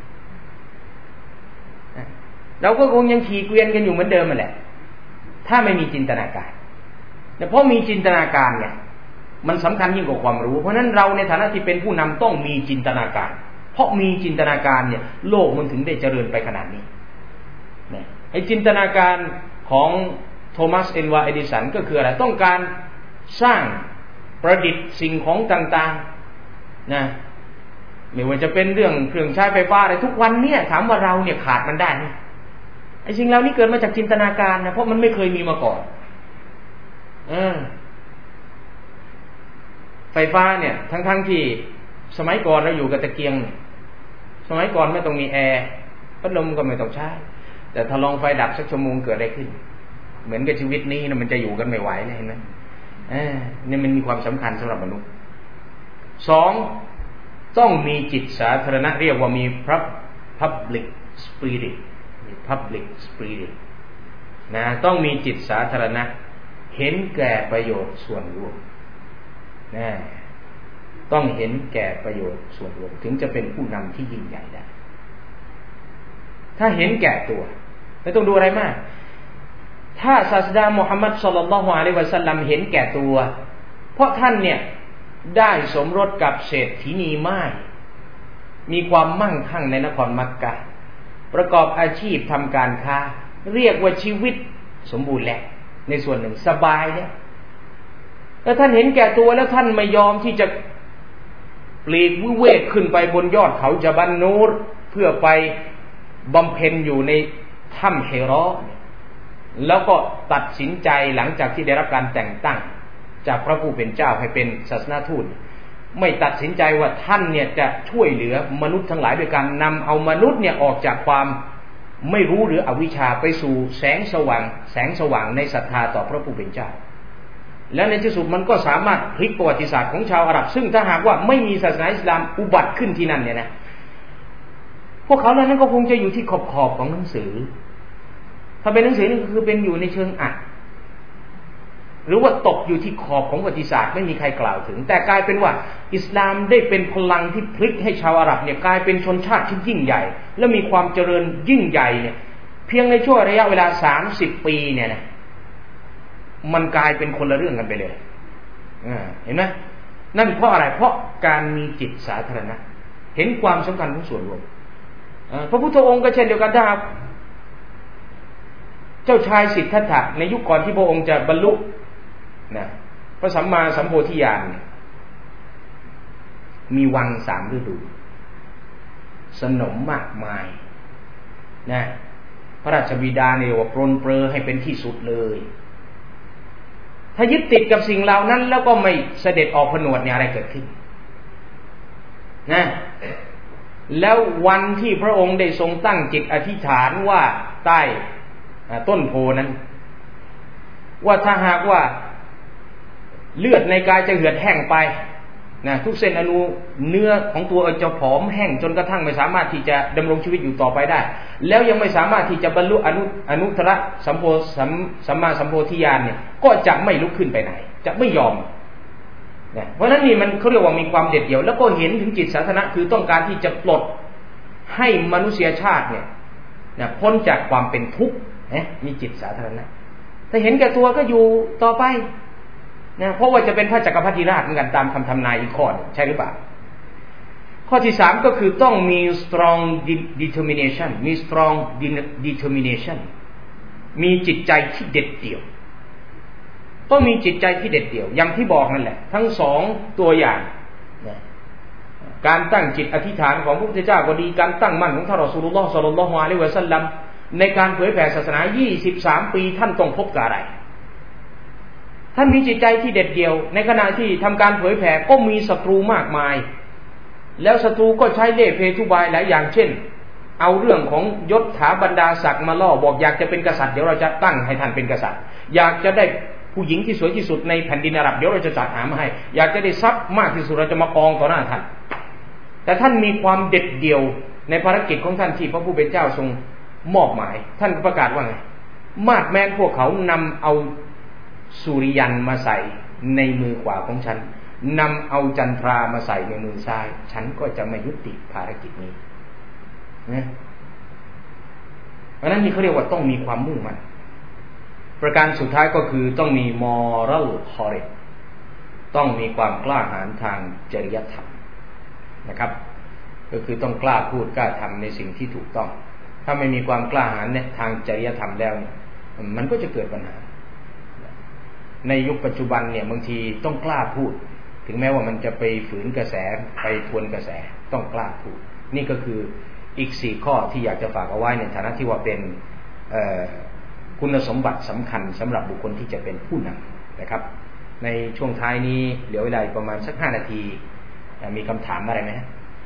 เราก็คงยังขี่เกวียนกันอยู่เหมือนเดิมนั่นแหละถ้าไม่มีจินตนาการแต่เพราะมีจินตนาการเนี่ยมันสำคัญยิ่งกว่าความรู้เพราะนั้นเราในฐานะที่เป็นผู้นำต้องมีจินตนาการเพราะมีจินตนาการเนี่ยโลกมันถึงได้เจริญไปขนาดนี้นะไอ้จินตนาการของโทมัสเอ็นวาเอดิสันก็คืออะไรต้องการสร้างประดิษฐ์สิ่งของต่างๆนะไม่ว่าจะเป็นเรื่องเครื่องใช้ไฟฟ้าอะไรทุกวันเนี่ยถามว่าเราเนี่ยขาดมันได้ไหมไอ้สิ่งเหล่านี้เกิดมาจากจินตนาการนะเพราะมันไม่เคยมีมาก่อนเออไฟฟ้าเนี่ยทั้งๆ ท, ที่สมัยก่อนเราอยู่กับตะเกียงสมัยก่อนไม่ต้องมีแอร์พัดลมก็ไม่ต้องใช้แต่ถ้าลองไฟดับสักชั่วโมงเกิดอะไรขึ้นเหมือนกับชีวิตนี้นะมันจะอยู่กันไม่ไหวเลยเห็นไหมเออเนี่ยมันมีความสำคัญสำหรับมนุษย์สองต้องมีจิตสาธารณะเรียกว่ามี public spirit มี public spirit นะต้องมีจิตสาธารณะเห็นแก่ประโยชน์ส่วนรวมนะต้องเห็นแก่ประโยชน์ส่วนรวมถึงจะเป็นผู้นำที่ยิ่งใหญ่ได้ถ้าเห็นแก่ตัวไม่ต้องดูอะไรมากถ้าศาสดามุฮัมมัดศ็อลลัลลอฮุอะลัยฮิวะซัลลัมเห็นแก่ตัวเพราะท่านเนี่ยได้สมรสกับเศรษฐีนีม่ายมีความมั่งคั่งในนครมักกะห์ประกอบอาชีพทำการค้าเรียกว่าชีวิตสมบูรณ์แล้วในส่วนหนึ่งสบายแล้วแล้วท่านเห็นแก่ตัวแล้วท่านไม่ยอมที่จะปลีกวิเวกขึ้นไปบนยอดเขาญะบัลนูรเพื่อไปบำเพ็ญอยู่ในถ้ำฮิรอแล้วก็ตัดสินใจหลังจากที่ได้รับการแต่งตั้งจากพระผู้เป็นเจ้าให้เป็นศาสนาทูตไม่ตัดสินใจว่าท่านเนี่ยจะช่วยเหลือมนุษย์ทั้งหลายโดยการนำเอามนุษย์เนี่ยออกจากความไม่รู้หรืออวิชชาไปสู่แสงสว่างแสงสว่างในศรัทธาต่อพระผู้เป็นเจ้าแล้วในที่สุดมันก็สามารถพลิกประวัติศาสตร์ของชาวอาหรับซึ่งถ้าหากว่าไม่มีศาสนาอิสลามอุบัติขึ้นที่นั่นเนี่ยนะพวกเขาเหล่านั้นก็คงจะอยู่ที่ขอบๆของหนังสือถ้าเป็นหนังสือนี่ก็คือเป็นอยู่ในเชิงอัดหรือว่าตกอยู่ที่ขอบของประวัติศาสตร์ไม่มีใครกล่าวถึงแต่กลายเป็นว่าอิสลามได้เป็นพลังที่พลิกให้ชาวอาหรับเนี่ยกลายเป็นชนชาติที่ยิ่งใหญ่และมีความเจริญยิ่งใหญ่เนี่ยเพียงในช่วงระยะเวลาสามสิบปีเนี่ยนะมันกลายเป็นคนละเรื่องกันไปเลยเห็นไหมนั่นเพราะอะไรเพราะการมีจิตสาธารณะเห็นความสำคัญของส่วนรวมพระพุทธองค์ก็เช่นเดียวกันนะครับเจ้าชายสิทธัตถะในยุคก่อนที่พระองค์จะบรรลุนะพระสัมมาสัมโพธิญาณมีวังสามฤดูสนมมากมายนะพระราชบิดาเนี่ยว่าปรนเปรอให้เป็นที่สุดเลยถ้ายึดติดกับสิ่งเหล่านั้นแล้วก็ไม่เสด็จออกผนวดเนี่ยอะไรเกิดขึ้นนะแล้ววันที่พระองค์ได้ทรงตั้งจิตอธิษฐานว่าใต้ต้นโพนั้นว่าถ้าหากว่าเลือดในกายจะเหือดแห้งไปนะทุกเส้นอนุเนื้อของตัวจะผอมแห้งจนกระทั่งไม่สามารถที่จะดำรงชีวิตอยู่ต่อไปได้แล้วยังไม่สามารถที่จะบรรลุอนุอนุตตรสัมโพสัมสัมมาสัมโพธิญาณเนี่ยก็จะไม่ลุกขึ้นไปไหนจะไม่ยอมเนี่ยเพราะฉะนั้นนี่มันเขาเรียกว่ามีความเด็ดเดี่ยวแล้วก็เห็นถึงจิตสาธารณะคือต้องการที่จะปลดให้มนุษยชาติเนี่ยนะพ้นจากความเป็นทุกข์นะมีจิตสาธารณะถ้าเห็นแก่ตัวก็อยู่ต่อไปนะเพราะว่าจะเป็นพระจักรพรรดิราชเหมือนกันตามคำทำนายอีกข้อนึงใช่หรือเปล่าข้อที่สามก็คือต้องมี strong determination มี strong determination มีจิตใจที่เด็ดเดี่ยวต้องมีจิตใจที่เด็ดเดี่ยวอย่างที่บอกนั่นแหละทั้งสองตัวอย่างนะการตั้งจิตอธิษฐานของพระพุทธเจ้าก็ดีการตั้งมั่นของท่านรอซูลุลลอฮ์ ศ็อลลัลลอฮุอะลัยฮิวะซัลลัมในการเผยแผ่ศาสนายี่สิบสามปีท่านต้องพบกับอะไรท่านมีจิตใจที่เด็ดเดี่ยวในขณะที่ทำการเผยแผ่ก็มีศัตรูมากมายแล้วศัตรูก็ใช้เล่ห์เพทุบายหลายอย่างเช่นเอาเรื่องของยศถาบรรดาศักดิ์มาล่อบอกอยากจะเป็นกษัตริย์เดี๋ยวเราจะตั้งให้ท่านเป็นกษัตริย์อยากจะได้ผู้หญิงที่สวยที่สุดในแผ่นดินอาหรับเดี๋ยวเราจะจัดหามาให้อยากจะได้ทรัพย์มากที่สุดเราจะมากองต่อหน้าท่านแต่ท่านมีความเด็ดเดี่ยวในภารกิจของท่านที่พระผู้เป็นเจ้าทรงมอบหมายท่านประกาศว่าไงมาดแม้นพวกเขานำเอาสุริยันมาใส่ในมือขวาของฉันนำเอาจันทรามาใส่ในมือซ้ายฉันก็จะไม่ยุติภารกิจนี้นะเพราะนั้นนี่เขาเรียกว่าต้องมีความมุ่งมั่นประการสุดท้ายก็คือต้องมี moral courage ต้องมีความกล้าหาญทางจริยธรรมนะครับก็คือต้องกล้าพูดกล้าทำในสิ่งที่ถูกต้องถ้าไม่มีความกล้าหาญเนี่ยทางจริยธรรมแล้วเนี่ยมันก็จะเกิดปัญหาในยุคปัจจุบันเนี่ยบางทีต้องกล้าพูดถึงแม้ว่ามันจะไปฝืนกระแสไปทวนกระแสต้องกล้าพูดนี่ก็คืออีกสี่ข้อที่อยากจะฝากเอาไว้ในฐานะที่ว่าเป็นคุณสมบัติสำคัญสำหรับบุคคลที่จะเป็นผู้นำนะครับในช่วงท้ายนี้เหลือเวลาประมาณสักห้านาทีมีคำถามอะไรไหม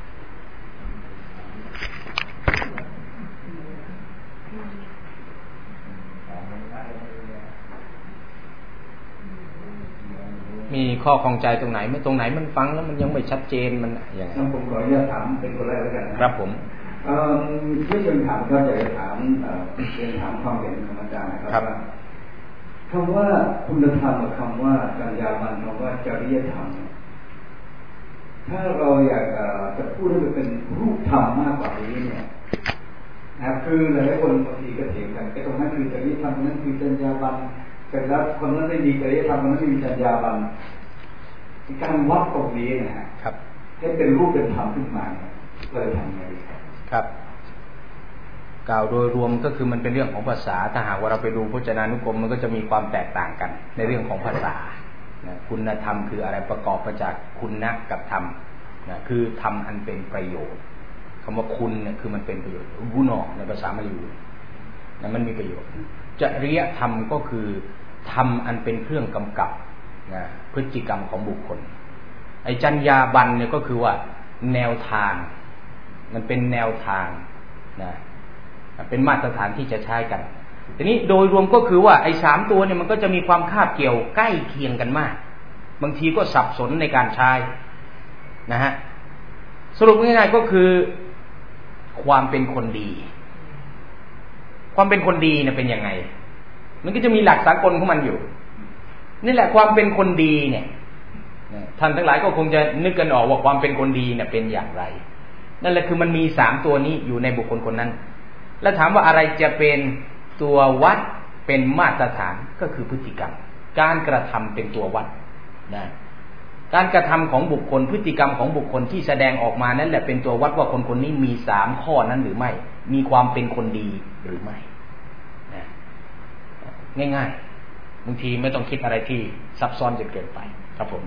มีข้อข้องใจตรงไหนไม่ตรงไหนมันฟังแล้วมันยังไม่ชัดเจนมันอย่างไรผมขออนุญาตถามเป็นคนแรกแล้วกันครับผมไม่เชิงถามครับอยากจะถามเชิงถามความเห็นของอาจารย์นะครับว่าคำว่าคุณธรรมกับคำว่าจรรยาบรรณคำว่าจริยธรรมถ้าเราอยากจะพูดให้มันเป็นรูปธรรมมากกว่านี้เนี่ยนะครับคือหลายคนบางทีก็เถียงกันไอ้ตรงนั้นคือจริยธรรมตรงนั้นคือจรรยาบรรณแต่แล้วคนนั้นไม่มีจริยธรรมคนนั้นไม่มีจรรยาบรรณการวัดตรงนี้นะฮะให้เป็นรูปเป็นธรรมขึ้นมาเราจะทำยังไงครับกล่าวโดยรวมก็คือมันเป็นเรื่องของภาษาถ้าหากว่าเราไปดูพจนานุกรมมันก็จะมีความแตกต่างกันในเรื่องของภาษาคุณธรรมคืออะไรประกอบมาจากคุณะกับธรรมนะคือธรรมอันเป็นประโยชน์คำว่าคุณเนี่ยคือมันเป็นประโยชน์กุณในภาษามลายูนะมันมีประโยชน์จริยธรรมก็คือธรรมอันเป็นเครื่องกำกับนะพฤติกรรมของบุคคลไอ้จรรยาบรรณเนี่ยก็คือว่าแนวทางมันเป็นแนวทางนะเป็นมาตรฐานที่จะใช้กันทีนี้โดยรวมก็คือว่าไอ้สามตัวเนี่ยมันก็จะมีความคาบเกี่ยวใกล้เคียงกันมากบางทีก็สับสนในการใช้นะฮะสรุปง่ายๆก็คือความเป็นคนดีความเป็นคนดีเนี่ยเป็นยังไงมันก็จะมีหลักสากลของมันอยู่นี่แหละความเป็นคนดีเนี่ยท่านทั้งหลายก็คงจะนึกกันออกว่าความเป็นคนดีเนี่ยเป็นอย่างไรนั่นแหละคือมันมีสามตัวนี้อยู่ในบุคคลคนนั้นแล้วถามว่าอะไรจะเป็นตัววัดเป็นมาตรฐานก็คือพฤติกรรมการกระทำเป็นตัววัดนะการกระทำของบุคคลพฤติกรรมของบุคคลที่แสดงออกมานั่นแหละเป็นตัววัดว่าคนคนนี้มีสามข้อนั้นหรือไม่มีความเป็นคนดีหรือไม่นะง่ายๆบางทีไม่ต้องคิดอะไรที่ซับซ้อนจนเกินไปครับผม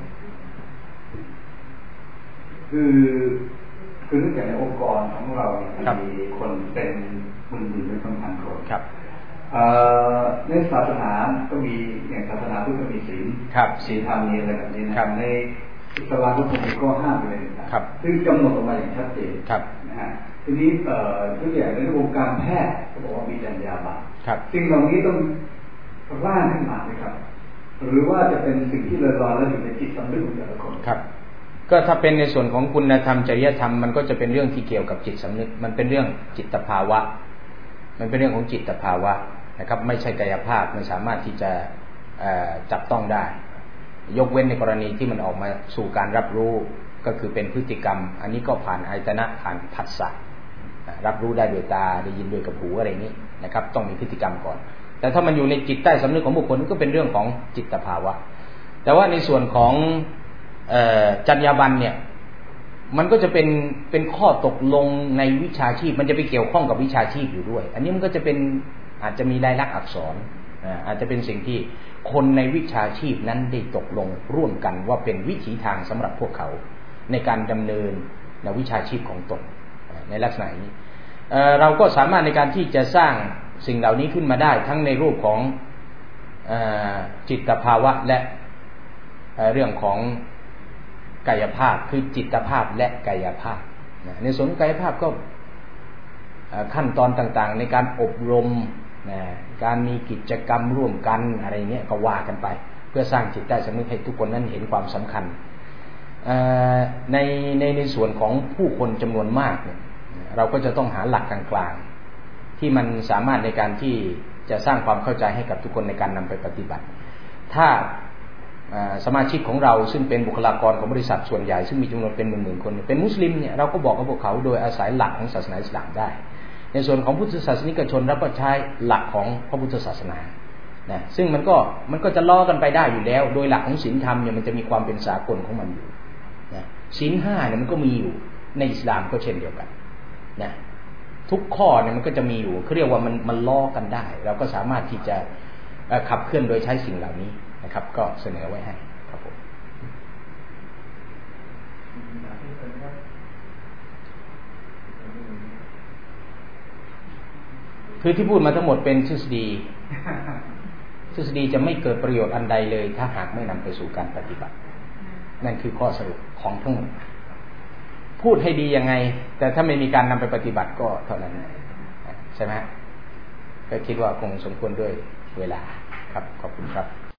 คือคือเนื่องจากในองค์กรของเราเนี่ยมีคนเป็นหมื่นๆเป็นพันๆคนในศาสนาก็มีอย่างศาสนาพุทธก็มีศีลศีลธรรมมีอะไรแบบนี้นะในอิสลามก็คงมีข้อห้ามอะไรต่างๆซึ่งกำหนดออกมาอย่างชัดเจนนะฮะทีนี้ทุกอย่างในวงการแพทย์ก็บอกว่ามีจรรยาบรรณสิ่งเหล่านี้ต้องร่างขึ้นมาไหมครับหรือว่าจะเป็นสิ่งที่ลอยๆแล้วอยู่ในจิตสำนึกของแต่ละคนครับก็ถ้าเป็นในส่วนของคุณธรรมจริยธรรมมันก็จะเป็นเรื่องที่เกี่ยวกับจิตสำนึกมันเป็นเรื่องจิตภาวะมันเป็นเรื่องของจิตภาวะนะครับไม่ใช่กายภาพไม่สามารถที่จะจับต้องได้ยกเว้นในกรณีที่มันออกมาสู่การรับรู้ก็คือเป็นพฤติกรรมอันนี้ก็ผ่านอายตนะผ่านผัสสะรับรู้ได้ด้วยตาได้ยินด้วยกับหูอะไรนี้นะครับต้องมีพฤติกรรมก่อนแต่ถ้ามันอยู่ในจิตใต้สำนึกของบุคคลก็เป็นเรื่องของจิตภาวะแต่ว่าในส่วนของจรรยาบรรณเนี่ยมันก็จะเป็นเป็นข้อตกลงในวิชาชีพมันจะไปเกี่ยวข้องกับวิชาชีพอยู่ด้วยอันนี้มันก็จะเป็นอาจจะมีลายลักษณ์อักษรอาจจะเป็นสิ่งที่คนในวิชาชีพนั้นได้ตกลงร่วมกันว่าเป็นวิถีทางสำหรับพวกเขาในการดำเนินในวิชาชีพของตนในลักษณะนี้เราก็สามารถในการที่จะสร้างสิ่งเหล่านี้ขึ้นมาได้ทั้งในรูปของจิตภาวะและเรื่องของกายภาพคือจิตภาพและกายภาพในส่วนกายภาพก็ขั้นตอนต่างๆในการอบรมการมีกิจกรรมร่วมกันอะไรเงี้ยก็ว่ากันไปเพื่อสร้างจิตใต้สำนึกให้ทุกคนนั้นเห็นความสำคัญในในในส่วนของผู้คนจำนวนมากเนี่ยเราก็จะต้องหาหลักกลางๆที่มันสามารถในการที่จะสร้างความเข้าใจให้กับทุกคนในการนำไปปฏิบัติถ้าสมาชิกของเราซึ่งเป็นบุคลากรของบริษัทส่วนใหญ่ซึ่งมีจำนวนเป็นหมื่นๆคนเป็นมุสลิมเนี่ยเราก็บอกกับพวกเขาโดยอาศัยหลักของศาสนาอิสลามได้ในส่วนของพุทธศาสนิกชนเราก็ใช้หลักของพระพุทธศาสนานะซึ่งมันก็มันก็จะล้อกันไปได้อยู่แล้วโดยหลักของศีลธรรมเนี่ยมันจะมีความเป็นสากลของมันอยู่นะศีลห้าเนี่ยมันก็มีอยู่ในอิสลามก็เช่นเดียวกันนะทุกข้อเนี่ยมันก็จะมีอยู่เขาเรียกว่ามันมันล้อกันได้เราก็สามารถที่จะขับเคลื่อนโดยใช้สิ่งเหล่านี้นะครับก็เสนอไว้ให้ครับผมคือที่พูดมาทั้งหมดเป็นทฤษฎีทฤษฎีจะไม่เกิดประโยชน์อันใดเลยถ้าหากไม่นำไปสู่การปฏิบัตินั่นคือข้อสรุปของทั้งหมดพูดให้ดียังไงแต่ถ้าไม่มีการนำไปปฏิบัติก็เท่านั้นใช่ไหมก็คิดว่าคงสมควรด้วยเวลาครับขอบคุณครับ